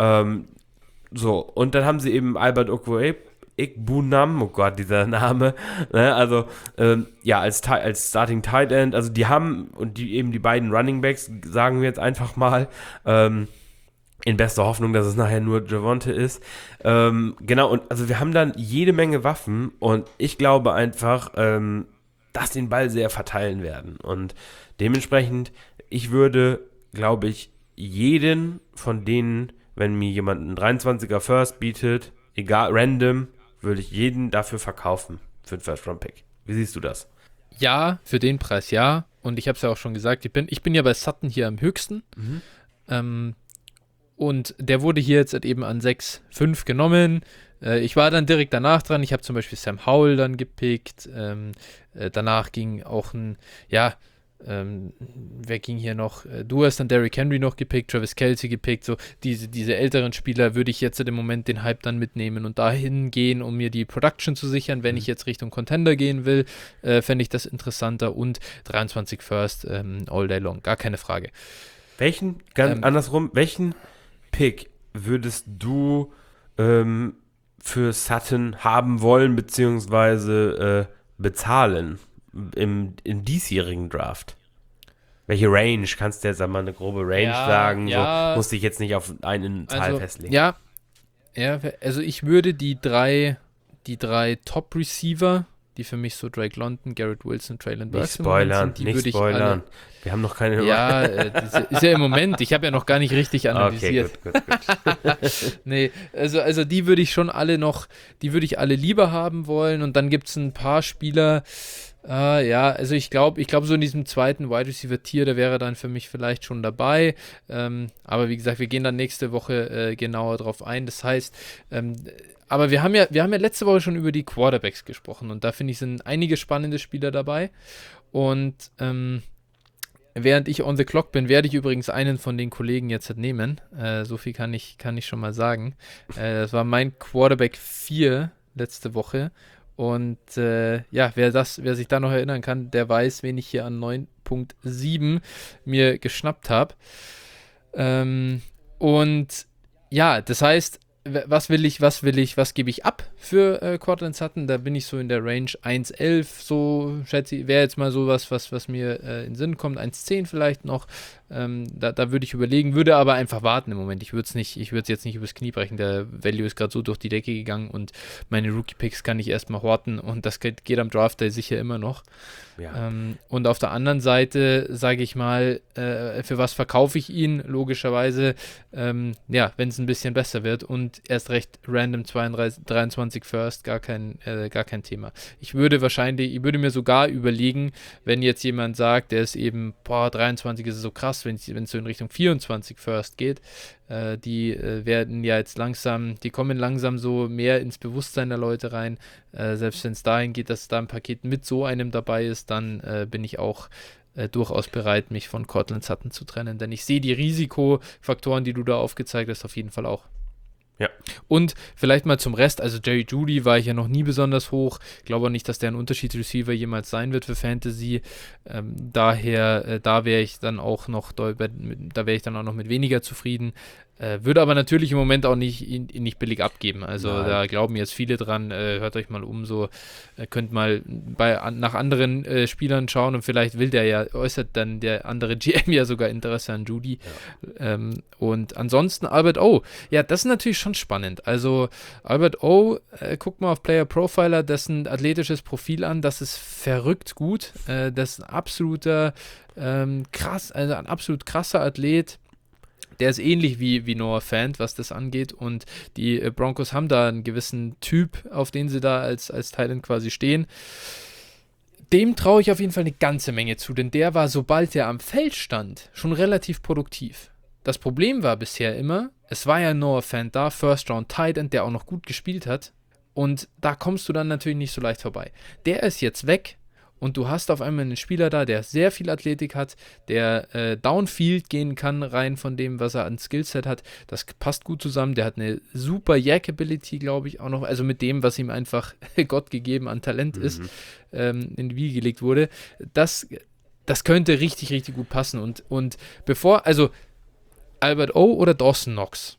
Und dann haben sie eben Albert Okwuegbunam, oh Gott, dieser Name, ne? Also als Starting Tight End, also die haben, und die beiden Running Backs, sagen wir jetzt einfach mal, in bester Hoffnung, dass es nachher nur Javonte ist. Genau, und also wir haben dann jede Menge Waffen und ich glaube einfach, dass den Ball sehr verteilen werden. Und dementsprechend, ich würde, glaube ich, jeden von denen, wenn mir jemand einen 23er First bietet, egal, random, würde ich jeden dafür verkaufen, für den First-Round-Pick. Wie siehst du das? Ja, für den Preis ja. Und ich habe es ja auch schon gesagt, ich bin ja bei Sutton hier am höchsten. Und der wurde hier jetzt eben an 6,5 genommen. Ich war dann direkt danach dran. Ich habe zum Beispiel Sam Howell dann gepickt. Danach ging auch wer ging hier noch? Du hast dann Derrick Henry noch gepickt, Travis Kelce gepickt. So diese älteren Spieler würde ich jetzt im Moment den Hype dann mitnehmen und dahin gehen, um mir die Production zu sichern. Wenn ich jetzt Richtung Contender gehen will, fände ich das interessanter. Und 23 First all day long, gar keine Frage. Welchen Pick würdest du für Sutton haben wollen, beziehungsweise bezahlen im diesjährigen Draft? Welche Range? Kannst du jetzt einmal eine grobe Range sagen? So, musst dich jetzt nicht auf eine Zahl festlegen. Ja, also ich würde die drei Top-Receiver, die für mich so Drake London, Garrett Wilson, Traylon Burks nicht spoilern. Wir haben noch keine... Ja, ist ja im Moment. Ich habe ja noch gar nicht richtig analysiert. Okay, gut. Nee, also die würde ich schon alle lieber haben wollen. Und dann gibt es ein paar Spieler, also ich glaube so in diesem zweiten Wide Receiver Tier, der wäre dann für mich vielleicht schon dabei. Aber wie gesagt, wir gehen dann nächste Woche genauer drauf ein. Das heißt, aber wir haben ja letzte Woche schon über die Quarterbacks gesprochen und da finde ich, sind einige spannende Spieler dabei. Und während ich on the clock bin, werde ich übrigens einen von den Kollegen jetzt nehmen. So viel kann ich schon mal sagen. Das war mein Quarterback 4 letzte Woche. Und wer sich da noch erinnern kann, der weiß, wen ich hier an 9.7 mir geschnappt habe. Und ja, das heißt, was gebe ich ab für Cortland Sutton? Da bin ich so in der Range 1,11, so schätze ich, wäre jetzt mal sowas, was mir in den Sinn kommt, 1,10 vielleicht noch. Da würde ich überlegen, würde aber einfach warten im Moment. Ich würde es jetzt nicht übers Knie brechen. Der Value ist gerade so durch die Decke gegangen und meine Rookie-Picks kann ich erstmal horten und das geht am Draft Day sicher immer noch. Ja. Und auf der anderen Seite, sage ich mal, für was verkaufe ich ihn? Logischerweise, wenn es ein bisschen besser wird und erst recht random 23 First, gar kein Thema. Ich würde mir sogar überlegen, wenn jetzt jemand sagt, der ist eben, 23 ist so krass, wenn es so in Richtung 24 First geht, die werden ja jetzt die kommen langsam so mehr ins Bewusstsein der Leute rein. Selbst wenn es dahin geht, dass da ein Paket mit so einem dabei ist, dann bin ich auch durchaus bereit, mich von Cortland Sutton zu trennen. Denn ich sehe die Risikofaktoren, die du da aufgezeigt hast, auf jeden Fall auch. Ja. Und vielleicht mal zum Rest, also Jerry Jeudy war ich ja noch nie besonders hoch, glaube auch nicht, dass der ein Unterschiedsreceiver jemals sein wird für Fantasy, daher, da wäre ich dann auch noch mit weniger zufrieden, würde aber natürlich im Moment auch nicht billig abgeben, also Nein. Da glauben jetzt viele dran, hört euch mal so, könnt mal nach anderen Spielern schauen und vielleicht äußert dann der andere GM ja sogar Interesse an Jeudy, und ansonsten Albert O, ja, das ist natürlich schon spannend, also Albert O, guck mal auf Player Profiler, dessen athletisches Profil an, das ist verrückt gut, das ist ein absoluter ein absolut krasser Athlet. Der ist ähnlich wie Noah Fant, was das angeht, und die Broncos haben da einen gewissen Typ, auf den sie da als Tight End quasi stehen. Dem traue ich auf jeden Fall eine ganze Menge zu, denn der war, sobald er am Feld stand, schon relativ produktiv. Das Problem war bisher immer, es war ja Noah Fant da, First Round Tight End, der auch noch gut gespielt hat, und da kommst du dann natürlich nicht so leicht vorbei. Der ist jetzt weg. Und du hast auf einmal einen Spieler da, der sehr viel Athletik hat, der downfield gehen kann, rein von dem, was er an Skillset hat. Das passt gut zusammen. Der hat eine super Yak-Ability, glaube ich, auch noch. Also mit dem, was ihm einfach Gott gegeben an Talent ist, in die Wiege gelegt wurde. Das könnte richtig, richtig gut passen. Und also Albert O oder Dawson Knox,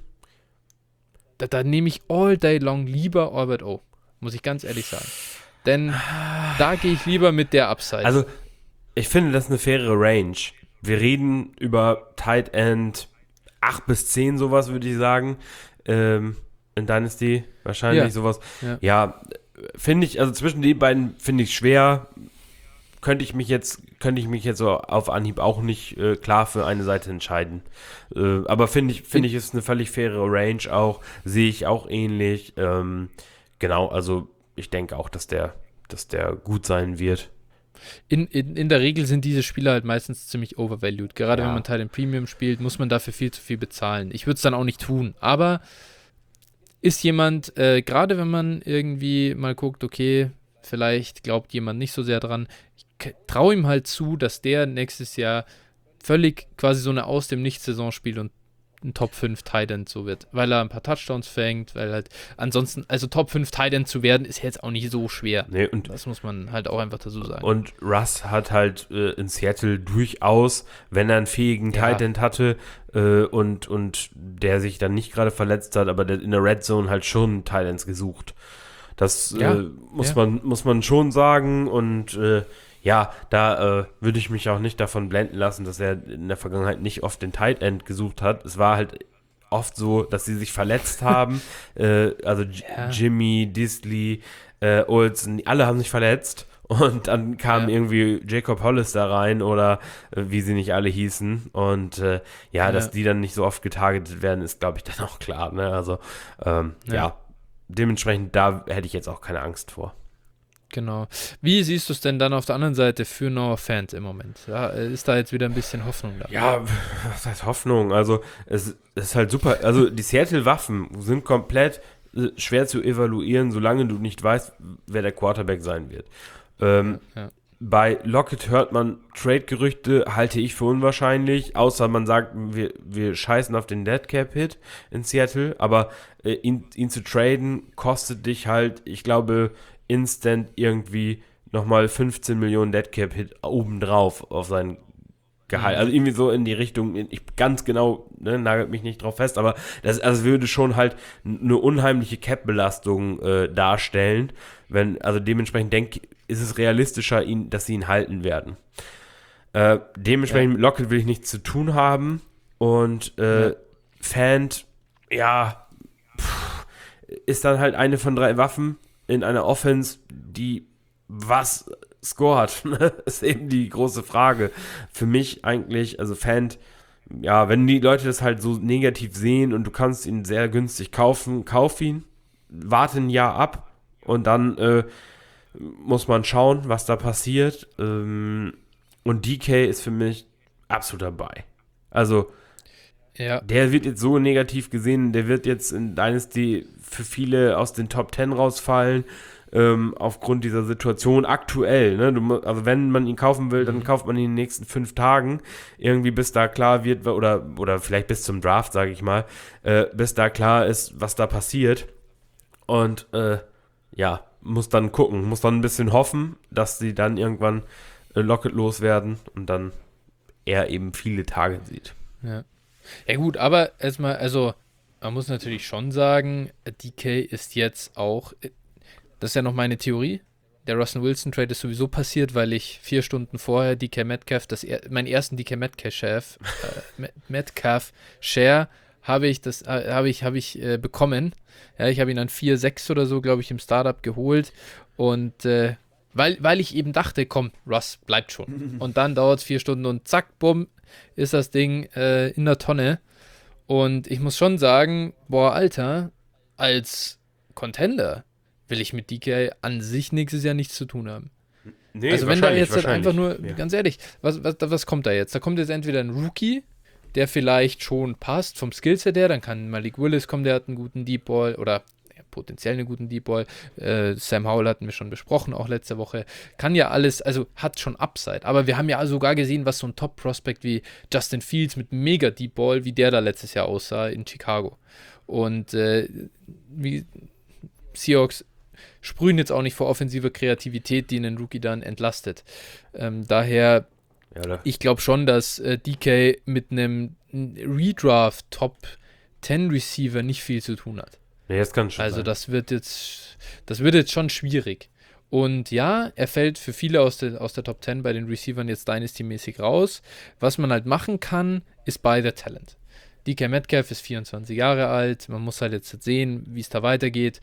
da nehme ich all day long lieber Albert O. Muss ich ganz ehrlich sagen. Denn da gehe ich lieber mit der Upside. Also, ich finde, das ist eine faire Range. Wir reden über Tight End 8 bis 10, sowas würde ich sagen. In Dynasty wahrscheinlich sowas. Ja, finde ich, also zwischen den beiden finde ich schwer. Könnte ich mich jetzt so auf Anhieb auch nicht klar für eine Seite entscheiden. Aber finde ich, ist eine völlig faire Range auch. Sehe ich auch ähnlich. Genau, also ich denke auch, dass der gut sein wird. In der Regel sind diese Spieler halt meistens ziemlich overvalued. Gerade wenn man Teil im Premium spielt, muss man dafür viel zu viel bezahlen. Ich würde es dann auch nicht tun. Aber ist jemand, gerade wenn man irgendwie mal guckt, okay, vielleicht glaubt jemand nicht so sehr dran, ich traue ihm halt zu, dass der nächstes Jahr völlig quasi so eine aus dem Nichts-Saison spielt und ein Top 5 Tight End so wird, weil er ein paar Touchdowns fängt, weil halt ansonsten, also Top 5 Tight End zu werden, ist jetzt auch nicht so schwer. Nee, und das muss man halt auch einfach dazu sagen. Und Russ hat halt in Seattle durchaus, wenn er einen fähigen Tight End hatte und der sich dann nicht gerade verletzt hat, aber der in der Red Zone halt schon Tight Ends gesucht. Das muss man schon sagen, und da würde ich mich auch nicht davon blenden lassen, dass er in der Vergangenheit nicht oft den Tight End gesucht hat. Es war halt oft so, dass sie sich verletzt haben. Jimmy, Disley, Olsen, alle haben sich verletzt. Und dann kam irgendwie Jacob Hollister rein oder wie sie nicht alle hießen. Und dass die dann nicht so oft getargetet werden, ist, glaube ich, dann auch klar. Ne? Also, dementsprechend, da hätte ich jetzt auch keine Angst vor. Genau. Wie siehst du es denn dann auf der anderen Seite für Noah Fant im Moment? Ja, ist da jetzt wieder ein bisschen Hoffnung da? Ja, was heißt Hoffnung? Also, es ist halt super. Also, die Seattle-Waffen sind komplett schwer zu evaluieren, solange du nicht weißt, wer der Quarterback sein wird. Bei Lockett hört man Trade-Gerüchte, halte ich für unwahrscheinlich, außer man sagt, wir scheißen auf den Dead-Cap-Hit in Seattle, aber ihn zu traden kostet dich halt, ich glaube, instant irgendwie nochmal 15 Millionen Dead-Cap-Hit obendrauf auf sein Gehalt. Also irgendwie so in die Richtung, ich ganz genau, nagelt mich nicht drauf fest, aber das also würde schon halt eine unheimliche Cap-Belastung darstellen, also dementsprechend ist es realistischer, dass sie ihn halten werden. Dementsprechend mit Lockett will ich nichts zu tun haben und Fant, ist dann halt eine von 3 Waffen in einer Offense, die was scored, ist eben die große Frage. Für mich eigentlich, also Fant, wenn die Leute das halt so negativ sehen und du kannst ihn sehr günstig kaufen, kauf ihn, warte ein Jahr ab und dann muss man schauen, was da passiert. Und DK ist für mich absolut dabei. Also, der wird jetzt so negativ gesehen, der wird jetzt in Dynasty für viele aus den Top 10 rausfallen, aufgrund dieser Situation aktuell. Ne? Also wenn man ihn kaufen will, dann kauft man ihn in den nächsten 5 Tagen, irgendwie bis da klar wird, oder vielleicht bis zum Draft, sage ich mal, bis da klar ist, was da passiert. Und muss dann gucken, muss dann ein bisschen hoffen, dass sie dann irgendwann Lockett loswerden und dann er eben viele Tage sieht. Ja gut, aber erstmal, also man muss natürlich schon sagen, DK ist jetzt auch, das ist ja noch meine Theorie, der Russell Wilson Trade ist sowieso passiert, weil ich 4 Stunden vorher DK Metcalf, meinen ersten DK Metcalf Share habe ich bekommen. Ja, ich habe ihn an 4,6 oder so, glaube ich, im Startup geholt und weil ich eben dachte, komm, Russ bleibt schon. Und dann dauert es 4 Stunden und zack, bumm, ist das Ding in der Tonne. Und ich muss schon sagen, boah, Alter, als Contender will ich mit DK an sich nächstes Jahr nichts zu tun haben. Nee, also wenn da jetzt halt einfach nur, ganz ehrlich, was kommt da jetzt? Da kommt jetzt entweder ein Rookie, der vielleicht schon passt vom Skillset her, dann kann Malik Willis kommen, der hat einen guten Deep Ball oder potenziell einen guten Deep Ball. Sam Howell hatten wir schon besprochen, auch letzte Woche. Kann ja alles, also hat schon Upside. Aber wir haben ja sogar gesehen, was so ein Top-Prospect wie Justin Fields mit mega Deep Ball, wie der da letztes Jahr aussah in Chicago. Und wie Seahawks sprühen jetzt auch nicht vor offensiver Kreativität, die einen Rookie dann entlastet. Daher, ich glaube schon, dass DK mit einem Redraft Top 10 Receiver nicht viel zu tun hat. Nee, das kann schon sein. Das wird jetzt schon schwierig. Und ja, er fällt für viele aus der Top 10 bei den Receivern jetzt Dynasty-mäßig raus. Was man halt machen kann, ist by the Talent. DK Metcalf ist 24 Jahre alt, man muss halt jetzt sehen, wie es da weitergeht.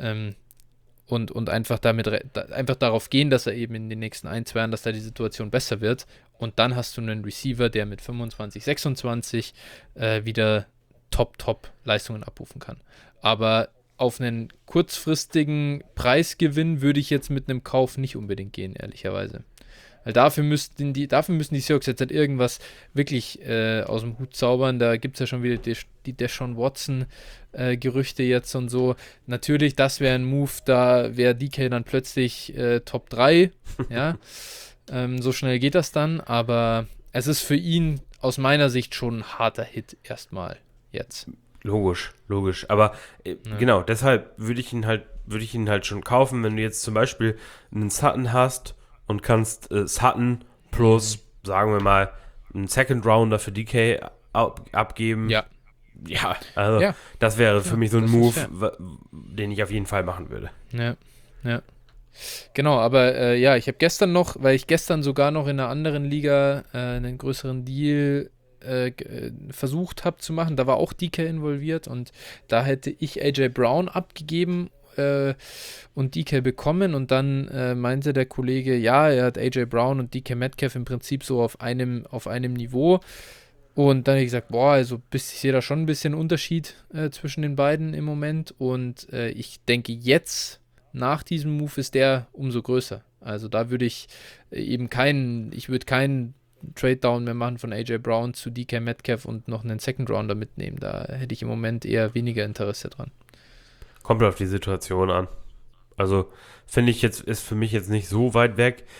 Und einfach einfach darauf gehen, dass er eben in den nächsten 1-2 Jahren, dass da die Situation besser wird. Und dann hast du einen Receiver, der mit 25, 26 wieder Top-Leistungen abrufen kann. Aber auf einen kurzfristigen Preisgewinn würde ich jetzt mit einem Kauf nicht unbedingt gehen, ehrlicherweise. Weil dafür müssen die Seahawks jetzt halt irgendwas wirklich aus dem Hut zaubern. Da gibt es ja schon wieder die Deshaun Watson Gerüchte jetzt und so. Natürlich, das wäre ein Move, da wäre DK dann plötzlich Top 3. Ja, so schnell geht das dann. Aber es ist für ihn aus meiner Sicht schon ein harter Hit erstmal jetzt. Logisch. Aber genau, deshalb würde ich ihn halt schon kaufen, wenn du jetzt zum Beispiel einen Sutton hast und kannst Sutton plus, sagen wir mal, einen Second Rounder für DK abgeben. Ja, also das wäre für mich so ein Move, den ich auf jeden Fall machen würde. Ja. Genau, aber ich habe gestern noch, weil ich gestern sogar noch in einer anderen Liga einen größeren Deal versucht habe zu machen, da war auch DK involviert und da hätte ich AJ Brown abgegeben und DK bekommen und dann meinte der Kollege, ja, er hat AJ Brown und DK Metcalf im Prinzip so auf einem Niveau und dann habe ich gesagt, boah, also ich sehe da schon ein bisschen Unterschied zwischen den beiden im Moment und ich denke jetzt, nach diesem Move ist der umso größer. Also da würde ich eben keinen Trade-Down mehr machen von AJ Brown zu DK Metcalf und noch einen Second-Rounder mitnehmen. Da hätte ich im Moment eher weniger Interesse dran. Kommt auf die Situation an. Also finde ich jetzt, ist für mich jetzt nicht so weit weg.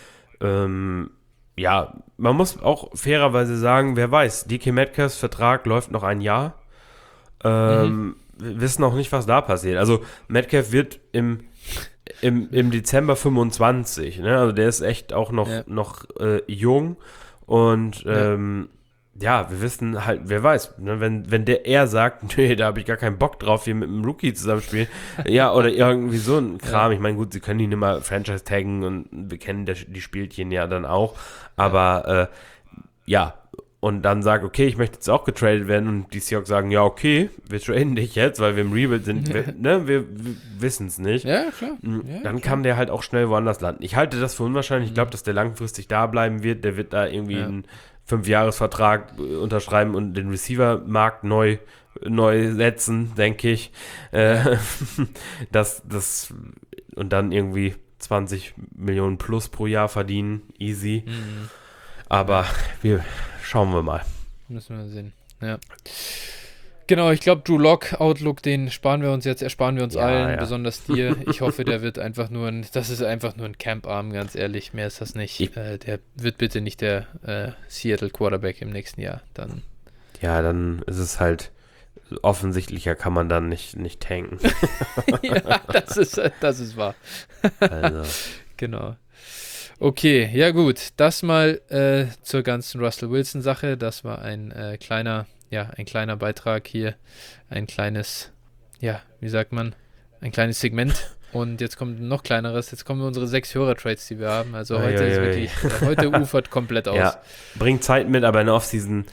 Ja, man muss auch fairerweise sagen, wer weiß, DK Metcalfs Vertrag läuft noch ein Jahr. Wir wissen auch nicht, was da passiert. Also Metcalf wird im Dezember 25, ne? Also der ist echt auch noch jung und ja, wir wissen halt, wer weiß, ne? Wenn er sagt, nee, da habe ich gar keinen Bock drauf, hier mit einem Rookie zusammenspielen, ja, oder irgendwie so ein Kram. Ich meine, gut, sie können ihn immer Franchise taggen und wir kennen die Spielchen ja dann auch, aber ja, und dann sagt, okay, ich möchte jetzt auch getradet werden und die Seahawks sagen, ja, okay, wir traden dich jetzt, weil wir im Rebuild sind, wir wissen es nicht. Ja, klar. Dann kann der halt auch schnell woanders landen. Ich halte das für unwahrscheinlich, ich glaube, dass der langfristig da bleiben wird, der wird da irgendwie einen 5-Jahres-Vertrag unterschreiben und den Receiver-Markt neu setzen, denke ich. Und dann irgendwie 20 Millionen plus pro Jahr verdienen, easy. Aber schauen wir mal. Müssen wir sehen. Ja. Genau, ich glaube, Drew Lock Outlook, den ersparen wir uns allen, besonders dir. Ich hoffe, der wird einfach das ist einfach nur ein Camp-Arm, ganz ehrlich, mehr ist das nicht. Der wird bitte nicht der Seattle Quarterback im nächsten Jahr. Dann. Ja, dann ist es halt offensichtlicher, kann man dann nicht tanken. Ja, das ist wahr. Also. Genau. Okay, ja gut, das mal zur ganzen Russell Wilson-Sache. Das war ein kleiner Beitrag hier, ein kleines Segment. Und jetzt kommt noch kleineres, jetzt kommen unsere 6 Hörer-Trades, die wir haben. Also heute ist wirklich, heute ufert komplett aus. Ja, bringt Zeit mit, aber in der Offseason,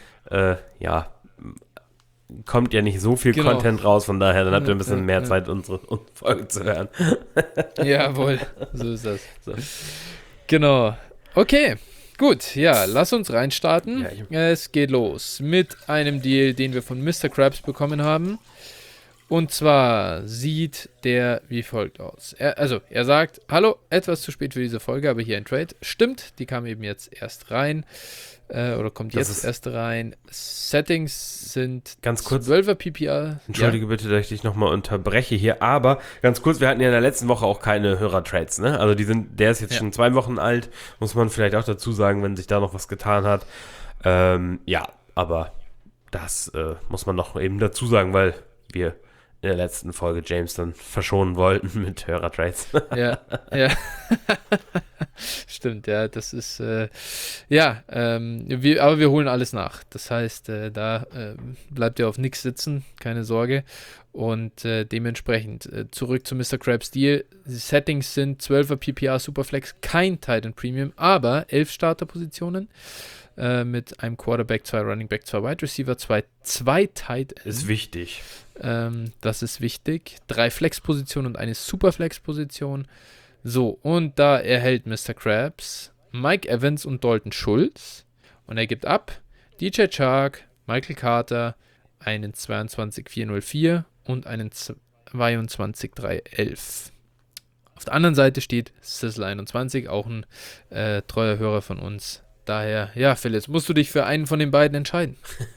kommt ja nicht so viel Content raus, von daher, dann habt ihr ein bisschen mehr Zeit, unsere Folge zu hören. Jawohl, so ist das. So. Genau. Okay, gut. Ja, lass uns reinstarten. Es geht los mit einem Deal, den wir von Mr. Krabs bekommen haben. Und zwar sieht der wie folgt aus. Er sagt, hallo, etwas zu spät für diese Folge, aber hier ein Trade. Stimmt, die kam eben jetzt erst rein. Kommt jetzt erst rein. Settings sind ganz kurz 12er PPR. Entschuldige bitte, dass ich dich nochmal unterbreche hier, aber ganz kurz, wir hatten ja in der letzten Woche auch keine Hörer-Trades, ne? Also der ist jetzt schon 2 Wochen alt, muss man vielleicht auch dazu sagen, wenn sich da noch was getan hat. Aber das muss man noch eben dazu sagen, weil wir in der letzten Folge James dann verschonen wollten mit Hörer-Trades. Ja. Stimmt, ja, das ist, aber wir holen alles nach. Das heißt, da bleibt ihr auf nichts sitzen, keine Sorge. Und dementsprechend zurück zu Mr. Krabs Deal. Die Settings sind 12er PPR Superflex, kein Titan Premium, aber 11 Starterpositionen. Mit einem Quarterback, 2 Running Back, 2 Wide Receiver, 2 Tight Ends. Ist wichtig. Das ist wichtig. 3 Flex-Positionen und eine Super-Flex-Position. So, und da erhält Mr. Krabs Mike Evans und Dalton Schultz. Und er gibt ab DJ Chark, Michael Carter, einen 22-404 und einen 22-311. Auf der anderen Seite steht Sizzle21, auch ein treuer Hörer von uns. Daher, ja, Phil, jetzt musst du dich für einen von den beiden entscheiden.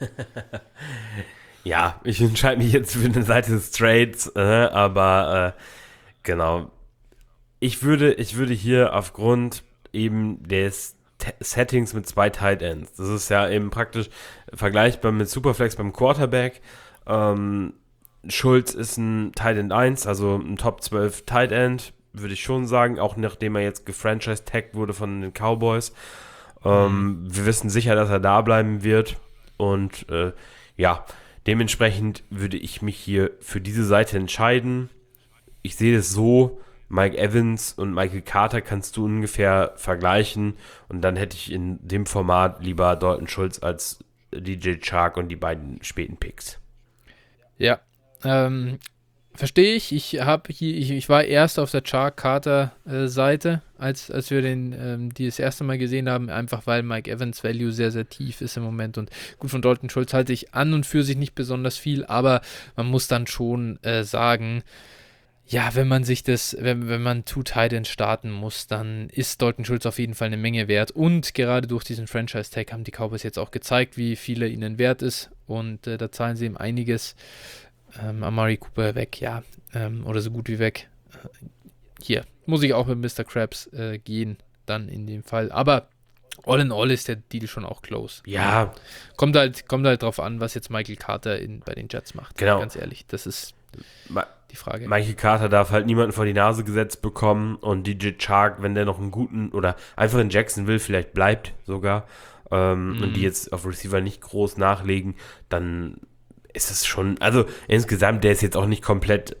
Ja, ich entscheide mich jetzt für eine Seite des Trades, aber genau. Ich würde hier aufgrund eben des Settings mit 2 Tight Ends, das ist ja eben praktisch vergleichbar mit Superflex beim Quarterback. Schultz ist ein Tight End 1, also ein Top 12 Tight End, würde ich schon sagen, auch nachdem er jetzt gefranchise-tagged wurde von den Cowboys. Wir wissen sicher, dass er da bleiben wird und dementsprechend würde ich mich hier für diese Seite entscheiden. Ich sehe es so, Mike Evans und Michael Carter kannst du ungefähr vergleichen und dann hätte ich in dem Format lieber Dalton Schultz als DJ Chark und die beiden späten Picks. Ja, verstehe ich. Ich war erst auf der Chark-Carter-Seite, als wir die das erste Mal gesehen haben, einfach weil Mike Evans Value sehr, sehr tief ist im Moment. Und gut, von Dalton Schultz halte ich an und für sich nicht besonders viel, aber man muss dann schon sagen, ja, wenn man Two Tight Ends starten muss, dann ist Dalton Schultz auf jeden Fall eine Menge wert. Und gerade durch diesen Franchise-Tag haben die Cowboys jetzt auch gezeigt, wie viel er ihnen wert ist. Und da zahlen sie ihm einiges. Amari Cooper weg, oder so gut wie weg. Hier muss ich auch mit Mr. Krabs gehen. dann in dem Fall. Aber all in all ist der Deal schon auch close. Ja. Kommt halt drauf an, was jetzt Michael Carter bei den Jets macht. Genau. Ganz ehrlich, das ist die Frage. Michael Carter darf halt niemanden vor die Nase gesetzt bekommen und DJ Chark, wenn der noch einen guten oder einfach in Jacksonville vielleicht bleibt sogar und die jetzt auf Receiver nicht groß nachlegen, dann ist es schon, also insgesamt, der ist jetzt auch nicht komplett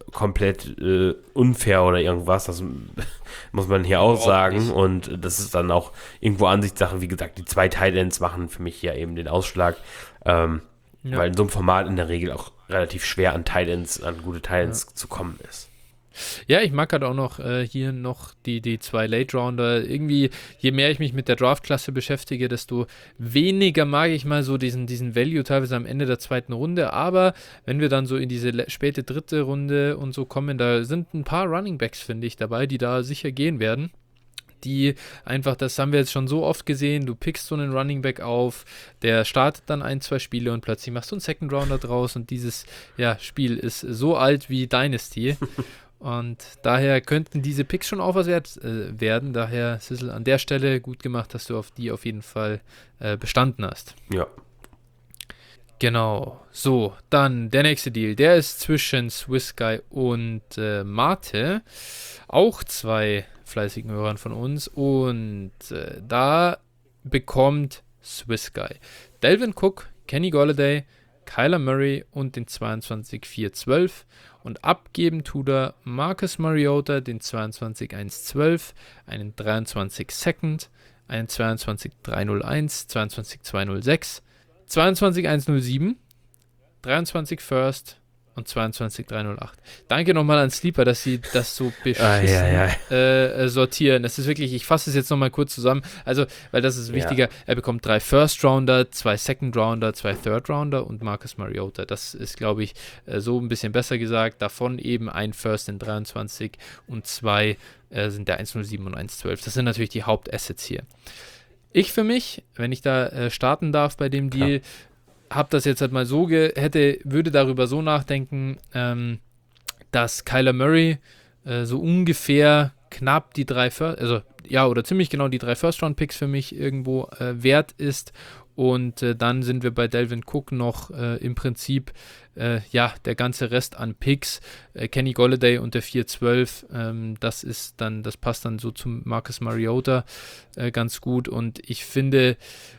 unfair oder irgendwas, das muss man hier auch sagen und das ist dann auch irgendwo Ansichtssache, wie gesagt, die 2 Tight Ends machen für mich ja eben den Ausschlag, weil in so einem Format in der Regel auch relativ schwer an gute Tight Ends zu kommen ist. Ja, ich mag halt auch noch hier noch die 2 Late-Rounder. Irgendwie, je mehr ich mich mit der Draft-Klasse beschäftige, desto weniger mag ich mal so diesen Value teilweise am Ende der 2. Runde. Aber wenn wir dann so in diese späte 3. Runde und so kommen, da sind ein paar Running-Backs, finde ich, dabei, die da sicher gehen werden. Die einfach, das haben wir jetzt schon so oft gesehen, du pickst so einen Running Back auf, der startet dann 1, 2 Spiele und plötzlich machst du einen Second Rounder draus und dieses Spiel ist so alt wie Dynasty. Und daher könnten diese Picks schon auch was wert werden. Daher, Sissel, an der Stelle gut gemacht, dass du auf die auf jeden Fall bestanden hast. Ja. Genau. So, dann der nächste Deal. Der ist zwischen Swiss Guy und Mate. Auch 2 fleißigen Hörern von uns. Und da bekommt Swiss Guy Dalvin Cook, Kenny Golladay, Kyler Murray und den 22-4-12 und abgeben tut er Marcus Mariota, den 22-1-12, einen 23 Second, einen 22-301, 22-206, 22-107, 23 First und 22-308. Danke nochmal an Sleeper, dass sie das so beschissen sortieren. Das ist wirklich, ich fasse es jetzt nochmal kurz zusammen, also, weil das ist wichtiger, er bekommt 3 First-Rounder, 2 Second-Rounder, 2 Third-Rounder und Marcus Mariota. Das ist, glaube ich, so ein bisschen besser gesagt. Davon eben ein First in 23 und 2 sind der 107 und 112. Das sind natürlich die Hauptassets hier. Ich für mich, wenn ich da starten darf bei dem Deal, habe das jetzt halt mal so würde darüber so nachdenken, dass Kyler Murray so ungefähr knapp die 3 oder ziemlich genau die 3 First-Round-Picks für mich irgendwo wert ist und dann sind wir bei Dalvin Cook noch im Prinzip der ganze Rest an Picks, Kenny Golladay und der 4-12, das passt dann so zum Marcus Mariota ganz gut und ich finde,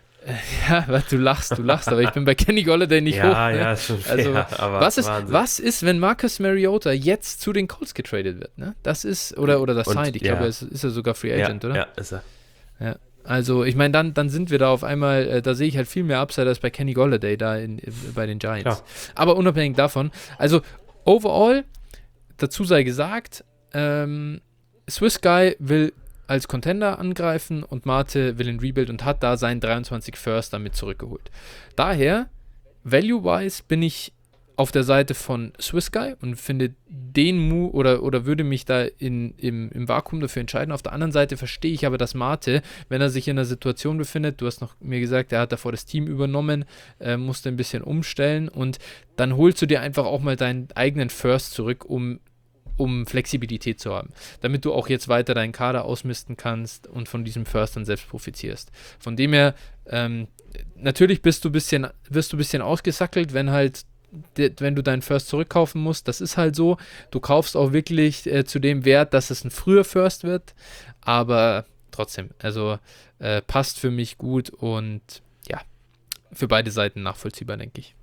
du lachst, aber ich bin bei Kenny Golladay nicht hoch. Ne? Ja, ist schon fair, also, aber was ist, wenn Marcus Mariota jetzt zu den Colts getradet wird? Ne? Das ist, oder das signed, ich glaube, ist er sogar Free Agent, oder? Ja, ist er. Ja, also ich meine, dann sind wir da auf einmal, da sehe ich halt viel mehr Upside als bei Kenny Golladay da bei den Giants. Klar. Aber unabhängig davon, also overall, dazu sei gesagt, Swiss Guy will als Contender angreifen und Mate will in Rebuild und hat da seinen 23 First damit zurückgeholt. Daher, value-wise, bin ich auf der Seite von Swiss Guy und finde den Move oder würde mich da im Vakuum dafür entscheiden. Auf der anderen Seite verstehe ich aber, dass Mate, wenn er sich in einer Situation befindet, du hast noch mir gesagt, er hat davor das Team übernommen, musste ein bisschen umstellen und dann holst du dir einfach auch mal deinen eigenen First zurück, um Flexibilität zu haben, damit du auch jetzt weiter deinen Kader ausmisten kannst und von diesem First dann selbst profitierst. Von dem her, natürlich wirst du ein bisschen ausgesackelt, wenn du deinen First zurückkaufen musst, das ist halt so, du kaufst auch wirklich zu dem Wert, dass es ein früher First wird, aber trotzdem, also passt für mich gut und ja, für beide Seiten nachvollziehbar, denke ich.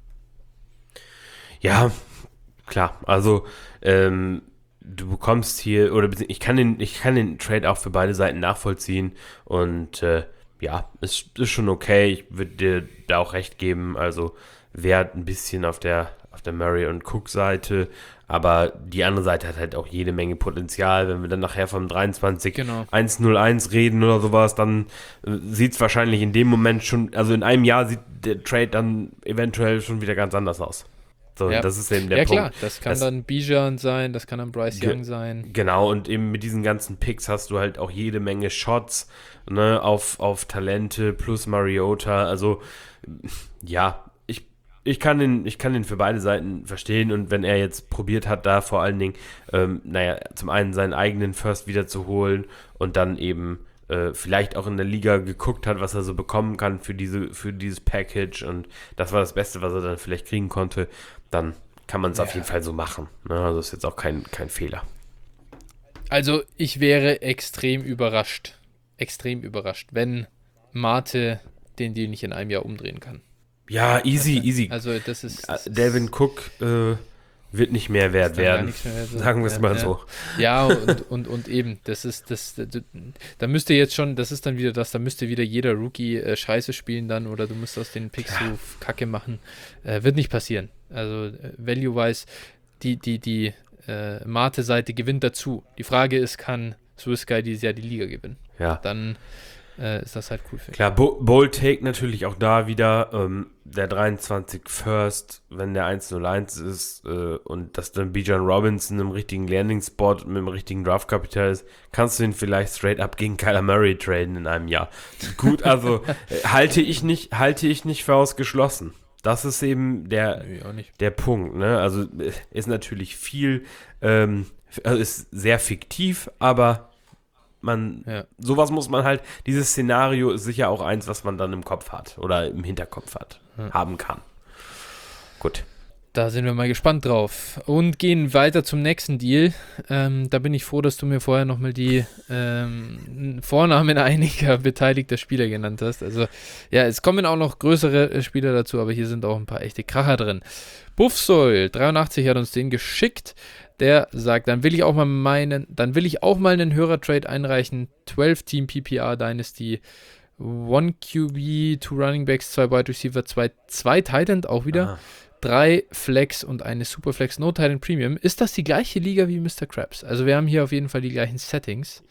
Ja, klar, also du bekommst hier, oder ich kann den Trade auch für beide Seiten nachvollziehen und ist schon okay, ich würde dir da auch recht geben, also Wert ein bisschen auf der Murray und Cook Seite, aber die andere Seite hat halt auch jede Menge Potenzial, wenn wir dann nachher vom 23-101 reden oder sowas, dann sieht es wahrscheinlich in dem Moment schon, also in einem Jahr sieht der Trade dann eventuell schon wieder ganz anders aus. So, ja. Das ist eben der Punkt. Ja klar, das kann dann Bijan sein, das kann dann Bryce Young sein. Genau, und eben mit diesen ganzen Picks hast du halt auch jede Menge Shots, ne, auf Talente plus Mariota, also ja, ich kann den für beide Seiten verstehen und wenn er jetzt probiert hat, da vor allen Dingen, zum einen seinen eigenen First wieder zu holen und dann eben vielleicht auch in der Liga geguckt hat, was er so bekommen kann für dieses Package und das war das Beste, was er dann vielleicht kriegen konnte, dann kann man es auf jeden Fall so machen. Ne? Also ist jetzt auch kein Fehler. Also ich wäre extrem überrascht, wenn Mate den Deal nicht in einem Jahr umdrehen kann. Ja, easy. Also das ist... Dalvin Cook wird nicht mehr wert werden, sagen wir es mal so. Ja, und eben, da müsste jetzt schon, das ist dann wieder das, da müsste wieder jeder Rookie Scheiße spielen dann oder du musst aus den Picks so Kacke machen. Wird nicht passieren. Also value-wise, die Mate-Seite gewinnt dazu. Die Frage ist, kann Swiss Guy dieses Jahr die Liga gewinnen? Ja. Dann ist das halt cool für ihn. Klar, Bold Take natürlich auch da wieder, der 23 First, wenn der 101 ist und dass dann Bijan Robinson im richtigen Landing-Spot mit dem richtigen Draft-Kapital ist, kannst du ihn vielleicht straight up gegen Kyler Murray traden in einem Jahr. Gut, also halte ich nicht für ausgeschlossen. Das ist eben der Punkt, ne? Also ist natürlich viel, ist sehr fiktiv, aber sowas muss man halt, dieses Szenario ist sicher auch eins, was man dann im Kopf hat oder im Hinterkopf haben kann. Gut. Da sind wir mal gespannt drauf. Und gehen weiter zum nächsten Deal. Da bin ich froh, dass du mir vorher nochmal die Vornamen einiger beteiligter Spieler genannt hast. Also ja, es kommen auch noch größere Spieler dazu, aber hier sind auch ein paar echte Kracher drin. Buffsoil 83 hat uns den geschickt. Der sagt, dann will ich auch mal einen Hörertrade einreichen. 12-Team PPR Dynasty, 1 QB, 2 Running Backs, 2 Wide Receiver, 2 Tight End auch wieder, 3 Flex und eine Superflex No Tight End Premium. Ist das die gleiche Liga wie Mr. Krabs? Also wir haben hier auf jeden Fall die gleichen Settings.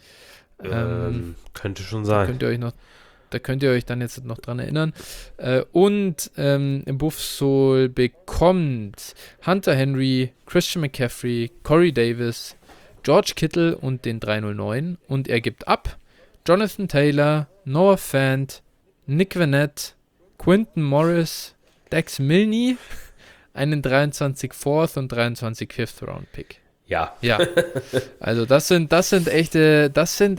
Könnte schon sein. Da könnt ihr euch dann jetzt noch dran erinnern. Und Buffsoul bekommt Hunter Henry, Christian McCaffrey, Corey Davis, George Kittle und den 309. Und er gibt ab Jonathan Taylor, Noah Fant, Nick Vannett, Quinton Morris, Dax Milne, einen 23 Fourth und 23 Fifth Round Pick. Ja. Also das sind echte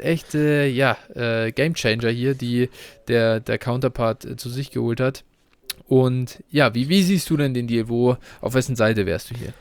Gamechanger hier, die der Counterpart zu sich geholt hat. Und ja, wie siehst du denn den Deal? Auf wessen Seite wärst du hier?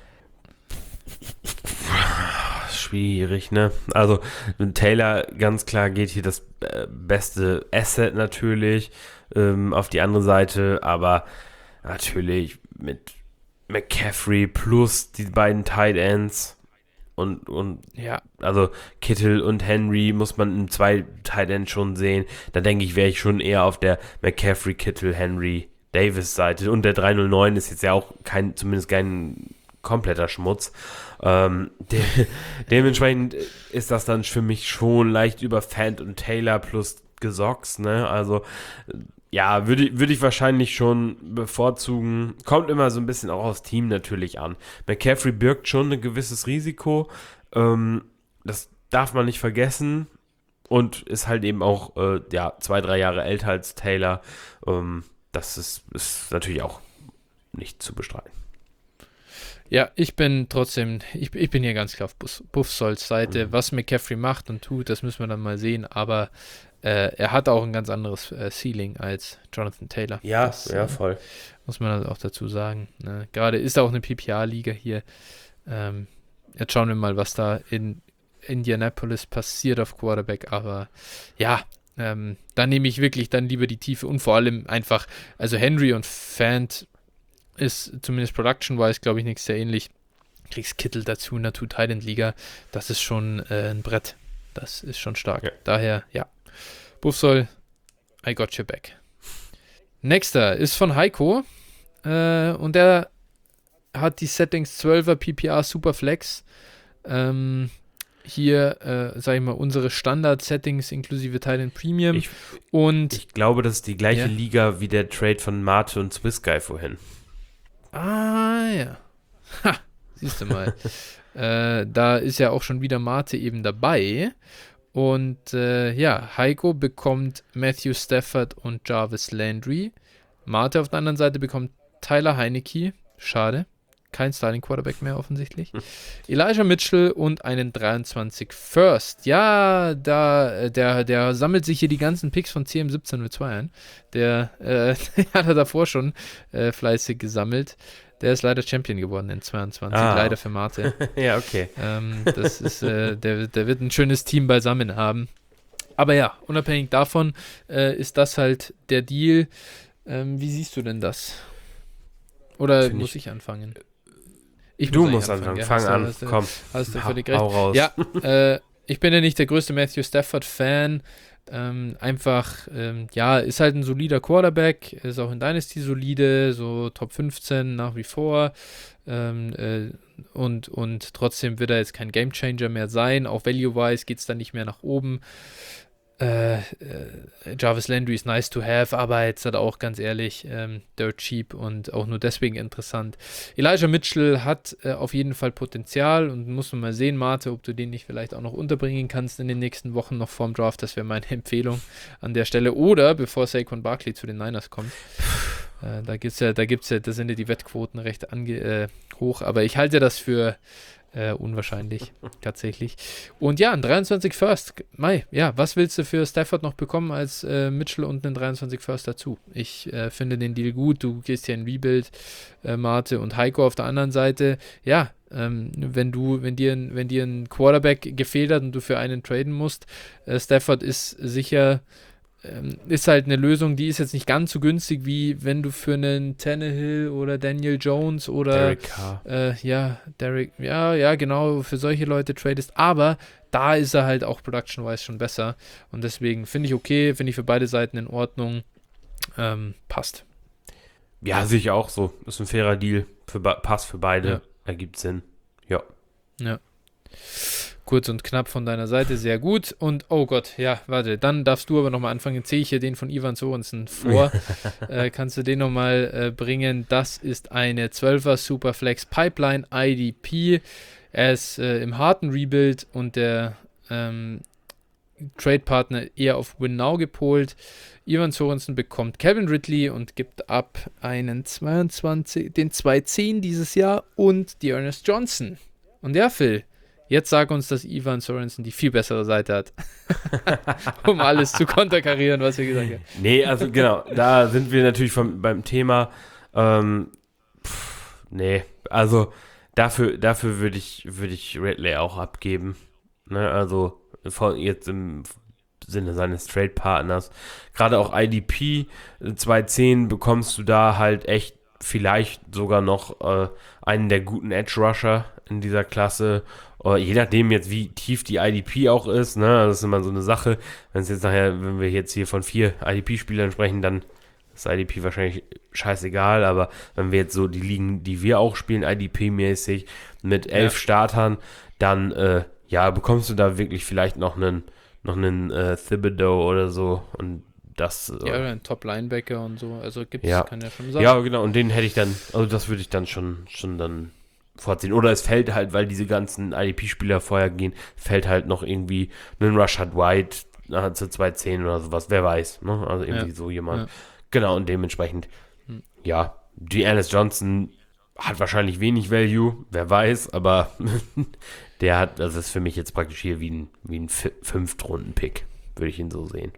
Schwierig, ne? Also mit Taylor ganz klar geht hier das beste Asset natürlich auf die andere Seite, aber natürlich mit McCaffrey plus die beiden Tight Ends und ja, also Kittle und Henry muss man im 2 Tight End schon sehen. Da denke ich, wäre ich schon eher auf der McCaffrey, Kittle, Henry, Davis Seite. Und der 309 ist jetzt ja auch zumindest kein kompletter Schmutz. Dementsprechend ist das dann für mich schon leicht über Fant und Taylor plus Gesocks, ne? Also ja, würde ich wahrscheinlich schon bevorzugen. Kommt immer so ein bisschen auch aufs Team natürlich an. McCaffrey birgt schon ein gewisses Risiko. Das darf man nicht vergessen. Und ist halt eben auch 2-3 Jahre älter als Taylor. Das ist natürlich auch nicht zu bestreiten. Ja, ich bin hier ganz klar auf Buffsols Seite. Was McCaffrey macht und tut, das müssen wir dann mal sehen. Aber er hat auch ein ganz anderes Ceiling als Jonathan Taylor. Ja, voll. Muss man halt auch dazu sagen. Ne? Gerade ist auch eine PPR-Liga hier. Jetzt schauen wir mal, was da in Indianapolis passiert auf Quarterback. Aber ja, dann nehme ich wirklich dann lieber die Tiefe und vor allem einfach, also Henry und Fant ist zumindest production-wise, glaube ich, nichts sehr ähnlich. Kriegst Kittle dazu in der Two-Tight-End-Liga. Das ist schon ein Brett. Das ist schon stark. Ja. Daher, ja. Buffsoll, I got your back. Nächster ist von Heiko. Und der hat die Settings 12er PPR Superflex. Hier, sag ich mal, unsere Standard-Settings inklusive Tight-End Premium. Ich glaube, das ist die gleiche Liga wie der Trade von Mate und Swiss Guy vorhin. Ah, ja. Ha, siehst du mal. Da ist ja auch schon wieder Mate eben dabei. Und Heiko bekommt Matthew Stafford und Jarvis Landry. Mate auf der anderen Seite bekommt Tyler Heineke. Schade. kein Starting Quarterback mehr offensichtlich. Elijah Mitchell und einen 23 First. Ja, der sammelt sich hier die ganzen Picks von CM1702 ein. Der hat er davor schon fleißig gesammelt. Der ist leider Champion geworden in 22, leider für Mate. Ja, okay. Das ist, der wird ein schönes Team beisammen haben. Aber ja, unabhängig davon ist das halt der Deal. Wie siehst du denn das? Oder muss ich anfangen? Du musst anfangen. Ja, fang an. Komm. Hast du völlig recht. Hau raus. Ja, ich bin ja nicht der größte Matthew Stafford-Fan. Ist halt ein solider Quarterback, ist auch in Dynasty solide, so Top 15 nach wie vor. Und trotzdem wird er jetzt kein Gamechanger mehr sein. Auch value-wise geht es dann nicht mehr nach oben. Jarvis Landry ist nice to have, aber jetzt hat auch ganz ehrlich dirt cheap und auch nur deswegen interessant. Elijah Mitchell hat auf jeden Fall Potenzial und muss man mal sehen, Mate, ob du den nicht vielleicht auch noch unterbringen kannst in den nächsten Wochen noch vorm Draft. Das wäre meine Empfehlung an der Stelle. Oder bevor Saquon Barkley zu den Niners kommt. Da sind ja die Wettquoten recht hoch, aber ich halte das für unwahrscheinlich, tatsächlich. Und ja, ein 23 First. Was willst du für Stafford noch bekommen als Mitchell und einen 23 First dazu? Ich finde den Deal gut. Du gehst hier in Rebuild, Mate und Heiko auf der anderen Seite. Ja, wenn dir ein Quarterback gefehlt hat und du für einen traden musst, Stafford ist sicher ist halt eine Lösung, die ist jetzt nicht ganz so günstig, wie wenn du für einen Tannehill oder Daniel Jones oder Derek Carr. Genau, für solche Leute tradest, aber da ist er halt auch production-wise schon besser und deswegen finde ich für beide Seiten in Ordnung, passt. Ja, sehe ich auch so, ist ein fairer Deal, passt für beide, ergibt Sinn, ja. Kurz und knapp von deiner Seite, sehr gut. Und, oh Gott, ja, warte, dann darfst du aber nochmal anfangen. Jetzt sehe ich hier den von Ivan Sorensen vor. Kannst du den nochmal bringen? Das ist eine 12er Superflex Pipeline IDP. Er ist im harten Rebuild und der Trade-Partner eher auf Win-Now gepolt. Ivan Sorensen bekommt Calvin Ridley und gibt ab den 210 dieses Jahr und die Ernest Johnson. Und ja, Phil, jetzt sag uns, dass Ivan Sorensen die viel bessere Seite hat. Um alles zu konterkarieren, was wir gesagt haben. Nee, also genau, da sind wir natürlich beim Thema. Also dafür würde ich Ridley auch abgeben. Ne, also jetzt im Sinne seines Trade-Partners. Gerade auch IDP 210 bekommst du da halt echt vielleicht sogar noch einen der guten Edge-Rusher in dieser Klasse. Je nachdem jetzt, wie tief die IDP auch ist, ne, das ist immer so eine Sache. Wenn wir jetzt hier von 4 IDP-Spielern sprechen, dann ist IDP wahrscheinlich scheißegal, aber wenn wir jetzt so die Ligen, die wir auch spielen, IDP-mäßig, mit 11 Startern, dann, bekommst du da wirklich vielleicht noch einen Thibodeau oder so und das... oder ein Top-Linebacker und so, also kann ja schon sein. Ja, genau, und den hätte ich dann, also das würde ich dann schon dann vorziehen. Oder es fällt halt, weil diese ganzen IDP-Spieler vorher gehen, fällt halt noch irgendwie ein Rashad White zu 210 oder sowas, wer weiß, ne? Also irgendwie so jemand. Ja. Genau, und dementsprechend, die Ernest Johnson hat wahrscheinlich wenig Value, wer weiß, aber das ist für mich jetzt praktisch hier wie ein 5-Runden-Pick, würde ich ihn so sehen.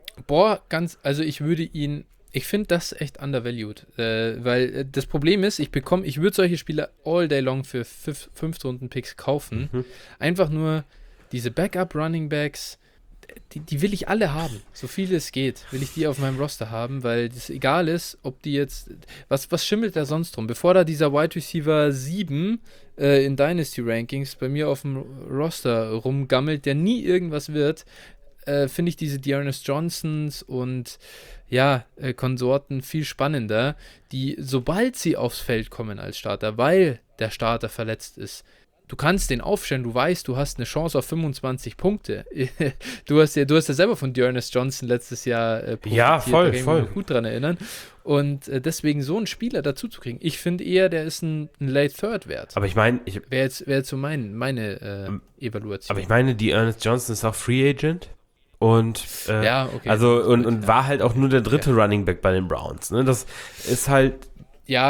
Ich finde das echt undervalued, weil das Problem ist, ich würde solche Spieler all day long für 5-Runden-Picks kaufen. Einfach nur diese Backup-Running-Backs, die will ich alle haben, so viele es geht, will ich die auf meinem Roster haben, weil es egal ist, ob die jetzt, was schimmelt da sonst drum? Bevor da dieser Wide Receiver 7 in Dynasty Rankings bei mir auf dem Roster rumgammelt, der nie irgendwas wird, finde ich diese Ernest Johnsons und Konsorten viel spannender, die, sobald sie aufs Feld kommen als Starter, weil der Starter verletzt ist, du kannst den aufstellen, du weißt, du hast eine Chance auf 25 Punkte. Du hast ja selber von Ernest Johnson letztes Jahr profitiert. Ja, voll. Da kann ich mich gut dran erinnern. Und deswegen so einen Spieler dazu zu kriegen, ich finde eher, der ist ein Late Third wert. Aber ich meine, wäre jetzt so meine Evaluation. Aber ich meine, die Ernest Johnson ist auch Free Agent. Und okay. Also und war halt auch nur der dritte Running Back bei den Browns. Ne? Das ist halt. Ja,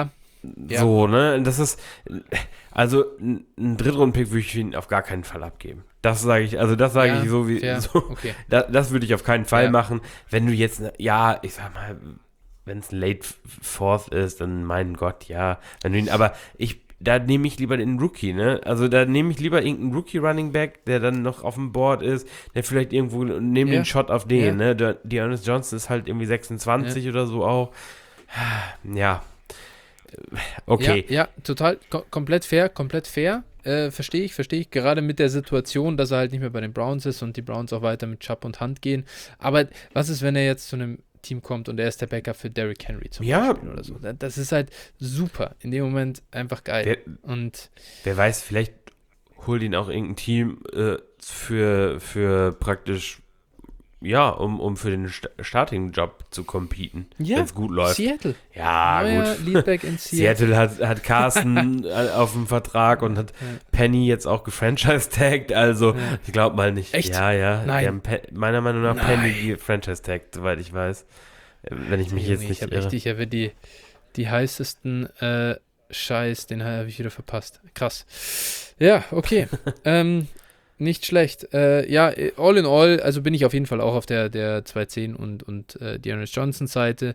Ja. So, ne? Das ist, also ein Drittrunden-Pick würde ich ihn auf gar keinen Fall abgeben. Das sage ich, also das sage Ja, ich so wie, fair. so, Okay. das würde ich auf keinen Fall Ja. machen. Wenn du jetzt, ja, ich sag mal, wenn es ein Late Fourth ist, dann mein Gott, ja. Wenn du ihn, aber da nehme ich lieber den Rookie, ne? Also da nehme ich lieber irgendeinen Rookie-Running-Back, der dann noch auf dem Board ist, der vielleicht irgendwo, nehme den Shot auf den, ne? Dearness Johnson ist halt irgendwie 26 oder so auch. Ja. Okay. Ja, total, komplett fair. Verstehe ich. Gerade mit der Situation, dass er halt nicht mehr bei den Browns ist und die Browns auch weiter mit Chubb und Hunt gehen. Aber was ist, wenn er jetzt zu einem Team kommt und er ist der Backup für Derrick Henry zum Beispiel oder so? Das ist halt super. In dem Moment einfach geil. Und wer weiß, vielleicht holt ihn auch irgendein Team für praktisch, ja, um für den Starting-Job zu competen, wenn es gut läuft. Seattle. Ja, Neuer gut. Leadback in Seattle. Seattle hat Carson auf dem Vertrag und hat Penny jetzt auch gefranchise-tagged, also ich glaube mal nicht. Echt? Ja. Nein. Die haben meiner Meinung nach Penny gefranchise-tagged, soweit ich weiß. Wenn ich mich jetzt nicht irre. Ich habe die heißesten Scheiß, den habe ich wieder verpasst. Krass. Ja, okay. Nicht schlecht. All in all, also bin ich auf jeden Fall auch auf der 210 und Dearness Johnson Seite.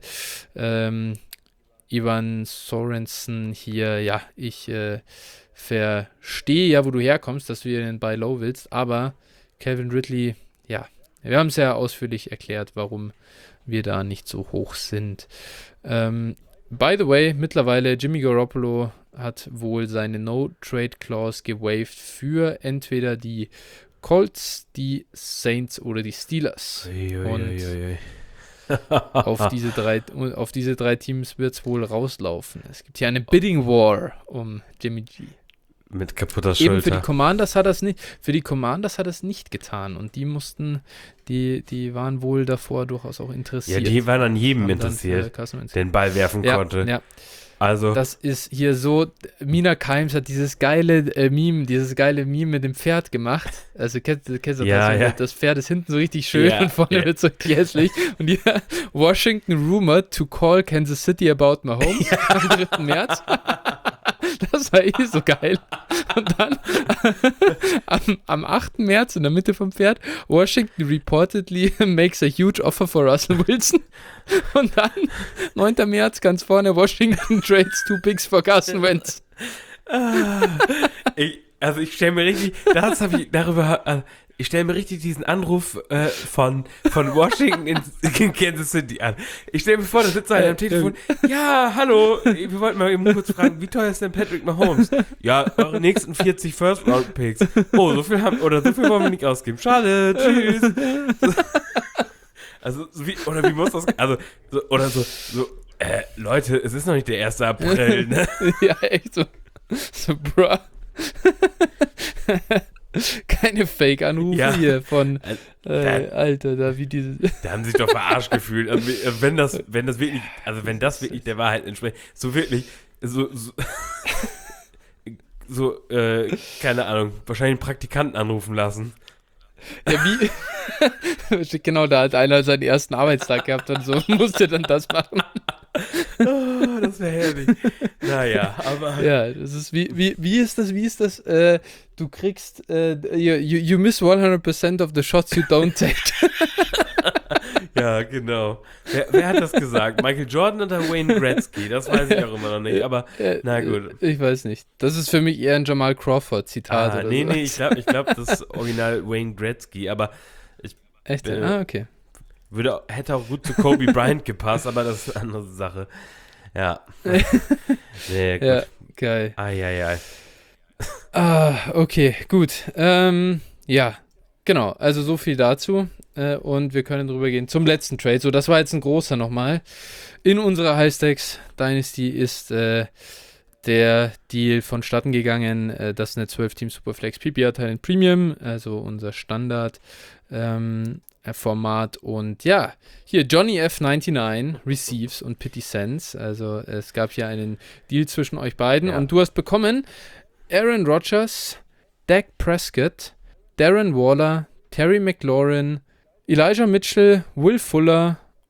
Ivan Sorensen hier, ja, ich verstehe ja, wo du herkommst, dass du hier den Buy Low willst, aber Calvin Ridley, ja, wir haben es ja ausführlich erklärt, warum wir da nicht so hoch sind. By the way, mittlerweile Jimmy Garoppolo hat wohl seine No-Trade-Clause gewaved für entweder die Colts, die Saints oder die Steelers. Und auf diese drei Teams wird es wohl rauslaufen. Es gibt hier eine Bidding War um Jimmy G. Mit kaputter Schulter. Eben für die Commanders hat er es nicht getan und die waren wohl davor durchaus auch interessiert. Ja, die waren an jedem interessiert, der den Ball werfen konnte. Ja. Also. Das ist hier so, Mina Kimes hat dieses geile Meme mit dem Pferd gemacht. Also kennst du das? Ja. Das Pferd ist hinten so richtig schön und vorne wird so hässlich. Und hier, Washington rumored to call Kansas City about Mahomes am 3. März. Das war so geil. Und dann am 8. März in der Mitte vom Pferd, Washington reportedly makes a huge offer for Russell Wilson. Und dann 9. März ganz vorne, Washington trades 2 picks for Carson Wentz. Ich stelle mir richtig, ich stelle mir richtig diesen Anruf von Washington in Kansas City an. Ich stelle mir vor, da sitzt einer am Telefon. Ja, hallo, wir wollten mal eben kurz fragen, wie teuer ist denn Patrick Mahomes? Ja, eure nächsten 40 First-Round-Picks. Oh, so viel wollen wir nicht ausgeben. Schade, tschüss. Also, wie muss das, also, Leute, es ist noch nicht der 1. April, ne? Ja, echt so. So, bruh. Keine Fake-Anrufe hier von Alter, da wie diese. Da haben sie sich doch verarscht gefühlt. Also, wenn das wirklich der Wahrheit entspricht, keine Ahnung, wahrscheinlich einen Praktikanten anrufen lassen. Ja, wie? Genau, da hat einer seinen ersten Arbeitstag gehabt und so musste dann das machen. Oh, das wäre herrlich. Naja, aber. Ja, das ist wie ist das? Du kriegst, you miss 100% of the shots you don't take. Ja, genau. Wer hat das gesagt? Michael Jordan oder Wayne Gretzky? Das weiß ich auch immer noch nicht, aber na gut. Ich weiß nicht. Das ist für mich eher ein Jamal Crawford-Zitat. Nee, ich glaube, das ist original Wayne Gretzky, aber echt? Okay. Hätte auch gut zu Kobe Bryant gepasst, aber das ist eine andere Sache. Ja. Nee, gut. Ja, geil. Ai. Okay, gut. Ja, genau. Also so viel dazu. Und wir können drüber gehen zum letzten Trade. So, das war jetzt ein großer nochmal. In unserer High-Stakes Dynasty ist der Deal vonstatten gegangen. Das ist eine 12-Team Superflex PPR-Teil in Premium, also unser Standard Format. Und ja, hier Johnny F99 Receives und Pity Cents. Also es gab hier einen Deal zwischen euch beiden. Ja. Und du hast bekommen Aaron Rodgers, Dak Prescott, Darren Waller, Terry McLaurin, Elijah Mitchell, Will Fuller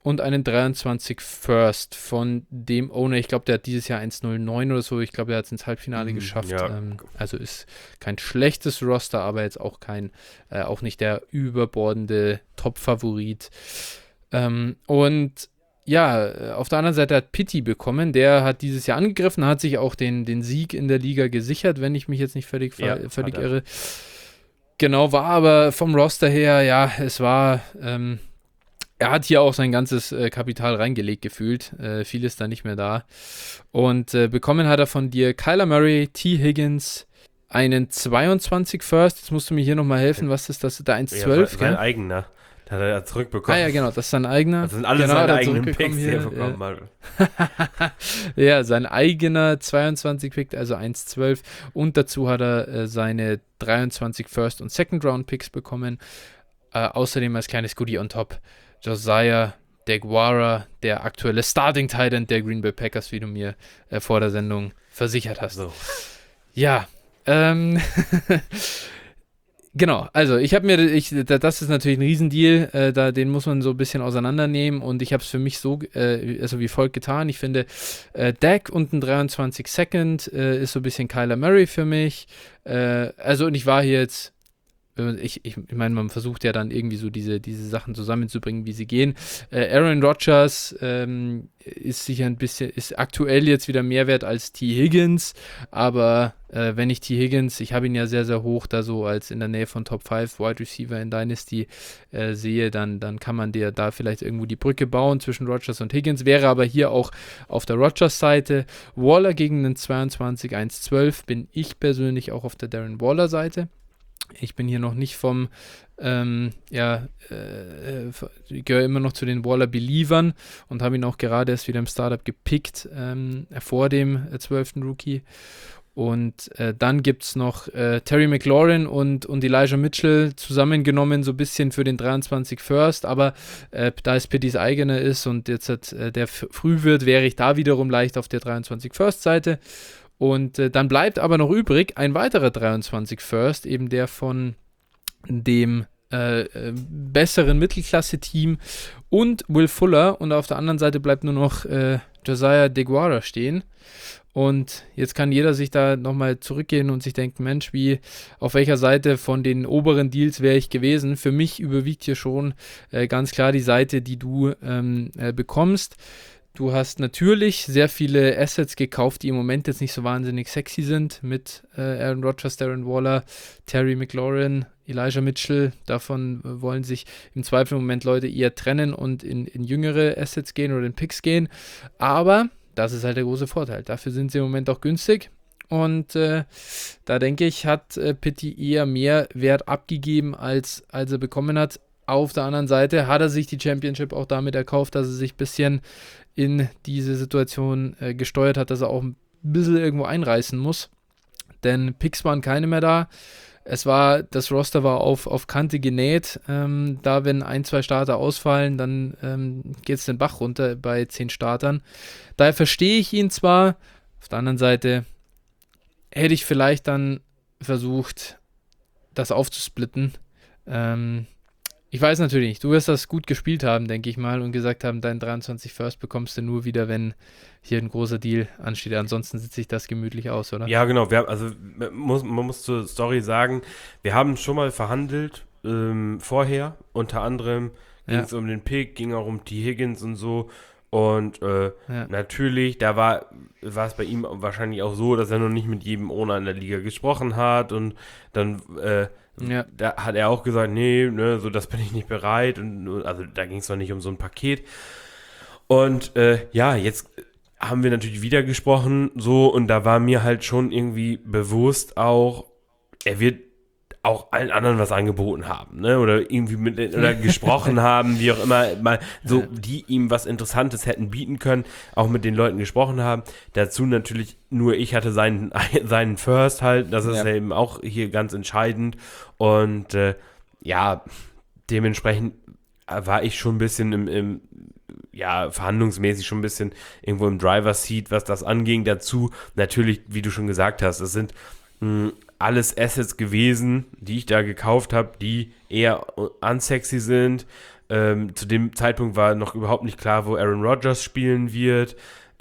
und einen 23 First von dem Owner. Ich glaube, der hat dieses Jahr 1,09 oder so. Ich glaube, er hat es ins Halbfinale geschafft. Ja. Also ist kein schlechtes Roster, aber jetzt auch auch nicht der überbordende Top-Favorit. Und ja, auf der anderen Seite hat Pitti bekommen. Der hat dieses Jahr angegriffen, hat sich auch den Sieg in der Liga gesichert, wenn ich mich jetzt nicht völlig irre. Genau, war aber vom Roster her, ja, es war, er hat hier auch sein ganzes Kapital reingelegt gefühlt. Viel ist da nicht mehr da. Und bekommen hat er von dir Kyler Murray, T. Higgins, einen 22 First. Jetzt musst du mir hier nochmal helfen, was ist das? Der 1,12, ja, sein eigener. Da hat er zurückbekommen. Ja, genau, das ist sein eigener. Das sind alle seine eigenen Picks, die er bekommen hat. Ja, sein eigener 22 Pick, also 1,12. Und dazu hat er seine 23 First- und Second-Round-Picks bekommen. Außerdem als kleines Goodie on top Josiah DeGuara, der aktuelle Starting-Titan der Green Bay Packers, wie du mir vor der Sendung versichert hast. So. Ja, genau, also das ist natürlich ein Riesendeal, den muss man so ein bisschen auseinandernehmen und ich habe es für mich so wie folgt getan. Ich finde, Dak und ein 23 Second ist so ein bisschen Kyler Murray für mich. Und ich war hier jetzt, ich meine, man versucht ja dann irgendwie so diese Sachen zusammenzubringen, wie sie gehen. Aaron Rodgers ist sicher ist aktuell jetzt wieder mehr wert als T. Higgins, aber wenn ich T. Higgins, ich habe ihn ja sehr, sehr hoch da so als in der Nähe von Top 5 Wide Receiver in Dynasty sehe, dann kann man dir da vielleicht irgendwo die Brücke bauen zwischen Rodgers und Higgins, wäre aber hier auch auf der Rodgers-Seite. Waller gegen einen 22 1,12 bin ich persönlich auch auf der Darren Waller-Seite. Ich bin hier noch nicht ich gehöre immer noch zu den Waller-Believern und habe ihn auch gerade erst wieder im Startup gepickt, vor dem 12. Rookie. Und dann gibt es noch Terry McLaurin und Elijah Mitchell zusammengenommen, so ein bisschen für den 23 First, aber da es Pittys eigener ist und jetzt der früh wird, wäre ich da wiederum leicht auf der 23 First Seite. Und dann bleibt aber noch übrig ein weiterer 23 First, eben der von dem besseren Mittelklasse-Team und Will Fuller. Und auf der anderen Seite bleibt nur noch Josiah DeGuara stehen. Und jetzt kann jeder sich da nochmal zurückgehen und sich denken, Mensch, auf welcher Seite von den oberen Deals wäre ich gewesen? Für mich überwiegt hier schon ganz klar die Seite, die du bekommst. Du hast natürlich sehr viele Assets gekauft, die im Moment jetzt nicht so wahnsinnig sexy sind, mit Aaron Rodgers, Darren Waller, Terry McLaurin, Elijah Mitchell. Davon wollen sich im Zweifel im Moment Leute eher trennen und in jüngere Assets gehen oder in Picks gehen. Aber das ist halt der große Vorteil. Dafür sind sie im Moment auch günstig. Und da denke ich, hat Pitti eher mehr Wert abgegeben, als er bekommen hat. Auf der anderen Seite hat er sich die Championship auch damit erkauft, dass er sich ein bisschen in diese Situation gesteuert hat, dass er auch ein bisschen irgendwo einreißen muss. Denn Picks waren keine mehr da. Das Roster war auf Kante genäht. Da, wenn 1, 2 Starter ausfallen, dann geht es den Bach runter bei 10 Startern. Daher verstehe ich ihn zwar. Auf der anderen Seite hätte ich vielleicht dann versucht, das aufzusplitten. Ich weiß natürlich nicht, du wirst das gut gespielt haben, denke ich mal, und gesagt haben, deinen 23 First bekommst du nur wieder, wenn hier ein großer Deal ansteht. Ansonsten sitze ich das gemütlich aus, oder? Ja, genau. Man muss zur Story sagen, wir haben schon mal verhandelt vorher. Unter anderem ging es um den Pick, ging auch um T. Higgins und so. Und natürlich, da war es bei ihm wahrscheinlich auch so, dass er noch nicht mit jedem Owner in der Liga gesprochen hat. Und dann da hat er auch gesagt, nee, ne, so das bin ich nicht bereit. Und also da ging es noch nicht um so ein Paket. Und jetzt haben wir natürlich wieder gesprochen, so, und da war mir halt schon irgendwie bewusst auch, er wird auch allen anderen was angeboten haben, ne, oder irgendwie oder gesprochen haben, wie auch immer, mal so, die ihm was Interessantes hätten bieten können, auch mit den Leuten gesprochen haben. Dazu natürlich nur ich hatte seinen First halt, das ist ja eben auch hier ganz entscheidend und dementsprechend war ich schon ein bisschen verhandlungsmäßig schon ein bisschen irgendwo im Driver's Seat, was das anging. Dazu natürlich, wie du schon gesagt hast, es sind alles Assets gewesen, die ich da gekauft habe, die eher unsexy sind. Zu dem Zeitpunkt war noch überhaupt nicht klar, wo Aaron Rodgers spielen wird.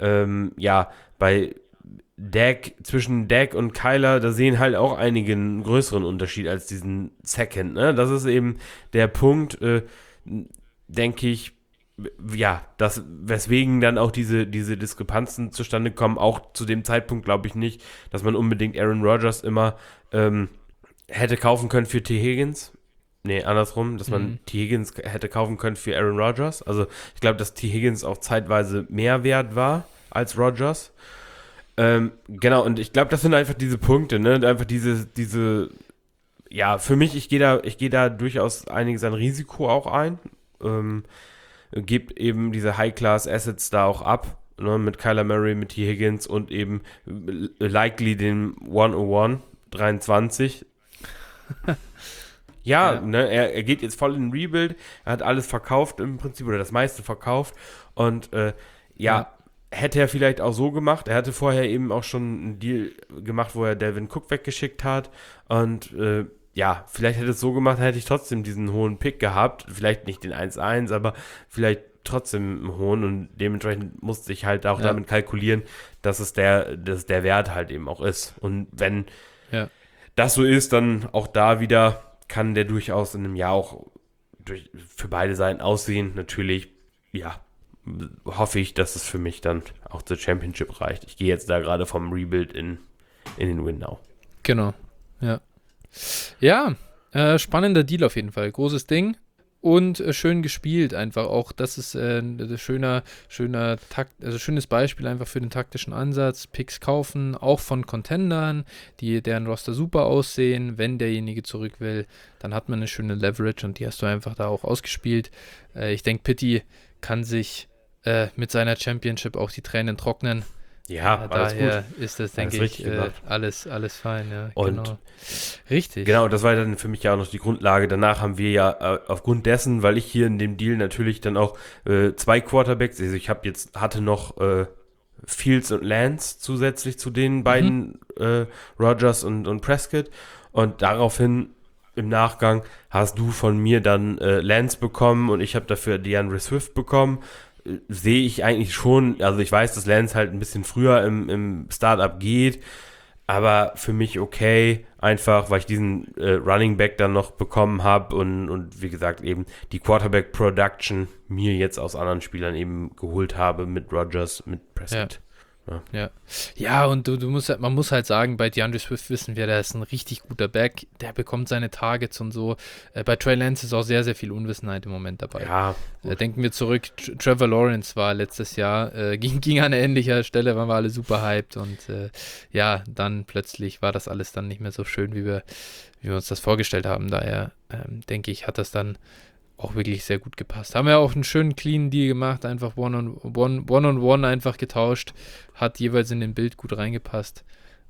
Zwischen Dak und Kyler, da sehen halt auch einige einen größeren Unterschied als diesen Second. Ne? Das ist eben der Punkt, denke ich, weswegen dann auch diese Diskrepanzen zustande kommen. Auch zu dem Zeitpunkt glaube ich nicht, dass man unbedingt Aaron Rodgers immer hätte kaufen können für T. Higgins. Nee, andersrum, dass man T. Higgins hätte kaufen können für Aaron Rodgers. Also ich glaube, dass T. Higgins auch zeitweise mehr wert war als Rodgers. Genau, und ich glaube, das sind einfach diese Punkte, ne? Einfach für mich, ich gehe da durchaus einiges an Risiko auch ein. Gebe eben diese High-Class-Assets da auch ab, ne? Mit Kyler Murray, mit T. Higgins und eben likely den 101, 23. Ne, er geht jetzt voll in den Rebuild, er hat alles verkauft im Prinzip, oder das meiste verkauft und hätte er vielleicht auch so gemacht. Er hatte vorher eben auch schon einen Deal gemacht, wo er Dalvin Cook weggeschickt hat und vielleicht hätte es so gemacht, hätte ich trotzdem diesen hohen Pick gehabt, vielleicht nicht den 1-1, aber vielleicht trotzdem einen hohen und dementsprechend musste ich halt auch damit kalkulieren, dass es der Wert halt eben auch ist und wenn das so ist, dann auch da wieder kann der durchaus in einem Jahr auch für beide Seiten aussehen. Natürlich, hoffe ich, dass es für mich dann auch zur Championship reicht. Ich gehe jetzt da gerade vom Rebuild in den Win now. Genau, ja. Ja, spannender Deal auf jeden Fall. Großes Ding und schön gespielt einfach auch. Das ist ein schöner Takt, also schönes Beispiel einfach für den taktischen Ansatz. Picks kaufen, auch von Contendern, deren Roster super aussehen. Wenn derjenige zurück will, dann hat man eine schöne Leverage und die hast du einfach da auch ausgespielt. Ich denke, Pitti kann sich mit seiner Championship auch die Tränen trocknen. Ja, daher gut. ist das, denke ich, alles fein. Ja, und genau. Richtig. Genau, das war dann für mich ja auch noch die Grundlage. Danach haben wir ja aufgrund dessen, weil ich hier in dem Deal natürlich dann auch 2 Quarterbacks, also hatte noch Fields und Lance zusätzlich zu den beiden Rodgers und Prescott und daraufhin im Nachgang hast du von mir dann Lance bekommen und ich habe dafür DeAndre Swift bekommen. Sehe ich eigentlich schon, also ich weiß, dass Lance halt ein bisschen früher im Startup geht, aber für mich okay, einfach, weil ich diesen Running Back dann noch bekommen habe und wie gesagt eben die Quarterback Production mir jetzt aus anderen Spielern eben geholt habe mit Rodgers, mit Prescott. Ja, und man muss halt sagen, bei DeAndre Swift wissen wir, der ist ein richtig guter Back, der bekommt seine Targets und so. Bei Trey Lance ist auch sehr, sehr viel Unwissenheit im Moment dabei. Ja. Denken wir zurück, Trevor Lawrence war letztes Jahr, ging an ähnlicher Stelle, waren wir alle super hyped und dann plötzlich war das alles dann nicht mehr so schön, wie wir uns das vorgestellt haben. Daher, denke ich, hat das dann auch wirklich sehr gut gepasst. Haben wir auch einen schönen clean Deal gemacht, einfach One-on-One einfach getauscht, hat jeweils in den Bild gut reingepasst.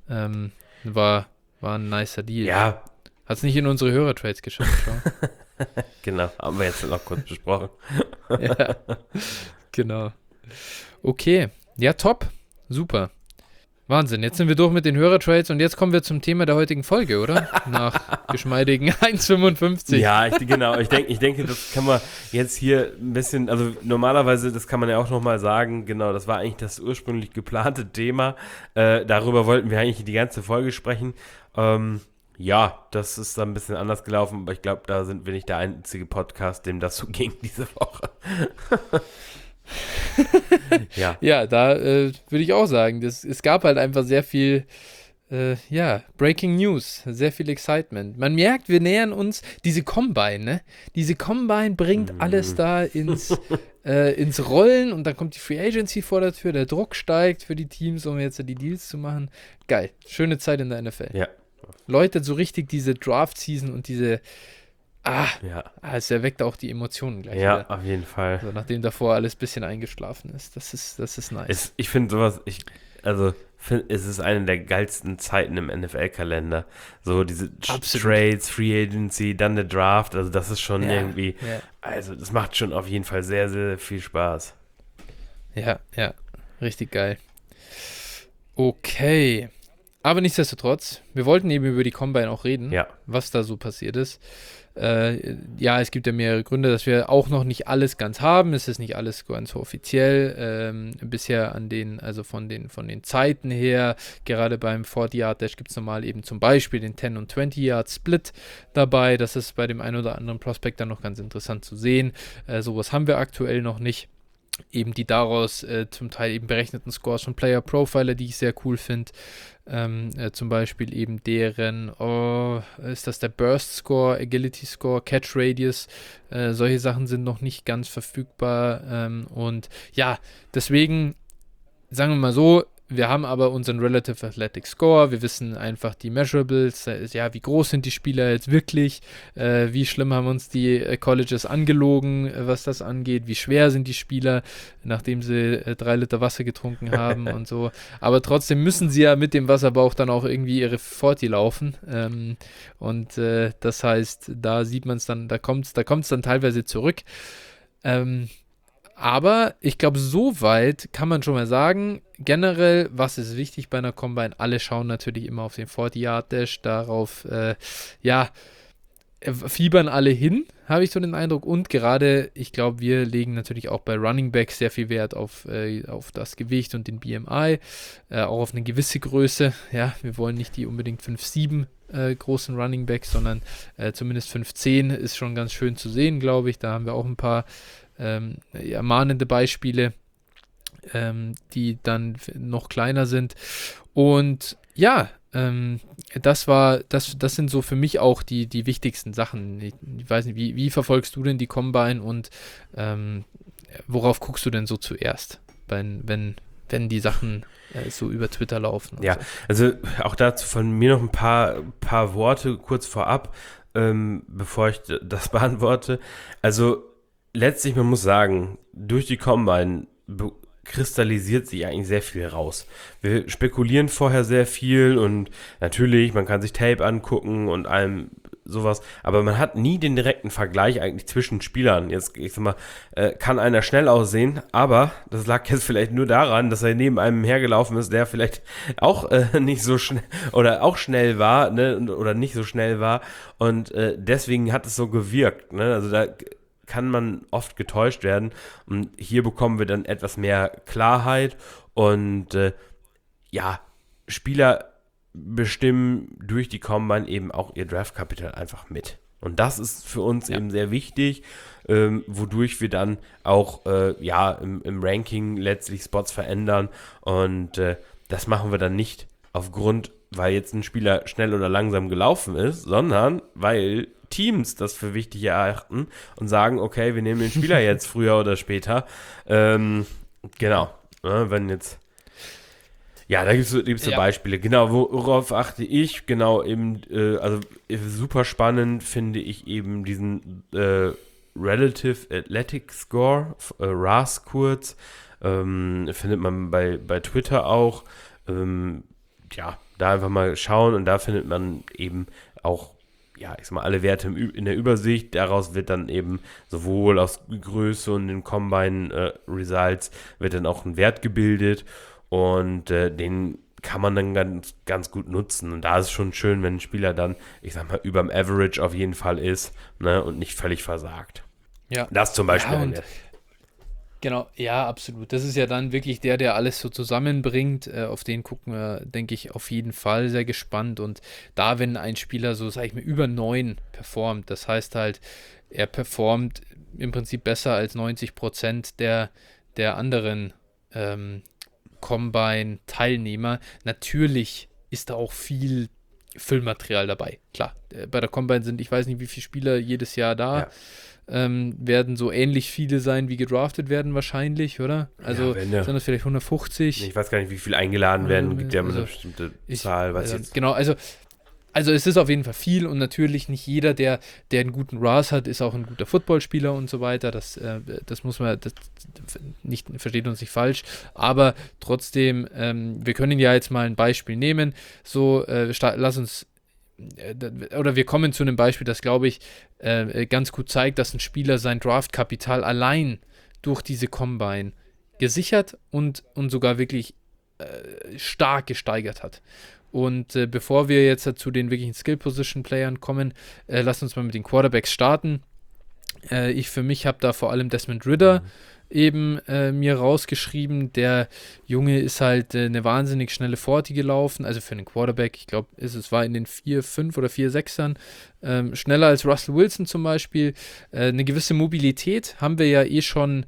War ein nicer Deal. Ja. Hat es nicht in unsere Hörertrades geschafft, schau. Genau, haben wir jetzt noch kurz besprochen. Ja, genau. Okay, ja, top, super. Wahnsinn, jetzt sind wir durch mit den Hörertrades und jetzt kommen wir zum Thema der heutigen Folge, oder? Nach geschmeidigen 1,55. Ja, genau. Ich denke, das kann man jetzt hier ein bisschen, also normalerweise, das kann man ja auch nochmal sagen, genau, das war eigentlich das ursprünglich geplante Thema. Darüber wollten wir eigentlich die ganze Folge sprechen. Das ist dann ein bisschen anders gelaufen, aber ich glaube, da sind wir nicht der einzige Podcast, dem das so ging diese Woche. Ja, da würde ich auch sagen, es gab halt einfach sehr viel Breaking News, sehr viel Excitement. Man merkt, wir nähern uns, diese Combine, ne? Diese Combine bringt alles da ins Rollen und dann kommt die Free Agency vor der Tür, der Druck steigt für die Teams, um jetzt die Deals zu machen. Geil, schöne Zeit in der NFL. Ja. Läutet so richtig diese Draft-Season und diese es erweckt auch die Emotionen gleich wieder. Ja, auf jeden Fall. Also, nachdem davor alles ein bisschen eingeschlafen ist. Das ist nice. Ich finde sowas, es ist eine der geilsten Zeiten im NFL-Kalender. So diese Trades, Free Agency, dann der Draft, also das ist schon irgendwie, also das macht schon auf jeden Fall sehr, sehr viel Spaß. Ja, richtig geil. Okay. Aber nichtsdestotrotz, wir wollten eben über die Combine auch reden, Ja. was da so passiert ist. Ja, es gibt ja mehrere Gründe, dass wir auch noch nicht alles ganz haben. Es ist nicht alles ganz so offiziell. Bisher also von den Zeiten her, gerade beim 40-Yard-Dash gibt es normal eben zum Beispiel den 10- und 20-Yard-Split dabei. Das ist bei dem einen oder anderen Prospect dann noch ganz interessant zu sehen. Sowas haben wir aktuell noch nicht. Eben die daraus zum Teil eben berechneten Scores von Player Profiler, die ich sehr cool finde. Zum Beispiel eben deren, ist das der Burst Score, Agility Score, Catch Radius, solche Sachen sind noch nicht ganz verfügbar. Und ja, deswegen, sagen wir mal so, wir haben aber unseren Relative Athletic Score, wir wissen einfach die Measurables, ja, wie groß sind die Spieler jetzt wirklich, wie schlimm haben uns die Colleges angelogen, was das angeht, wie schwer sind die Spieler, nachdem sie 3 Liter Wasser getrunken haben und so, aber trotzdem müssen sie ja mit dem Wasserbauch dann auch irgendwie ihre 40 laufen, und das heißt, da sieht man es dann, da kommt es dann teilweise zurück, aber ich glaube, so weit kann man schon mal sagen, generell, was ist wichtig bei einer Combine? Alle schauen natürlich immer auf den 40-Yard-Dash, darauf, fiebern alle hin, habe ich so den Eindruck. Und gerade, ich glaube, wir legen natürlich auch bei Running Backs sehr viel Wert auf das Gewicht und den BMI, auch auf eine gewisse Größe. Ja, wir wollen nicht die unbedingt 5'7" großen Running Backs, sondern zumindest 5'10" ist schon ganz schön zu sehen, glaube ich. Da haben wir auch ein paar mahnende Beispiele, die dann noch kleiner sind. Und ja, das sind so für mich auch die wichtigsten Sachen. Ich weiß nicht, wie verfolgst du denn die Combine und worauf guckst du denn so zuerst, wenn die Sachen so über Twitter laufen? Ja, so. Also auch dazu von mir noch ein paar Worte kurz vorab, bevor ich das beantworte. Also letztlich, man muss sagen, durch die Combine kristallisiert sich eigentlich sehr viel raus. Wir spekulieren vorher sehr viel und natürlich, man kann sich Tape angucken und allem sowas, aber man hat nie den direkten Vergleich eigentlich zwischen Spielern. Jetzt, ich sag mal, kann einer schnell aussehen, aber das lag jetzt vielleicht nur daran, dass er neben einem hergelaufen ist, der vielleicht auch nicht so schnell oder auch schnell war, ne, oder nicht so schnell war und deswegen hat es so gewirkt, ne? Also da kann man oft getäuscht werden und hier bekommen wir dann etwas mehr Klarheit und ja, Spieler bestimmen durch die Combine eben auch ihr Draftkapital einfach mit. Und das ist für uns eben sehr wichtig, wodurch wir dann auch im Ranking letztlich Spots verändern und das machen wir dann nicht aufgrund, weil jetzt ein Spieler schnell oder langsam gelaufen ist, sondern weil Teams das für wichtig erachten und sagen, okay, wir nehmen den Spieler jetzt früher oder später. Genau, wenn jetzt ja, da gibt's so Beispiele. Genau, worauf achte ich? Genau, eben, also super spannend finde ich eben diesen Relative Athletic Score, RAS kurz, findet man bei Twitter auch. Da einfach mal schauen und da findet man eben auch, ja, ich sag mal, alle Werte in der Übersicht. Daraus wird dann eben sowohl aus Größe und den Combine Results wird dann auch ein Wert gebildet und den kann man dann ganz, ganz gut nutzen. Und da ist es schon schön, wenn ein Spieler dann, ich sag mal, überm Average auf jeden Fall ist, ne, und nicht völlig versagt. Ja. Das zum Beispiel. Ja, genau, ja, absolut. Das ist ja dann wirklich der alles so zusammenbringt. Auf den gucken wir, denke ich, auf jeden Fall sehr gespannt. Und da, wenn ein Spieler so, sag ich mal, über 9 performt, das heißt halt, er performt im Prinzip besser als 90% der anderen Combine-Teilnehmer. Natürlich ist da auch viel Füllmaterial dabei. Klar, bei der Combine sind, ich weiß nicht, wie viele Spieler jedes Jahr da. Ja. Werden so ähnlich viele sein, wie gedraftet werden wahrscheinlich, oder? Also sind das vielleicht 150? Ich weiß gar nicht, wie viele eingeladen werden. Gibt ja immer eine bestimmte Zahl. Genau, also es ist auf jeden Fall viel und natürlich nicht jeder, der einen guten RAS hat, ist auch ein guter Footballspieler und so weiter. Das muss man, versteht uns nicht falsch, aber trotzdem, wir können ja jetzt mal ein Beispiel nehmen. So, lass uns oder wir kommen zu einem Beispiel, das, glaube ich, ganz gut zeigt, dass ein Spieler sein Draftkapital allein durch diese Combine gesichert und sogar wirklich stark gesteigert hat. Und bevor wir jetzt zu den wirklichen Skill-Position-Playern kommen, lasst uns mal mit den Quarterbacks starten. Ich für mich habe da vor allem Desmond Ridder eben mir rausgeschrieben. Der Junge ist halt eine wahnsinnig schnelle 40 gelaufen, also für einen Quarterback, ich glaube, es war in den 4,5 oder 4,6ern, schneller als Russell Wilson zum Beispiel. Eine gewisse Mobilität haben wir ja eh schon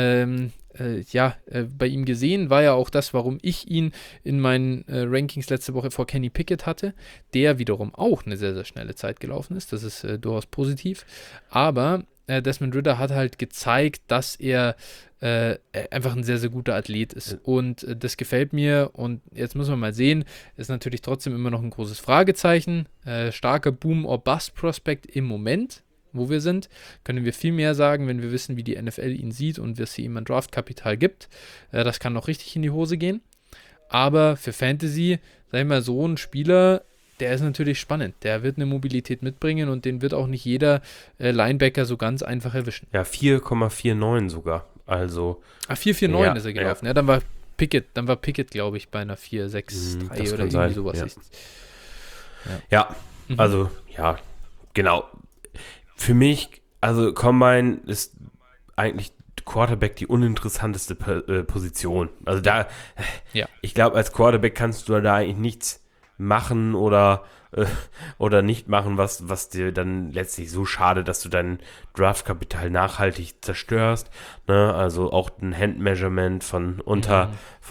bei ihm gesehen, war ja auch das, warum ich ihn in meinen Rankings letzte Woche vor Kenny Pickett hatte, der wiederum auch eine sehr, sehr schnelle Zeit gelaufen ist. Das ist durchaus positiv. Aber Desmond Ridder hat halt gezeigt, dass er einfach ein sehr, sehr guter Athlet ist. Und das gefällt mir. Und jetzt müssen wir mal sehen, ist natürlich trotzdem immer noch ein großes Fragezeichen. Starker Boom-or-Bust-Prospect im Moment, wo wir sind, können wir viel mehr sagen, wenn wir wissen, wie die NFL ihn sieht und was sie ihm an Draftkapital gibt. Das kann noch richtig in die Hose gehen. Aber für Fantasy, sag ich mal, so ein Spieler, der ist natürlich spannend. Der wird eine Mobilität mitbringen und den wird auch nicht jeder Linebacker so ganz einfach erwischen. Ja, 4,49 sogar. Also 4,49 ist er gelaufen. Ja, dann war Pickett, glaube ich, bei einer 4,63 oder irgendwie sein. sowas. Ja, also, ja, genau. Für mich, also Combine ist eigentlich Quarterback die uninteressanteste Position. Also da, ich glaube, als Quarterback kannst du da eigentlich nichts machen oder nicht machen, was dir dann letztlich so schade, dass du dein Draftkapital nachhaltig zerstörst. Ne? Also auch ein Handmeasurement von unter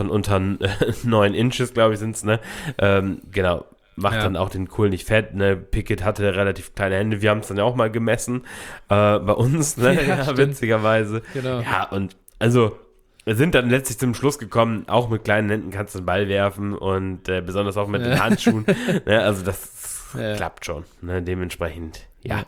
9 Inches, glaube ich, sind es. Ne? Genau. Macht dann auch den Kohl nicht fett. Ne? Pickett hatte relativ kleine Hände. Wir haben es dann ja auch mal gemessen bei uns, ne? Ja, witzigerweise. Genau. Ja, und also wir sind dann letztlich zum Schluss gekommen, auch mit kleinen Händen kannst du den Ball werfen und besonders auch mit den Handschuhen. Ne? Also das klappt schon. Ne? Dementsprechend, ja.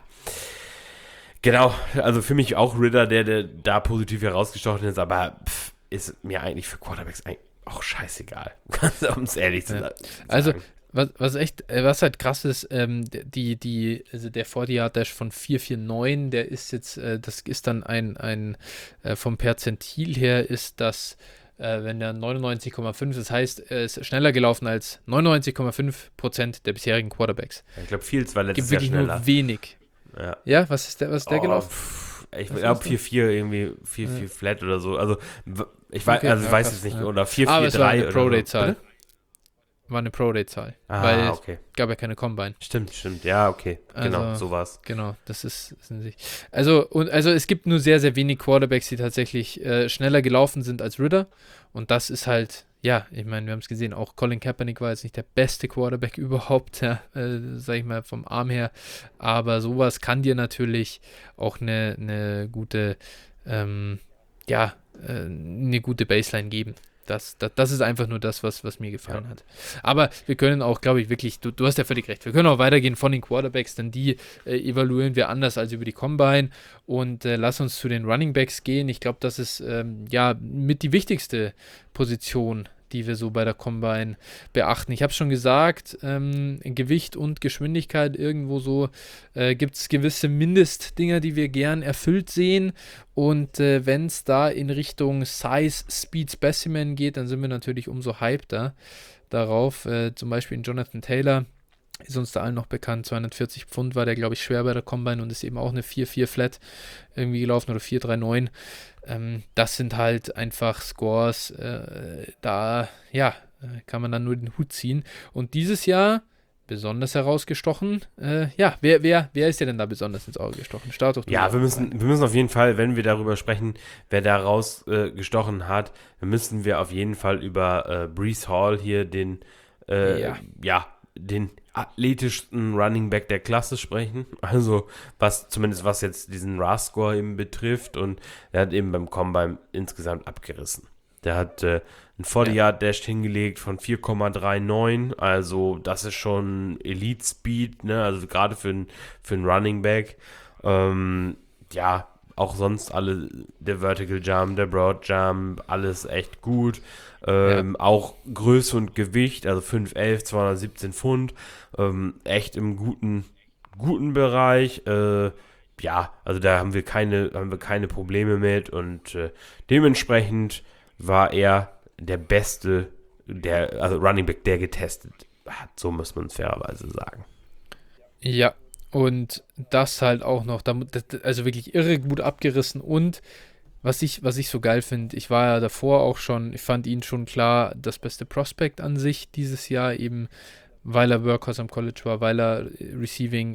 Genau, also für mich auch Ridder, der da positiv herausgestochen ist, aber ist mir eigentlich für Quarterbacks eigentlich auch scheißegal. Um es ehrlich zu sagen. Also was halt krass ist, also der 40-Yard-Dash von 4,49, der ist jetzt, das ist dann ein vom Perzentil her ist das, wenn der 99,5, das heißt, er ist schneller gelaufen als 99,5% der bisherigen Quarterbacks. Ich glaube, Fields war letztes Jahr schneller. Gibt wirklich nur wenig. Ja, was ist der gelaufen? Ich glaube 4,4 irgendwie, 4,4 flat oder so. Also ich weiß, ich weiß es nicht, oder 4,4,3 oder Pro-Day-Zahl. War eine Pro-Day-Zahl. Weil es gab ja keine Combine. Stimmt. Ja, okay. Genau, sowas. Genau, das ist also es gibt nur sehr, sehr wenig Quarterbacks, die tatsächlich schneller gelaufen sind als Ridder. Und das ist halt, ja, ich meine, wir haben es gesehen, auch Colin Kaepernick war jetzt nicht der beste Quarterback überhaupt, sag ich mal, vom Arm her. Aber sowas kann dir natürlich auch eine gute, eine gute Baseline geben. Das ist einfach nur das, was mir gefallen hat. Aber wir können auch, glaube ich, wirklich, du hast ja völlig recht, wir können auch weitergehen von den Quarterbacks, denn die evaluieren wir anders als über die Combine. Und lass uns zu den Running Backs gehen. Ich glaube, das ist mit die wichtigste Position, die wir so bei der Combine beachten. Ich habe es schon gesagt, Gewicht und Geschwindigkeit irgendwo so gibt es gewisse Mindestdinger, die wir gern erfüllt sehen. Und wenn es da in Richtung Size, Speed, Specimen geht, dann sind wir natürlich umso hypter darauf. Zum Beispiel in Jonathan Taylor ist uns da allen noch bekannt, 240 Pfund war der, glaube ich, schwer bei der Combine und ist eben auch eine 4,4 Flat irgendwie gelaufen oder 4,39. Das sind halt einfach Scores, kann man dann nur den Hut ziehen. Und dieses Jahr besonders herausgestochen, wer ist dir denn da besonders ins Auge gestochen? Start doch du. Ja, wir müssen auf jeden Fall, wenn wir darüber sprechen, wer da rausgestochen hat, dann müssen wir auf jeden Fall über Breece Hall hier den athletischsten Running Back der Klasse sprechen. Also was jetzt diesen RAS-Score eben betrifft, und er hat eben beim Combine insgesamt abgerissen. Der hat einen 40-Yard-Dash hingelegt von 4,39, also das ist schon Elite-Speed, ne? Also gerade für einen Running Back. Auch sonst der Vertical Jump, der Broad Jump, alles echt gut. Auch Größe und Gewicht, also 5'11", 217 Pfund, echt im guten Bereich. Also da haben wir keine Probleme mit, und dementsprechend war er der beste, Running Back, der getestet hat. So muss man es fairerweise sagen. Ja, und das halt auch noch, also wirklich irre gut abgerissen. Und was ich so geil finde, ich war ja davor auch schon, ich fand ihn schon klar das beste Prospect an sich dieses Jahr, eben weil er Workhorse am College war, weil er Receiving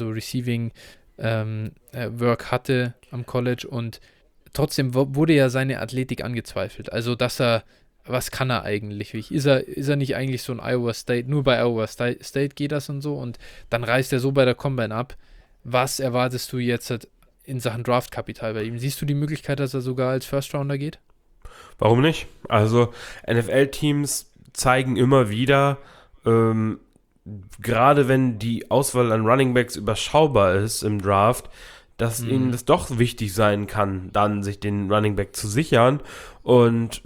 Work hatte am College, und trotzdem wurde ja seine Athletik angezweifelt. Also, was kann er eigentlich? Ist er nicht eigentlich so ein Iowa State? Nur bei Iowa State geht das und so, und dann reißt er so bei der Combine ab. Was erwartest du jetzt in Sachen Draftkapital bei ihm? Siehst du die Möglichkeit, dass er sogar als First Rounder geht? Warum nicht? Also NFL-Teams zeigen immer wieder, gerade wenn die Auswahl an Runningbacks überschaubar ist im Draft, dass ihnen das doch wichtig sein kann, dann sich den Runningback zu sichern. Und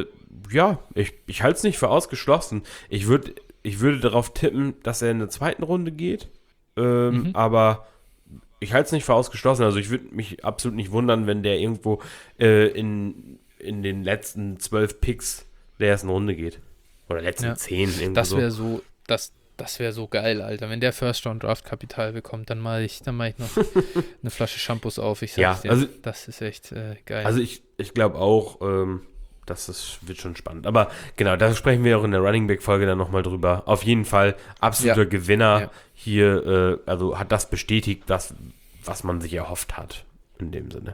ich halte es nicht für ausgeschlossen. Ich würde darauf tippen, dass er in der zweiten Runde geht. Aber ich halte es nicht für ausgeschlossen. Also ich würde mich absolut nicht wundern, wenn der irgendwo in den letzten 12 Picks der ersten Runde geht. Oder letzten 10. Das wäre so, das wäre so geil, Alter. Wenn der First-Round-Draft-Kapital bekommt, dann mache ich noch eine Flasche Shampoos auf. Ich sag's dir, also, das ist echt geil. Also ich glaube auch, wird schon spannend. Aber genau, da sprechen wir auch in der Running Back-Folge dann nochmal drüber. Auf jeden Fall absoluter Gewinner hier, also hat das bestätigt, was man sich erhofft hat, in dem Sinne.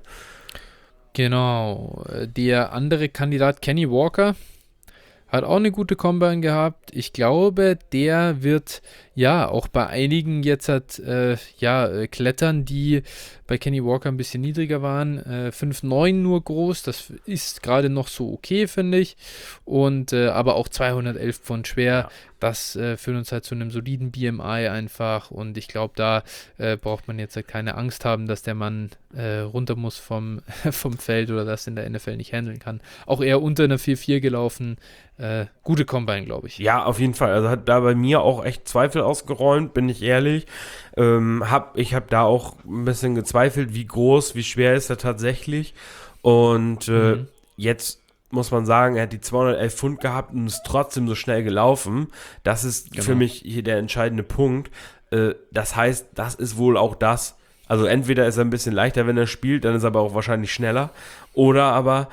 Genau. Der andere Kandidat, Kenny Walker, hat auch eine gute Combine gehabt. Ich glaube, der wird auch bei einigen jetzt klettern, die bei Kenny Walker ein bisschen niedriger waren. 5,9 nur groß, das ist gerade noch so okay, finde ich. Und aber auch 211 Pfund schwer. Das führt uns halt zu einem soliden BMI einfach. Und ich glaube, da braucht man jetzt halt keine Angst haben, dass der Mann runter muss vom Feld oder das in der NFL nicht handeln kann. Auch eher unter einer 4,4 gelaufen. Gute Combine, glaube ich. Ja, auf jeden Fall. Also hat da bei mir auch echt Zweifel ausgeräumt, bin ich ehrlich. Ich habe da auch ein bisschen gezweifelt, wie groß, wie schwer ist er tatsächlich. Und jetzt muss man sagen, er hat die 211 Pfund gehabt und ist trotzdem so schnell gelaufen. Das ist für mich hier der entscheidende Punkt. Das heißt, das ist wohl auch das. Also entweder ist er ein bisschen leichter, wenn er spielt, dann ist er aber auch wahrscheinlich schneller. Oder aber,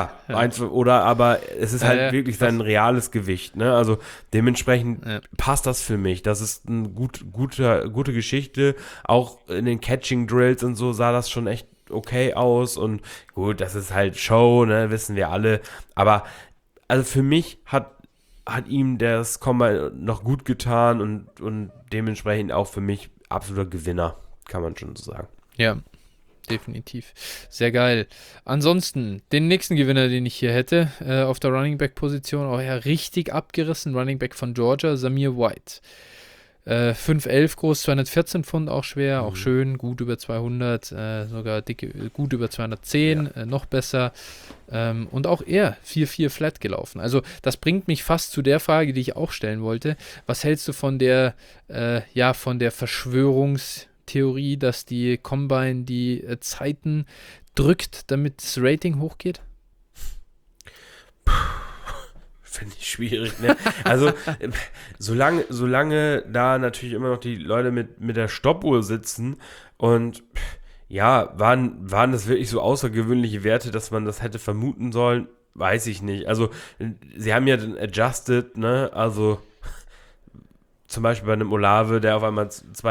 aber es ist halt wirklich sein reales Gewicht. Ne? Also dementsprechend passt das für mich. Das ist eine gute Geschichte. Auch in den Catching Drills und so sah das schon echt okay aus. Und gut, das ist halt Show, ne? Wissen wir alle. Aber also für mich hat ihm das Combine noch gut getan und dementsprechend auch für mich absoluter Gewinner. Kann man schon so sagen. Ja, definitiv. Sehr geil. Ansonsten, den nächsten Gewinner, den ich hier hätte, auf der Running Back Position, auch richtig abgerissen, Running Back von Georgia, Zamir White. 5,11 groß, 214 Pfund, auch schwer, auch schön, gut über 200, sogar gut über 210, noch besser. Und auch er 4,4 flat gelaufen. Also das bringt mich fast zu der Frage, die ich auch stellen wollte. Was hältst du von der Verschwörungstheorie, dass die Combine die Zeiten drückt, damit das Rating hochgeht? Finde ich schwierig, ne? Also, solange da natürlich immer noch die Leute mit der Stoppuhr sitzen und waren das wirklich so außergewöhnliche Werte, dass man das hätte vermuten sollen? Weiß ich nicht. Also, sie haben ja dann adjusted, ne? Also, zum Beispiel bei einem Olave, der auf einmal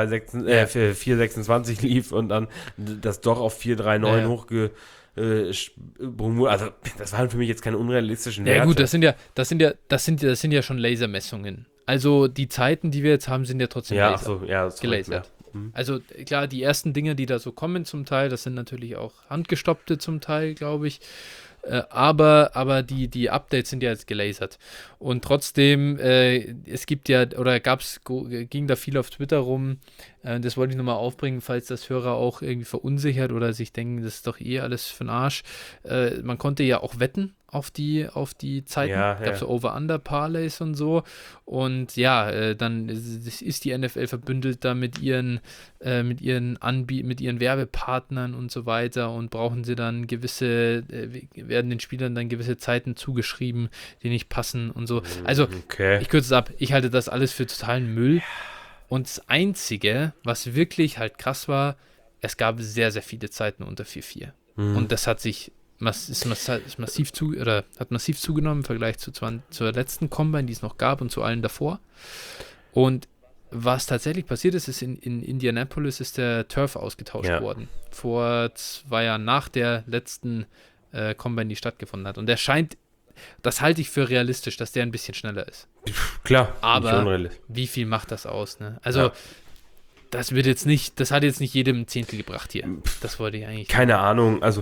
4,26 lief und dann das doch auf 4,39 hochgesprungen wurde. Also, das waren für mich jetzt keine unrealistischen Werte. Ja gut, das sind ja schon Lasermessungen. Also die Zeiten, die wir jetzt haben, sind ja trotzdem gelasert. Also klar, die ersten Dinge, die da so kommen zum Teil, das sind natürlich auch handgestoppte zum Teil, glaube ich. Aber die Updates sind ja jetzt gelasert. Und trotzdem, es gibt ja, oder ging da viel auf Twitter rum, das wollte ich nochmal aufbringen, falls das Hörer auch irgendwie verunsichert oder sich denken, das ist doch alles für den Arsch. Man konnte ja auch wetten auf die Zeiten. Ja, gab so Over-Under-Parlays und so. Und dann ist die NFL verbündelt da mit ihren Werbepartnern und so weiter und brauchen sie dann gewisse werden den Spielern dann gewisse Zeiten zugeschrieben, die nicht passen und so. Also, Okay. ich kürze es ab, ich halte das alles für totalen Müll. Und das Einzige, was wirklich halt krass war, es gab sehr, sehr viele Zeiten unter 4,4. Und das hat sich hat massiv zugenommen im Vergleich zur letzten Combine, die es noch gab und zu allen davor. Und was tatsächlich passiert ist, in Indianapolis ist der Turf ausgetauscht worden. Vor 2 Jahren, nach der letzten Combine, die stattgefunden hat. Und das halte ich für realistisch, dass der ein bisschen schneller ist. Klar, aber wie viel macht das aus? Ne? Also, das hat jetzt nicht jedem ein Zehntel gebracht hier. Das wollte ich eigentlich. Keine Ahnung, also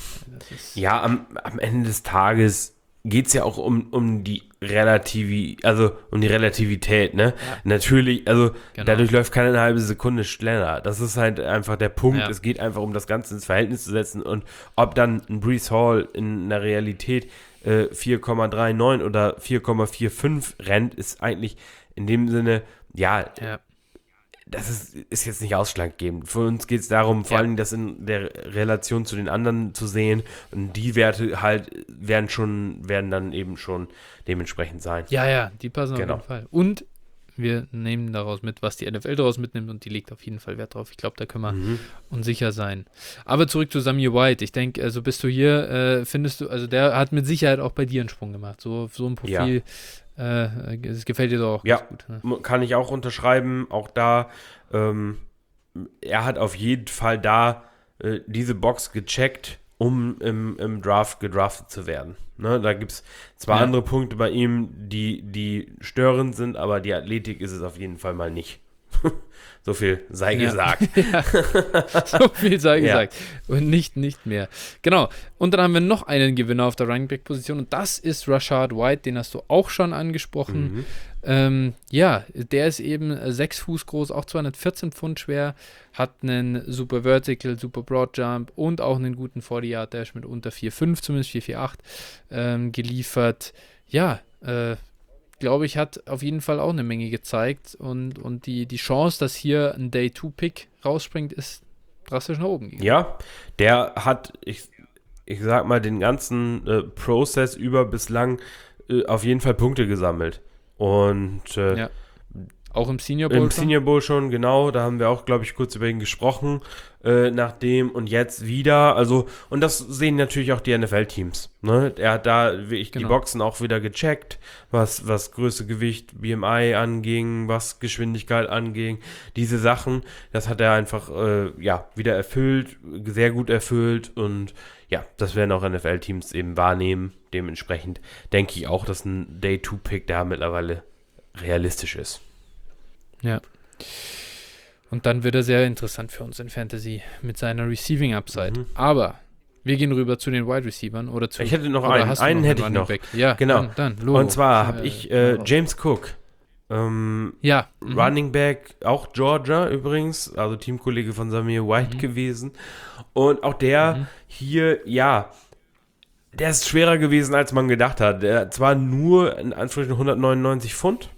am Ende des Tages geht es ja auch um die Relativität, ne? Ja. Natürlich, also dadurch läuft keine halbe Sekunde schneller. Das ist halt einfach der Punkt. Ja. Es geht einfach um das Ganze ins Verhältnis zu setzen und ob dann ein Breece Hall in der Realität 4,39 oder 4,45 rennt, ist eigentlich in dem Sinne, das ist jetzt nicht ausschlaggebend. Für uns geht es darum, vor allem das in der Relation zu den anderen zu sehen und die Werte halt werden dann eben schon dementsprechend sein. Ja, die passen auf jeden Fall. Und wir nehmen daraus mit, was die NFL daraus mitnimmt und die legt auf jeden Fall Wert drauf. Ich glaube, da können wir uns sicher sein. Aber zurück zu Zamir White. Ich denke, also bist du hier, findest du, also der hat mit Sicherheit auch bei dir einen Sprung gemacht. So ein Profil, es gefällt dir doch auch ganz gut. Ne? Kann ich auch unterschreiben. Auch da, er hat auf jeden Fall da diese Box gecheckt, um im Draft gedraftet zu werden. Ne, da gibt es zwar andere Punkte bei ihm, die störend sind, aber die Athletik ist es auf jeden Fall mal nicht. So viel sei gesagt. So viel sei gesagt. Und nicht mehr. Genau. Und dann haben wir noch einen Gewinner auf der Running Back Position und das ist Rachaad White, den hast du auch schon angesprochen. Der ist eben 6 Fuß groß, auch 214 Pfund schwer, hat einen super Vertical, super Broad Jump und auch einen guten 40-Yard-Dash mit unter 4,5, zumindest 4,48 geliefert. Glaube ich, hat auf jeden Fall auch eine Menge gezeigt und die Chance, dass hier ein Day-2-Pick rausspringt, ist drastisch nach oben gegangen. Ja, der hat, ich sag mal, den ganzen Prozess über bislang auf jeden Fall Punkte gesammelt. Und auch im Senior Bowl im Senior Bowl schon, genau, da haben wir auch, glaube ich, kurz über ihn gesprochen, nachdem und jetzt wieder, also, und das sehen natürlich auch die NFL-Teams, ne, er hat da wirklich die Boxen auch wieder gecheckt, was Größe, Gewicht, BMI anging, was Geschwindigkeit anging, diese Sachen, das hat er einfach, wieder erfüllt, sehr gut erfüllt und das werden auch NFL-Teams eben wahrnehmen, dementsprechend denke ich auch, dass ein Day-2-Pick da mittlerweile realistisch ist. Ja. Und dann wird er sehr interessant für uns in Fantasy mit seiner Receiving Upside. Aber wir gehen rüber zu den Wide Receivern oder zu. Ich hätte noch einen hätte ich noch. Back? Ja, genau. Dann und zwar habe ich James Cook. Running Back, auch Georgia übrigens, also Teamkollege von Zamir White gewesen. Und auch der hier, der ist schwerer gewesen, als man gedacht hat. Der hat zwar nur in Anführungsstrichen 199 Pfund.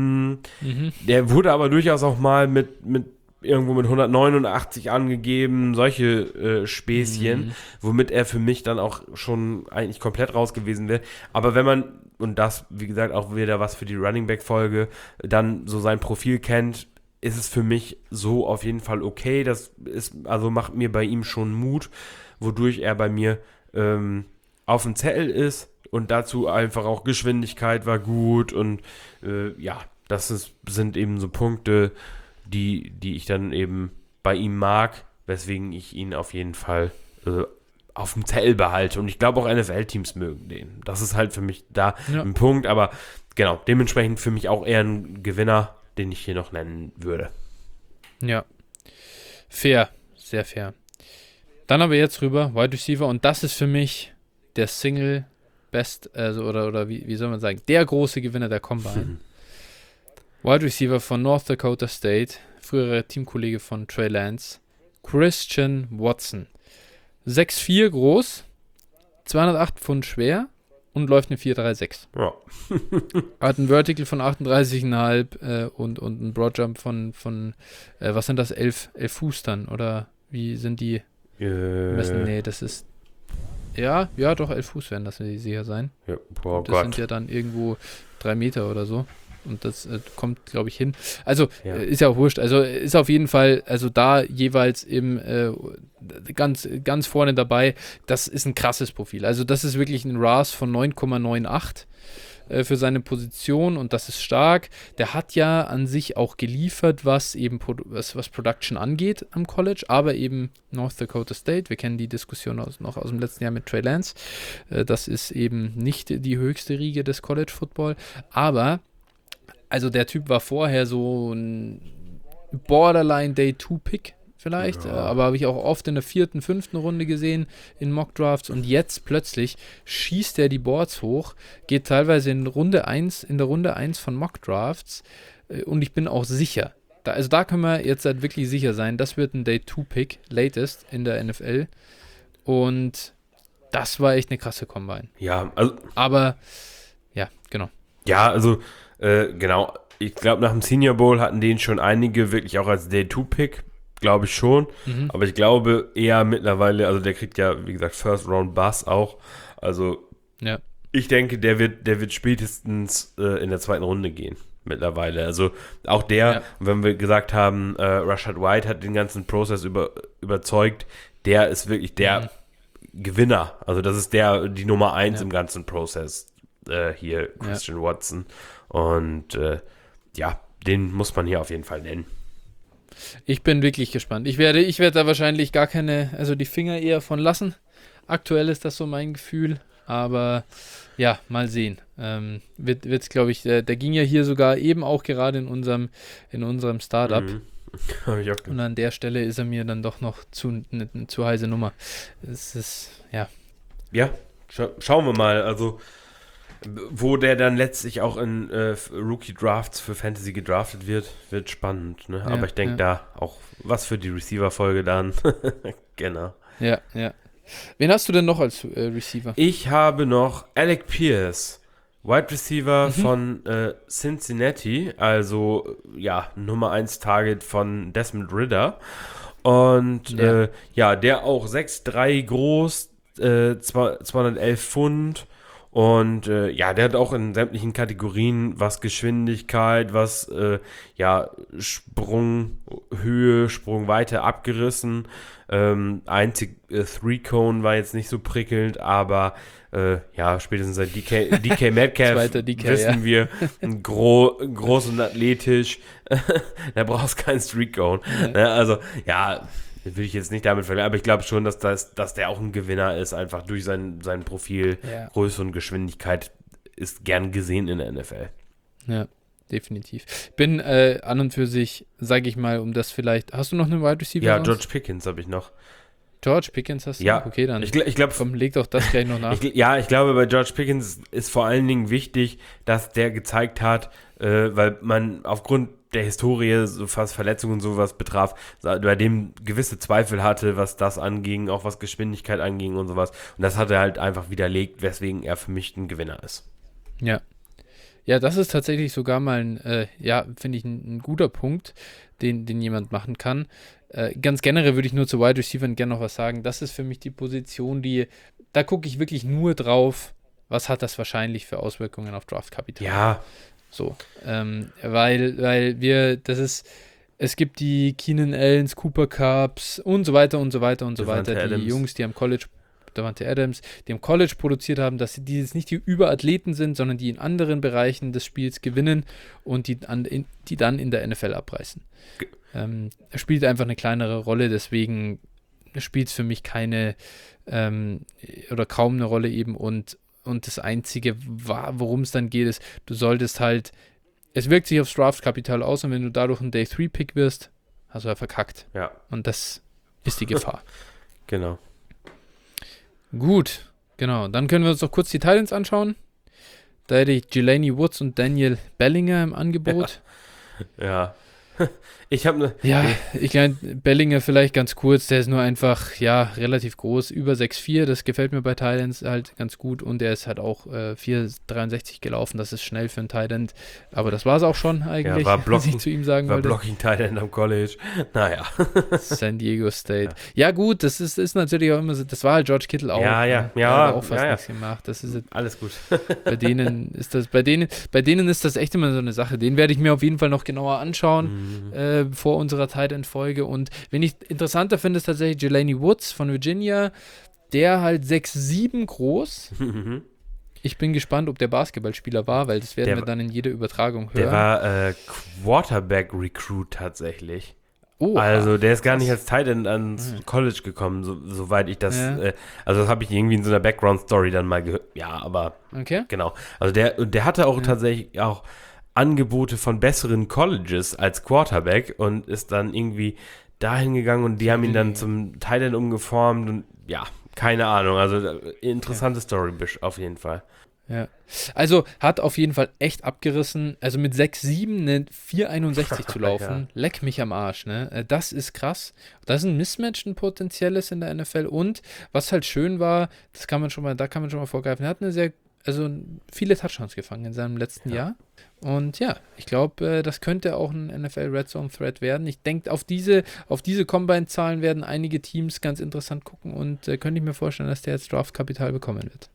Der wurde aber durchaus auch mal mit irgendwo mit 189 angegeben, solche Späßchen, womit er für mich dann auch schon eigentlich komplett raus gewesen wäre. Aber wenn man, und das, wie gesagt, auch wieder was für die Running Back Folge, dann so sein Profil kennt, ist es für mich so auf jeden Fall okay. Das ist, also macht mir bei ihm schon Mut, wodurch er bei mir auf dem Zettel ist. Und dazu einfach auch Geschwindigkeit war gut und sind eben so Punkte, die ich dann eben bei ihm mag, weswegen ich ihn auf jeden Fall auf dem Zettel behalte. Und ich glaube auch NFL-Teams mögen den. Das ist halt für mich da ein Punkt, aber genau, dementsprechend für mich auch eher ein Gewinner, den ich hier noch nennen würde. Ja, fair, sehr fair. Dann aber jetzt rüber, Wide Receiver, und das ist für mich der Single Best, oder wie soll man sagen, der große Gewinner der Combine. Wide Receiver von North Dakota State, früherer Teamkollege von Trey Lance, Christian Watson. 6'4 groß, 208 Pfund schwer und läuft eine 4,36. Ja. Hat ein Vertical von 38,5 und ein Broadjump von was sind das, 11 Fuß dann? Oder wie sind die messen? Nee, das ist Ja, doch, 11 Fuß werden das sicher sein. Ja, boah, das sind ja dann irgendwo 3 Meter oder so. Und das kommt, glaube ich, hin. Also, ist ja auch wurscht. Also, ist auf jeden Fall, also da jeweils ganz, ganz vorne dabei. Das ist ein krasses Profil. Also, das ist wirklich ein RAS von 9,98 für seine Position und das ist stark. Der hat ja an sich auch geliefert, was eben was Production angeht am College, aber eben North Dakota State. Wir kennen die Diskussion noch aus dem letzten Jahr mit Trey Lance. Das ist eben nicht die höchste Riege des College Football, aber also der Typ war vorher so ein Borderline Day 2 Pick vielleicht, aber habe ich auch oft in der 4., 5. Runde gesehen in Mock-Drafts und jetzt plötzlich schießt er die Boards hoch, geht teilweise in der Runde 1 von Mock-Drafts und ich bin auch sicher, da können wir jetzt halt wirklich sicher sein, das wird ein Day 2 Pick, latest in der NFL und das war echt eine krasse Combine. Ja, also. Aber, ja, genau. Ja, also, genau. Ich glaube, nach dem Senior Bowl hatten den schon einige wirklich auch als Day 2 Pick. Glaube ich schon, aber ich glaube eher mittlerweile, also der kriegt ja, wie gesagt, First Round Buzz auch, also ich denke, der wird spätestens in der 2. Runde gehen, mittlerweile, also auch wenn wir gesagt haben, Rashad White hat den ganzen Prozess überzeugt, der ist wirklich der Gewinner, also das ist die Nummer 1 im ganzen Prozess, hier Christian Watson und den muss man hier auf jeden Fall nennen. Ich bin wirklich gespannt. Ich werde da wahrscheinlich gar keine, also die Finger eher von lassen. Aktuell ist das so mein Gefühl, aber ja, mal sehen. Wird's, glaube ich, der ging ja hier sogar eben auch gerade in unserem Startup. Hab ich auch gehört. Und an der Stelle ist er mir dann doch noch eine zu heiße Nummer. Es ist, ja. Ja, schauen wir mal, also wo der dann letztlich auch in Rookie-Drafts für Fantasy gedraftet wird spannend. Ne? Aber ich denke da auch was für die Receiver-Folge dann. Genau. Ja. Wen hast du denn noch als Receiver? Ich habe noch Alec Pierce, Wide Receiver von Cincinnati, also Nummer 1 Target von Desmond Ridder. Und der auch 6'3 groß, 211 Pfund. Und der hat auch in sämtlichen Kategorien, was Geschwindigkeit, was Sprunghöhe, Sprungweite abgerissen. Einzig Three-Cone war jetzt nicht so prickelnd, aber spätestens seit DK Metcalf wissen wir, groß und athletisch, da brauchst du keinen Street-Cone. Ne? Also, will ich jetzt nicht damit verlieren, aber ich glaube schon, dass der auch ein Gewinner ist, einfach durch sein Profil, Größe und Geschwindigkeit ist gern gesehen in der NFL. Ja, definitiv. Bin an und für sich, sage ich mal, um das vielleicht, hast du noch einen Wide Receiver? Ja, George Pickens habe ich noch. George Pickens hast du? Ja. Okay, dann ich glaub, komm, leg doch das gleich noch nach. Ich glaube, bei George Pickens ist vor allen Dingen wichtig, dass der gezeigt hat, weil man aufgrund der Historie, so was Verletzungen und sowas betraf, bei dem gewisse Zweifel hatte, was das anging, auch was Geschwindigkeit anging und sowas. Und das hat er halt einfach widerlegt, weswegen er für mich ein Gewinner ist. Ja. Ja, das ist tatsächlich sogar mal finde ich, ein guter Punkt, den jemand machen kann. Ganz generell würde ich nur zu Wide Receivers gerne noch was sagen. Das ist für mich die Position, da gucke ich wirklich nur drauf, was hat das wahrscheinlich für Auswirkungen auf Draftkapital. Ja. So, weil es gibt die Keenan Allens, Cooper Cupps und so weiter und so weiter und so Davante weiter. Die Adams. Jungs, die am College, Davante Adams, die am College produziert haben, dass die jetzt nicht die Überathleten sind, sondern die in anderen Bereichen des Spiels gewinnen und die dann in der NFL abreißen. Er spielt einfach eine kleinere Rolle, deswegen spielt es für mich keine oder kaum eine Rolle eben und das Einzige, worum es dann geht, ist, du solltest halt, es wirkt sich aufs Draftkapital aus und wenn du dadurch ein Day-3-Pick wirst, hast du ja verkackt. Ja. Und das ist die Gefahr. Genau. Gut, genau. Dann können wir uns noch kurz die Titans anschauen. Da hätte ich Jelani Woods und Daniel Bellinger im Angebot. Ja. Ich habe Ja, ich meine, Bellinger vielleicht ganz kurz, der ist nur einfach, ja, relativ groß, über 6'4", das gefällt mir bei Tight Ends halt ganz gut und der ist halt auch 4,63 gelaufen, das ist schnell für einen Tight End, aber das war es auch schon eigentlich, war was ich zu ihm sagen wollte. Blocking Tight End am College. Naja. San Diego State. Ja gut, das ist natürlich auch immer so, das war halt George Kittle auch. Ja, ne? Der hat auch fast nichts gemacht. Das ist jetzt, alles gut. bei denen ist das echt immer so eine Sache. Den werde ich mir auf jeden Fall noch genauer anschauen vor unserer Tight End Folge. Und wen ich interessanter finde, ist tatsächlich Jelani Woods von Virginia. Der halt 6'7 groß. Ich bin gespannt, ob der Basketballspieler war, weil das werden wir dann in jeder Übertragung hören. Der war Quarterback-Recruit tatsächlich. Oh, also der ist gar nicht als Tight End ans College gekommen, soweit ich das, also das habe ich irgendwie in so einer Background-Story dann mal gehört. Ja, aber genau. Also der hatte auch tatsächlich auch Angebote von besseren Colleges als Quarterback und ist dann irgendwie dahin gegangen und die haben ihn dann zum Tight End umgeformt und ja, keine Ahnung. Also interessante Story auf jeden Fall. Ja, also hat auf jeden Fall echt abgerissen. Also mit 6'7 eine 4,61 zu laufen, leck mich am Arsch, ne? Das ist krass. Das ist ein Mismatch, ein potenzielles in der NFL. Und was halt schön war, da kann man schon mal vorgreifen, er hat viele Touchdowns gefangen in seinem letzten Jahr. Und ja, ich glaube, das könnte auch ein NFL Red Zone Threat werden. Ich denke, auf diese Combine-Zahlen werden einige Teams ganz interessant gucken und könnte ich mir vorstellen, dass der jetzt Draft-Kapital bekommen wird.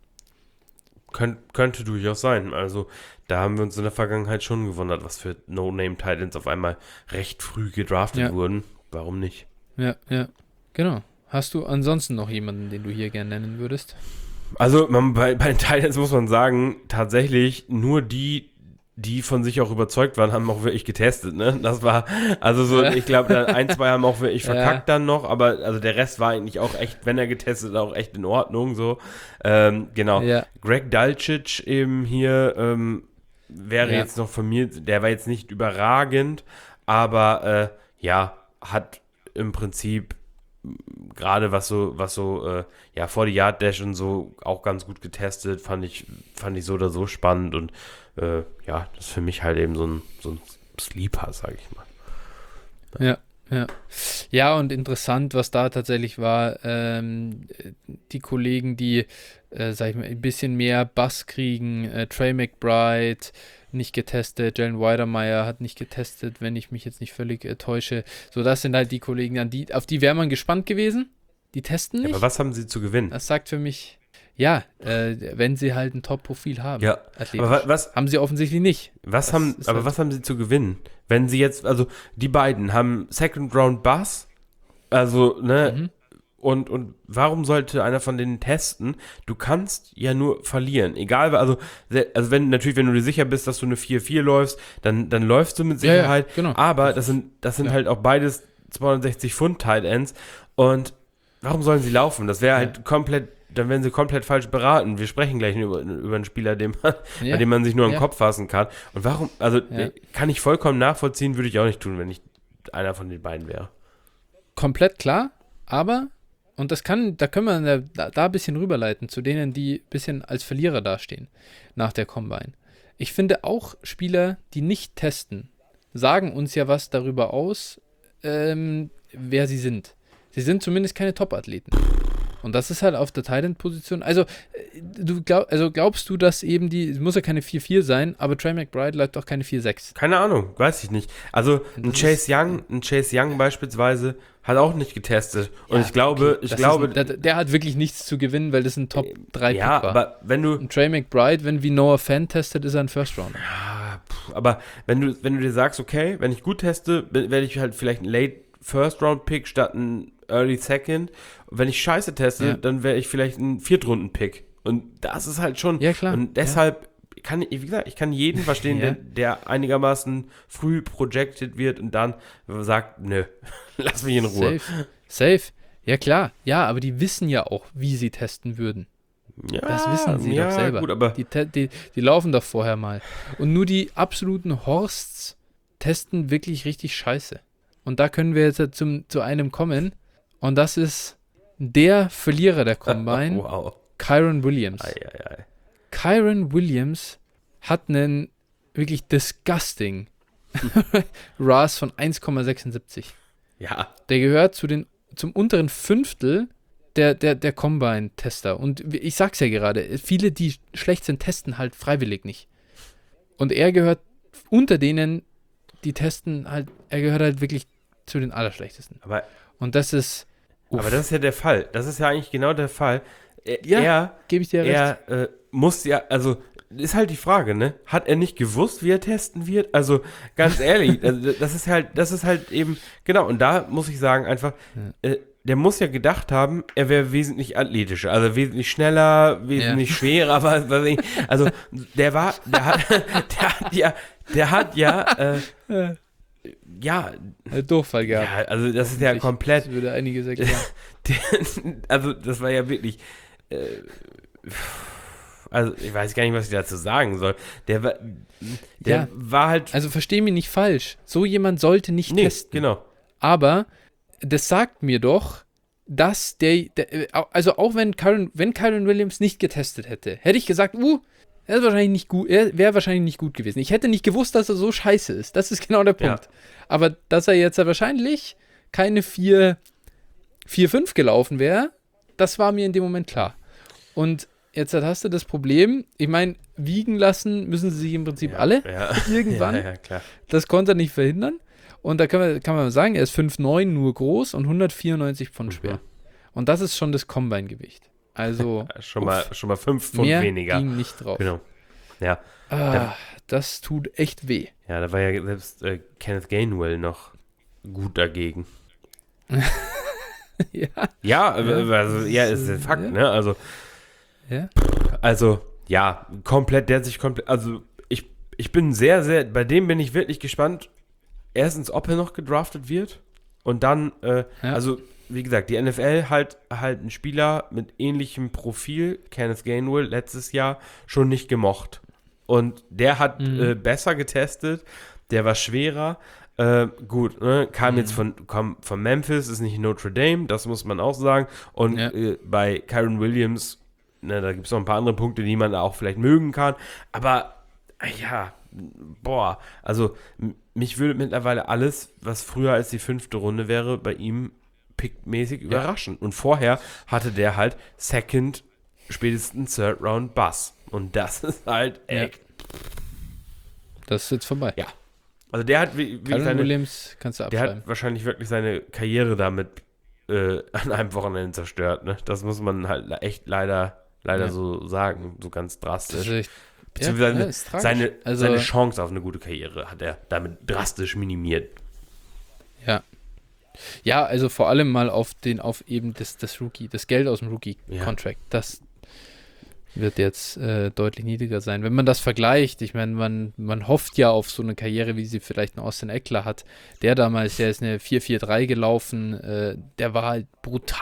Könnte durchaus sein. Also da haben wir uns in der Vergangenheit schon gewundert, was für No-Name-Titans auf einmal recht früh gedraftet wurden. Warum nicht? Ja, genau. Hast du ansonsten noch jemanden, den du hier gerne nennen würdest? Also bei den Titans muss man sagen, tatsächlich nur die von sich auch überzeugt waren, haben auch wirklich getestet, ne? Das war, also so, ich glaube, ein, zwei haben auch wirklich verkackt dann noch, aber also der Rest war eigentlich auch echt, wenn er getestet hat, auch echt in Ordnung, so. Genau. Ja. Greg Dulcich eben hier wäre jetzt noch von mir, der war jetzt nicht überragend, aber hat im Prinzip gerade was so 40-Yard Dash und so auch ganz gut getestet, fand ich so oder so spannend und das ist für mich halt eben so ein Sleeper, sag ich mal. Ja, und interessant, was da tatsächlich war, die Kollegen, die, sag ich mal, ein bisschen mehr Bass kriegen, Trey McBride nicht getestet, Jalen Weidermeyer hat nicht getestet, wenn ich mich jetzt nicht völlig täusche. So, das sind halt die Kollegen, auf die wäre man gespannt gewesen. Die testen nicht. Ja, aber was haben sie zu gewinnen? Das sagt für mich, wenn sie halt ein Top-Profil haben. Ja, aber was haben sie offensichtlich nicht. Was haben sie zu gewinnen? Wenn sie jetzt, also die beiden haben Second-Round-Bass, also, ne, und warum sollte einer von denen testen? Du kannst ja nur verlieren. Egal, also wenn du dir sicher bist, dass du eine 4-4 läufst, dann läufst du mit Sicherheit. Ja, genau. Aber das sind halt auch beides 260 Pfund Tight Ends. Und warum sollen sie laufen? Das wäre halt komplett, dann werden sie komplett falsch beraten. Wir sprechen gleich über einen Spieler, bei dem man sich nur am Kopf fassen kann. Und warum, kann ich vollkommen nachvollziehen, würde ich auch nicht tun, wenn ich einer von den beiden wäre. Komplett klar, aber und da können wir da ein bisschen rüberleiten zu denen, die ein bisschen als Verlierer dastehen nach der Combine. Ich finde auch Spieler, die nicht testen, sagen uns ja was darüber aus, wer sie sind. Sie sind zumindest keine Top-Athleten. Und das ist halt auf der Tight End-Position. Also, glaubst du, dass eben es muss ja keine 4-4 sein, aber Trey McBride läuft doch keine 4-6? Keine Ahnung, weiß ich nicht. Also, ein Chase Young beispielsweise hat auch nicht getestet. Und ich glaube, der hat wirklich nichts zu gewinnen, weil das ein Top-3-Pick war. Ja, aber wenn du... Und Trey McBride, wenn wie Noah Fant testet, ist er ein First-Rounder. Ja, aber wenn du dir sagst, okay, wenn ich gut teste, werde ich halt vielleicht ein Late First-Round-Pick statt ein Early Second. Und wenn ich scheiße teste, dann wäre ich vielleicht ein Viertrunden-Pick. Und das ist halt schon... Ja, klar. Und deshalb ich kann jeden verstehen, der einigermaßen früh projected wird und dann sagt, nö, lass mich in Ruhe. Safe. Ja, klar. Ja, aber die wissen ja auch, wie sie testen würden. Ja, das wissen sie doch selber. Gut, aber die laufen doch vorher mal. Und nur die absoluten Horsts testen wirklich richtig scheiße. Und da können wir jetzt zu einem kommen. Und das ist der Verlierer der Combine, wow. Kyren Williams. Kyren Williams hat einen wirklich disgusting RAS von 1,76. Ja. Der gehört zum unteren Fünftel der Combine-Tester. Und ich sag's ja gerade, viele, die schlecht sind, testen halt freiwillig nicht. Und er gehört unter denen, die testen halt, er gehört halt wirklich zu den Allerschlechtesten. Und das ist... Aber das ist ja der Fall. Das ist ja eigentlich genau der Fall. Gebe ich dir recht. Er muss ja, also ist halt die Frage, ne? Hat er nicht gewusst, wie er testen wird? Also ganz ehrlich, also, das ist halt eben, genau, und da muss ich sagen einfach, der muss ja gedacht haben, er wäre wesentlich athletischer, also wesentlich schneller, wesentlich schwerer, also der hat Durchfall gehabt. Ja, also das ist ja komplett. Das würde einiges erklären. Also das war ja wirklich, also ich weiß gar nicht, was ich dazu sagen soll. Der war halt. Also versteh mich nicht falsch. So jemand sollte nicht testen. Genau. Aber das sagt mir doch, dass also auch wenn Kyren Williams nicht getestet hätte ich gesagt, er ist wahrscheinlich nicht gut, er wäre wahrscheinlich nicht gut gewesen. Ich hätte nicht gewusst, dass er so scheiße ist. Das ist genau der Punkt. Ja. Aber dass er jetzt wahrscheinlich keine 4,5 gelaufen wäre, das war mir in dem Moment klar. Und jetzt hast du das Problem, ich meine, wiegen lassen müssen sie sich im Prinzip alle irgendwann. Ja, klar. Das konnte er nicht verhindern. Und da kann man sagen, er ist 5,9 nur groß und 194 Pfund schwer. Und das ist schon das Combine-Gewicht. Also schon mal 5 Pfund mehr weniger. Ging nicht drauf. Genau. Ja. Das tut echt weh. Ja, da war ja selbst Kenneth Gainwell noch gut dagegen. Ist der Fakt, ne? Also, komplett, also ich bin sehr, sehr, bei dem bin ich wirklich gespannt, erstens, ob er noch gedraftet wird und dann, also, wie gesagt, die NFL halt einen Spieler mit ähnlichem Profil, Kenneth Gainwell, letztes Jahr schon nicht gemocht. Und der hat besser getestet, der war schwerer. Gut, ne? Kam jetzt von Memphis, ist nicht Notre Dame, das muss man auch sagen. Und bei Kyren Williams, ne, da gibt es noch ein paar andere Punkte, die man auch vielleicht mögen kann. Aber also mich würde mittlerweile alles, was früher als die 5. Runde wäre, bei ihm pickmäßig überraschen. Und vorher hatte der halt Second, spätestens Third Round Buzz. Und das ist halt echt. Das ist jetzt vorbei. Ja. Also der hat Williams kannst du abschreiben. Der hat wahrscheinlich wirklich seine Karriere damit an einem Wochenende zerstört. Ne? Das muss man halt echt leider so sagen, so ganz drastisch. Beziehungsweise seine Chance auf eine gute Karriere hat er damit drastisch minimiert. Ja. Ja, also vor allem mal auf eben das Rookie, das Geld aus dem Rookie-Contract. Das wird jetzt deutlich niedriger sein. Wenn man das vergleicht, ich meine, man hofft ja auf so eine Karriere, wie sie vielleicht ein Austin Eckler hat. Der damals, der ist eine 4,43 gelaufen, der war halt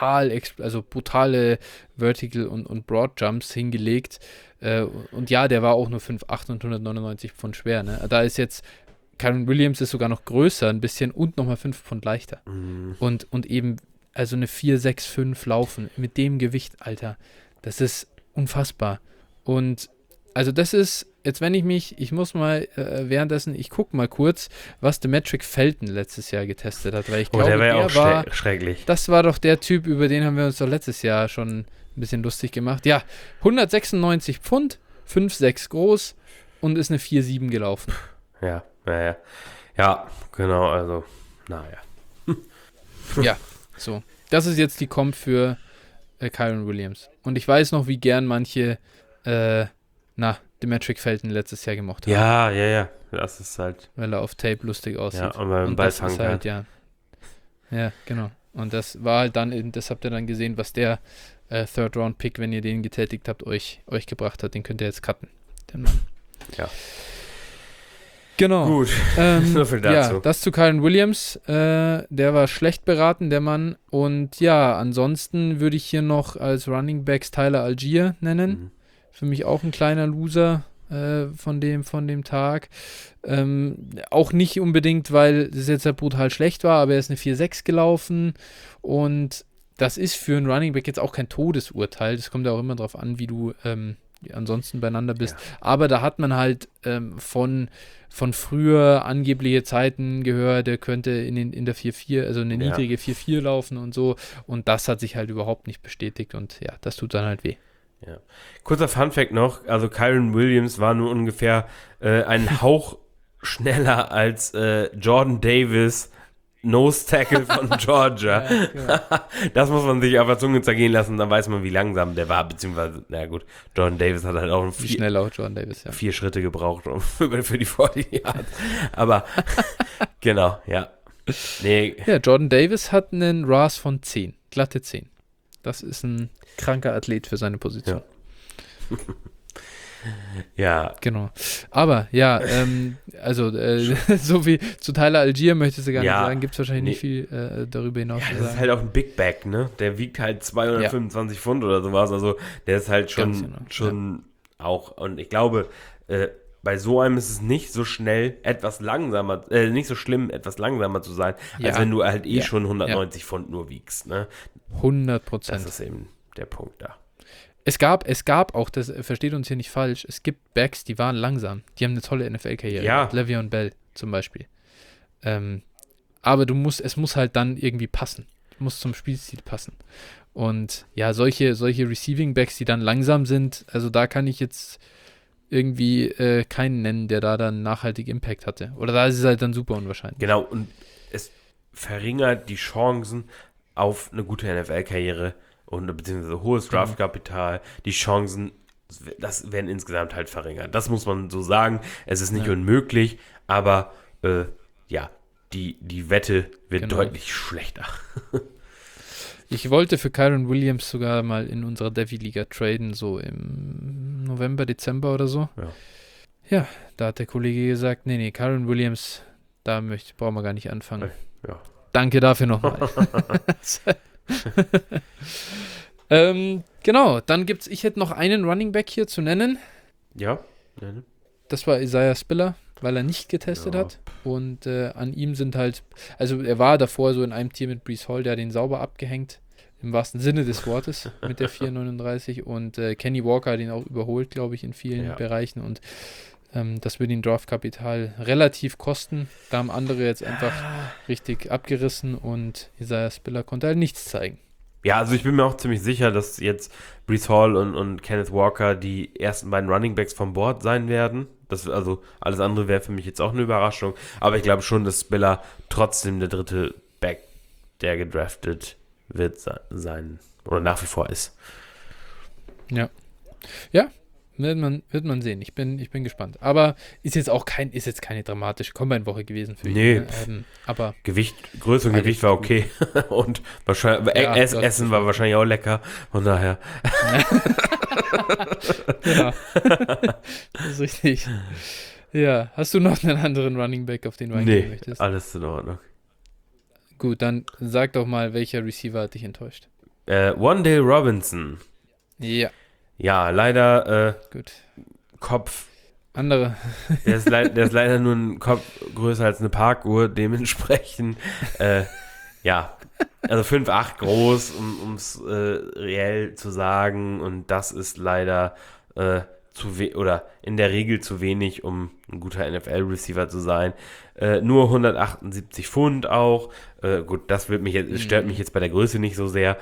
brutale Vertical und Broad Jumps hingelegt. Und ja, der war auch nur 5,8 und 199 Pfund schwer. Ne? Da ist jetzt Kyren Williams ist sogar noch größer, ein bisschen und nochmal 5 Pfund leichter. Und eben, also eine 4,65 laufen mit dem Gewicht, Alter, das ist unfassbar. Und also das ist, jetzt wenn ich muss mal währenddessen, ich gucke mal kurz, was Demetric Felton letztes Jahr getestet hat, weil ich glaube, der war ja auch schrecklich. Das war doch der Typ, über den haben wir uns doch letztes Jahr schon ein bisschen lustig gemacht. Ja, 196 Pfund, 5,6 groß und ist eine 4,7 gelaufen. Ja, genau, also, naja. Ja, so. Das ist jetzt die Comp für Kyren Williams. Und ich weiß noch, wie gern manche Demetric Felton letztes Jahr gemocht haben. Ja. Das ist halt. Weil er auf Tape lustig aussieht. Ja, und weil man Ball fangen kann. Ja, genau. Und das war halt dann, das habt ihr dann gesehen, was der Third-Round-Pick, wenn ihr den getätigt habt, euch gebracht hat. Den könnt ihr jetzt cutten. Den Mann. Ja. Genau. Gut, so viel dazu. Ja, das zu Kyren Williams. Der war schlecht beraten, der Mann. Und ja, ansonsten würde ich hier noch als Running Backs Tyler Algier nennen. Für mich auch ein kleiner Loser von dem Tag. Auch nicht unbedingt, weil es jetzt ja brutal schlecht war, aber er ist eine 4,6 gelaufen. Und das ist für einen Running Back jetzt auch kein Todesurteil. Das kommt ja auch immer drauf an, wie du ansonsten beieinander bist. Ja. Aber da hat man halt von früher angebliche Zeiten gehört, der könnte in der 4-4, also eine niedrige 4-4 laufen und so. Und das hat sich halt überhaupt nicht bestätigt. Und ja, das tut dann halt weh. Ja. Kurzer Funfact noch, also Kyren Williams war nur ungefähr einen Hauch schneller als Jordan Davis, Nose Tackle von Georgia. Ja, genau. Das muss man sich auf der Zunge zergehen lassen, dann weiß man, wie langsam der war, beziehungsweise, na gut, Jordan Davis hat halt auch Wie schnell auch Jordan Davis, ja. 4 Schritte gebraucht für die 40 Yards. Aber, genau, ja. Nee. Ja, Jordan Davis hat einen RAS von 10, glatte 10. Das ist ein kranker Athlet für seine Position. Ja. Genau. Aber ja, also so wie zu Tyler Algier möchtest du gar nicht sagen, gibt es wahrscheinlich nicht viel darüber hinaus zu das sagen. ist halt auch ein Big Bag, ne? Der wiegt halt 225 Pfund oder sowas, also der ist halt schon auch, und ich glaube, bei so einem ist es nicht so schnell, nicht so schlimm, etwas langsamer zu sein, als wenn du halt schon 190 Pfund nur wiegst, ne? 100%. Das ist eben der Punkt da. Es gab auch, das versteht uns hier nicht falsch, es gibt Backs, die waren langsam. Die haben eine tolle NFL-Karriere. Ja. Le'Veon Bell zum Beispiel. Aber es muss halt dann irgendwie passen. Muss zum Spielstil passen. Und ja, solche Receiving-Backs, die dann langsam sind, also da kann ich jetzt irgendwie keinen nennen, der da dann nachhaltig Impact hatte. Oder da ist es halt dann super unwahrscheinlich. Genau, und es verringert die Chancen auf eine gute NFL-Karriere und beziehungsweise hohes Draftkapital. Die Chancen, das werden insgesamt halt verringert. Das muss man so sagen. Es ist nicht unmöglich, aber die Wette wird deutlich schlechter. Ich wollte für Kyren Williams sogar mal in unserer Devi-Liga traden, so im November, Dezember oder so. Ja, da hat der Kollege gesagt, nee, Kyren Williams, brauchen wir gar nicht anfangen. Ja. Danke dafür nochmal. Genau, dann ich hätte noch einen Running Back hier zu nennen. Ja. Das war Isaiah Spiller, weil er nicht getestet hat. Und an ihm sind halt, also er war davor so in einem Team mit Breece Hall, der hat ihn sauber abgehängt, im wahrsten Sinne des Wortes, mit der 4,39. Und Kenny Walker hat ihn auch überholt, glaube ich, in vielen Bereichen. Und das wird ihn Draftkapital relativ kosten. Da haben andere jetzt einfach richtig abgerissen und Isaiah Spiller konnte halt nichts zeigen. Ja, also ich bin mir auch ziemlich sicher, dass jetzt Breece Hall und Kenneth Walker die ersten beiden Runningbacks vom Board sein werden. Also alles andere wäre für mich jetzt auch eine Überraschung. Aber ich glaube schon, dass Spiller trotzdem der dritte Back, der gedraftet wird sein oder nach wie vor ist. Ja. Ja, wird man sehen. Ich bin gespannt. Aber ist jetzt keine dramatische Combine-Woche gewesen für ihn. Nee. Aber Größe und Gewicht war okay. Und wahrscheinlich Essen war wahrscheinlich auch lecker. Von daher. Ja. Das ist richtig. Ja. Hast du noch einen anderen Running Back, auf den du eingehen möchtest? Alles in Ordnung. Gut, dann sag doch mal, welcher Receiver hat dich enttäuscht? Wan'Dale Robinson. Ja. Ja, leider gut. Kopf. Andere. Der ist leider nur ein Kopf größer als eine Parkuhr, dementsprechend also 5'8 groß, um es reell zu sagen, und das ist leider oder in der Regel zu wenig, um ein guter NFL-Receiver zu sein. Nur 178 Pfund auch. Gut, das stört mich jetzt bei der Größe nicht so sehr.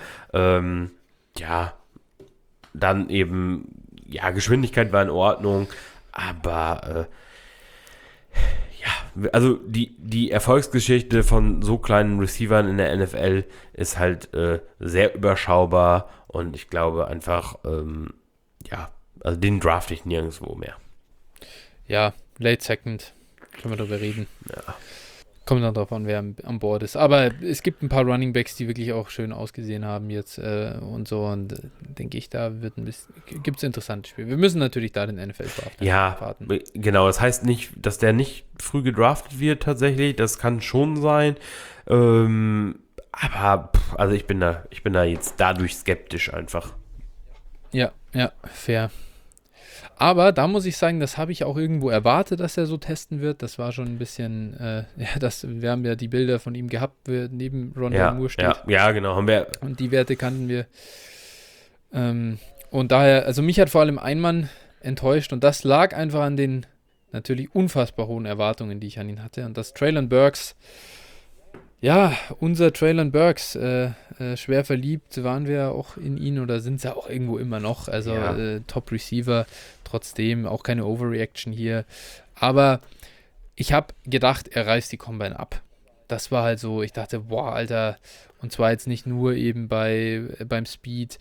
Dann eben, Geschwindigkeit war in Ordnung, aber also die Erfolgsgeschichte von so kleinen Receivern in der NFL ist halt sehr überschaubar, und ich glaube einfach, also den drafte ich nirgendwo mehr. Ja, Late Second, können wir darüber reden. Ja. Kommt dann drauf an, wer an Bord ist. Aber es gibt ein paar Running Backs, die wirklich auch schön ausgesehen haben jetzt und so. Und denke ich, da gibt es interessante Spiele. Wir müssen natürlich da den NFL-Draft warten. Genau. Das heißt nicht, dass der nicht früh gedraftet wird tatsächlich. Das kann schon sein. Aber also ich bin da jetzt dadurch skeptisch einfach. Ja, fair. Aber da muss ich sagen, das habe ich auch irgendwo erwartet, dass er so testen wird. Das war schon ein bisschen, wir haben ja die Bilder von ihm gehabt, wo er neben Rondale Moore steht. Ja, genau, haben wir. Und die Werte kannten wir. Und daher, also mich hat vor allem ein Mann enttäuscht und das lag einfach an den natürlich unfassbar hohen Erwartungen, die ich an ihn hatte. Und das Traylon Burks, ja, unser Traylon Burks, schwer verliebt waren wir auch in ihn oder sind es ja auch irgendwo immer noch. Also Top Receiver, trotzdem auch keine Overreaction hier. Aber ich habe gedacht, er reißt die Combine ab. Das war halt so, ich dachte, boah, Alter, und zwar jetzt nicht nur eben beim Speed.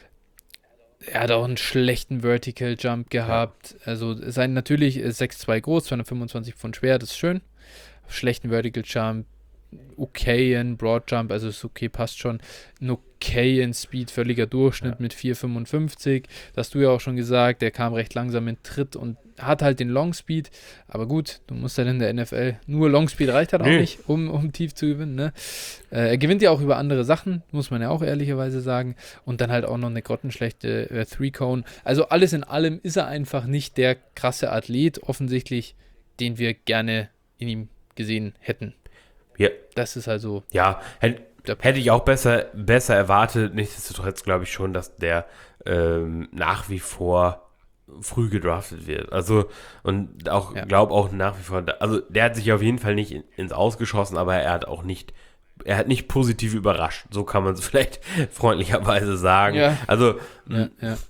Er hat auch einen schlechten Vertical Jump gehabt. Also sein natürlich 6'2 groß, 225 Pfund schwer, das ist schön. Schlechten Vertical Jump, okayen Broad Jump, also ist okay, passt schon. Ein okayen Speed, völliger Durchschnitt mit 4,55. Das hast du ja auch schon gesagt, der kam recht langsam in Tritt und hat halt den Long Speed. Aber gut, du musst halt in der NFL, nur Long Speed reicht halt auch nicht, um tief zu gewinnen. Ne? Er gewinnt ja auch über andere Sachen, muss man ja auch ehrlicherweise sagen. Und dann halt auch noch eine grottenschlechte Three-Cone. Also alles in allem ist er einfach nicht der krasse Athlet, offensichtlich, den wir gerne in ihm gesehen hätten. Ja. Das ist also. Ja, hätte ich auch besser erwartet. Nichtsdestotrotz glaube ich schon, dass der nach wie vor früh gedraftet wird. Also, und auch, glaube auch nach wie vor, also der hat sich auf jeden Fall nicht ins Ausgeschossen, aber er hat nicht positiv überrascht. So kann man es vielleicht freundlicherweise sagen. Ja. Also, ne,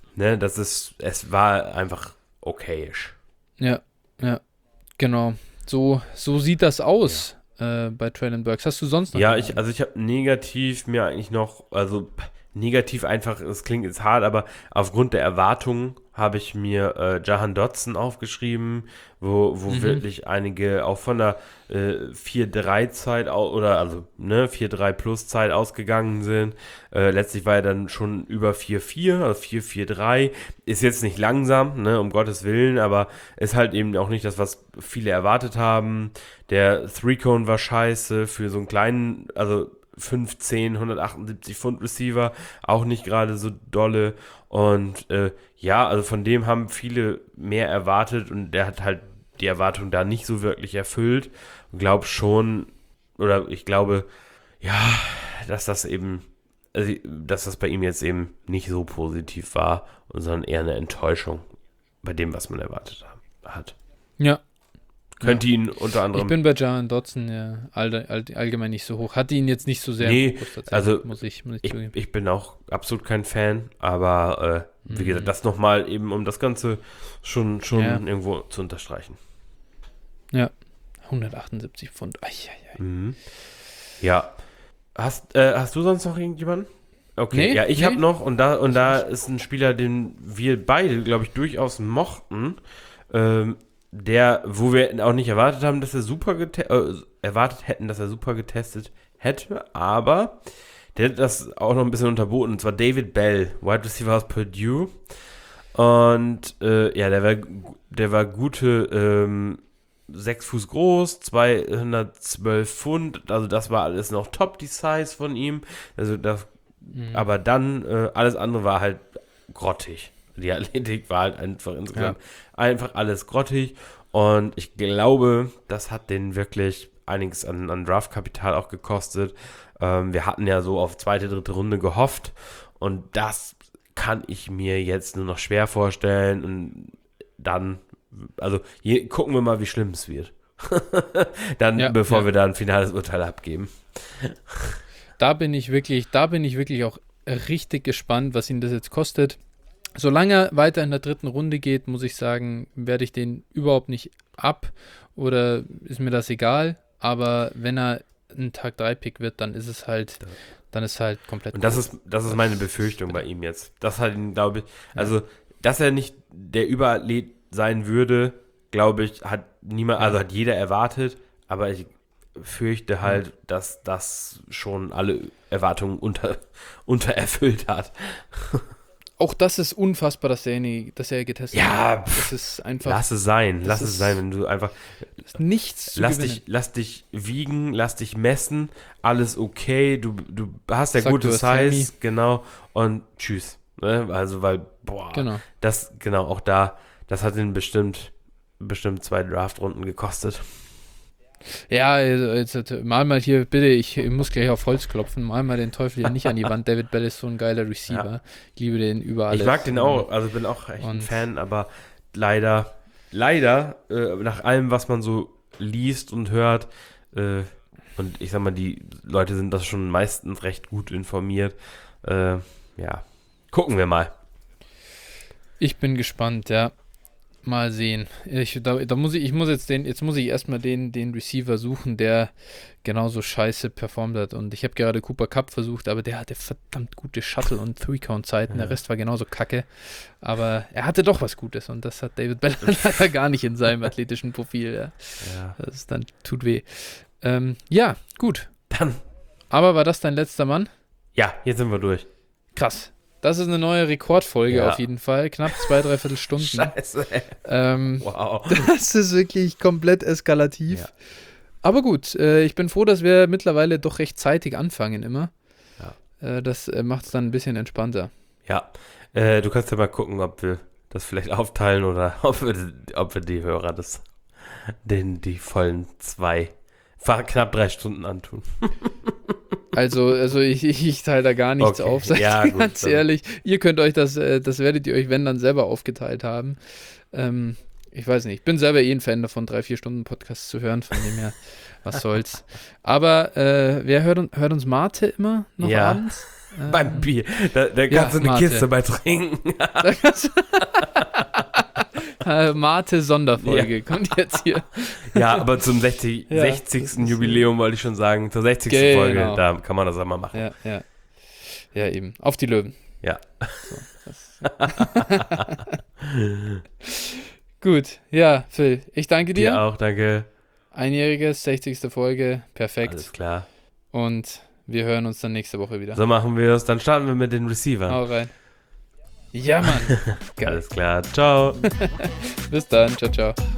es war einfach okayisch. Ja, genau. So sieht das aus. Bei Traylon Burks. Hast du sonst noch? Ja, ich habe negativ mir eigentlich noch, also negativ einfach, es klingt jetzt hart, aber aufgrund der Erwartungen habe ich mir Jahan Dotson aufgeschrieben, wo wirklich einige auch von der 4-3-Zeit oder also 4-3-Plus-Zeit ausgegangen sind. Letztlich war er dann schon über 4-4, also 4-4-3. Ist jetzt nicht langsam, ne, um Gottes Willen, aber ist halt eben auch nicht das, was viele erwartet haben. Der Three-Cone war scheiße für so einen kleinen, also 15, 178 Pfund Receiver, auch nicht gerade so dolle. Und also von dem haben viele mehr erwartet und der hat halt die Erwartung da nicht so wirklich erfüllt. Und ich glaube, ja, dass das bei ihm jetzt eben nicht so positiv war, sondern eher eine Enttäuschung bei dem, was man erwartet hat. Ja. Könnte ihn unter anderem... Ich bin bei Jahan Dotson ja allgemein nicht so hoch. Hatte ihn jetzt nicht so sehr im Fokus also muss ich zugeben. Ich bin auch absolut kein Fan, aber wie gesagt, das nochmal eben, um das Ganze schon irgendwo zu unterstreichen. Ja, 178 Pfund. Ja. Hast du sonst noch irgendjemanden? Okay, nee, ja, ich habe noch und da ist ein Spieler, den wir beide, glaube ich, durchaus mochten, wo wir auch nicht erwartet haben, dass er erwartet hätten, dass er super getestet hätte, aber der hat das auch noch ein bisschen unterboten, und zwar David Bell, Wide Receiver aus Purdue. Und der war gute 6 Fuß groß, 212 Pfund, also das war alles noch top, die Size von ihm. Also aber dann alles andere war halt grottig. Die Athletik war halt einfach insgesamt einfach alles grottig, und ich glaube, das hat den wirklich einiges an Draftkapital auch gekostet. Wir hatten ja so auf 2., 3. Runde gehofft, und das kann ich mir jetzt nur noch schwer vorstellen, und dann, also gucken wir mal, wie schlimm es wird. Bevor wir da ein finales Urteil abgeben. Da bin ich wirklich auch richtig gespannt, was ihn das jetzt kostet. Solange er weiter in der 3. Runde geht, muss ich sagen, werde ich den überhaupt nicht ab oder ist mir das egal. Aber wenn er ein Tag-3-Pick wird, dann ist es halt, komplett. Und das ist meine Befürchtung bei ihm jetzt. Das hat ihn, glaube ich, also, dass er nicht der Überathlet sein würde, glaube ich, hat niemand, also hat jeder erwartet, aber ich fürchte halt, dass das schon alle Erwartungen untererfüllt hat. Auch das ist unfassbar, dass er getestet hat. Ja, das ist einfach. Lass es sein, wenn du einfach. Nichts. Lass dich wiegen, lass dich messen, alles okay, du hast ja gute Size, Sammy. genau, und tschüss. Ne? Also, weil, genau. das hat ihn bestimmt 2 Draftrunden gekostet. Ja, also, mal hier, bitte, ich muss gleich auf Holz klopfen, mal den Teufel ja nicht an die Wand. David Bell ist so ein geiler Receiver. Ja. Ich liebe den über alles. Ich mag den auch, also bin auch echt ein Fan, aber leider, nach allem, was man so liest und hört, und ich sag mal, die Leute sind das schon meistens recht gut informiert. Ja, gucken wir mal. Ich bin gespannt, ja. Mal sehen. Muss ich erstmal den Receiver suchen, der genauso scheiße performt hat. Und ich habe gerade Cooper Kupp versucht, aber der hatte verdammt gute Shuttle- und Three-Count-Zeiten. Der Rest war genauso kacke. Aber er hatte doch was Gutes und das hat David Bell leider gar nicht in seinem athletischen Profil. Ja. Das ist dann tut weh. Ja, gut. Dann. Aber war das dein letzter Mann? Ja, jetzt sind wir durch. Krass. Das ist eine neue Rekordfolge auf jeden Fall. Knapp 2-3 Stunden. Scheiße. Wow. Das ist wirklich komplett eskalativ. Ja. Aber gut, ich bin froh, dass wir mittlerweile doch recht zeitig anfangen immer. Ja. Das macht es dann ein bisschen entspannter. Ja, du kannst ja mal gucken, ob wir das vielleicht aufteilen oder ob wir die Hörer die vollen knapp 3 Stunden antun. Also ich teile da gar nichts auf, sag ich gut, ganz ehrlich. Ihr könnt euch das werdet ihr euch, wenn dann, selber aufgeteilt haben. Ich weiß nicht, ich bin selber ein Fan davon, 3-4 Stunden Podcasts zu hören, von dem her, was soll's. Aber wer hört uns Mate immer noch abends? Beim Bier, da kannst du eine Mate. Kiste bei trinken. Mate-Sonderfolge kommt jetzt hier. Ja, aber zum 60. Jubiläum wollte ich schon sagen, zur 60. Folge, da kann man das auch mal machen. Ja, eben. Auf die Löwen. Ja. So, gut, ja, Phil, ich danke dir. Dir auch, danke. Einjähriges, 60. Folge, perfekt. Alles klar. Und wir hören uns dann nächste Woche wieder. So machen wir es, dann starten wir mit den Receivern. Hau rein. Ja, Mann. Alles klar, ciao. Bis dann, ciao, ciao.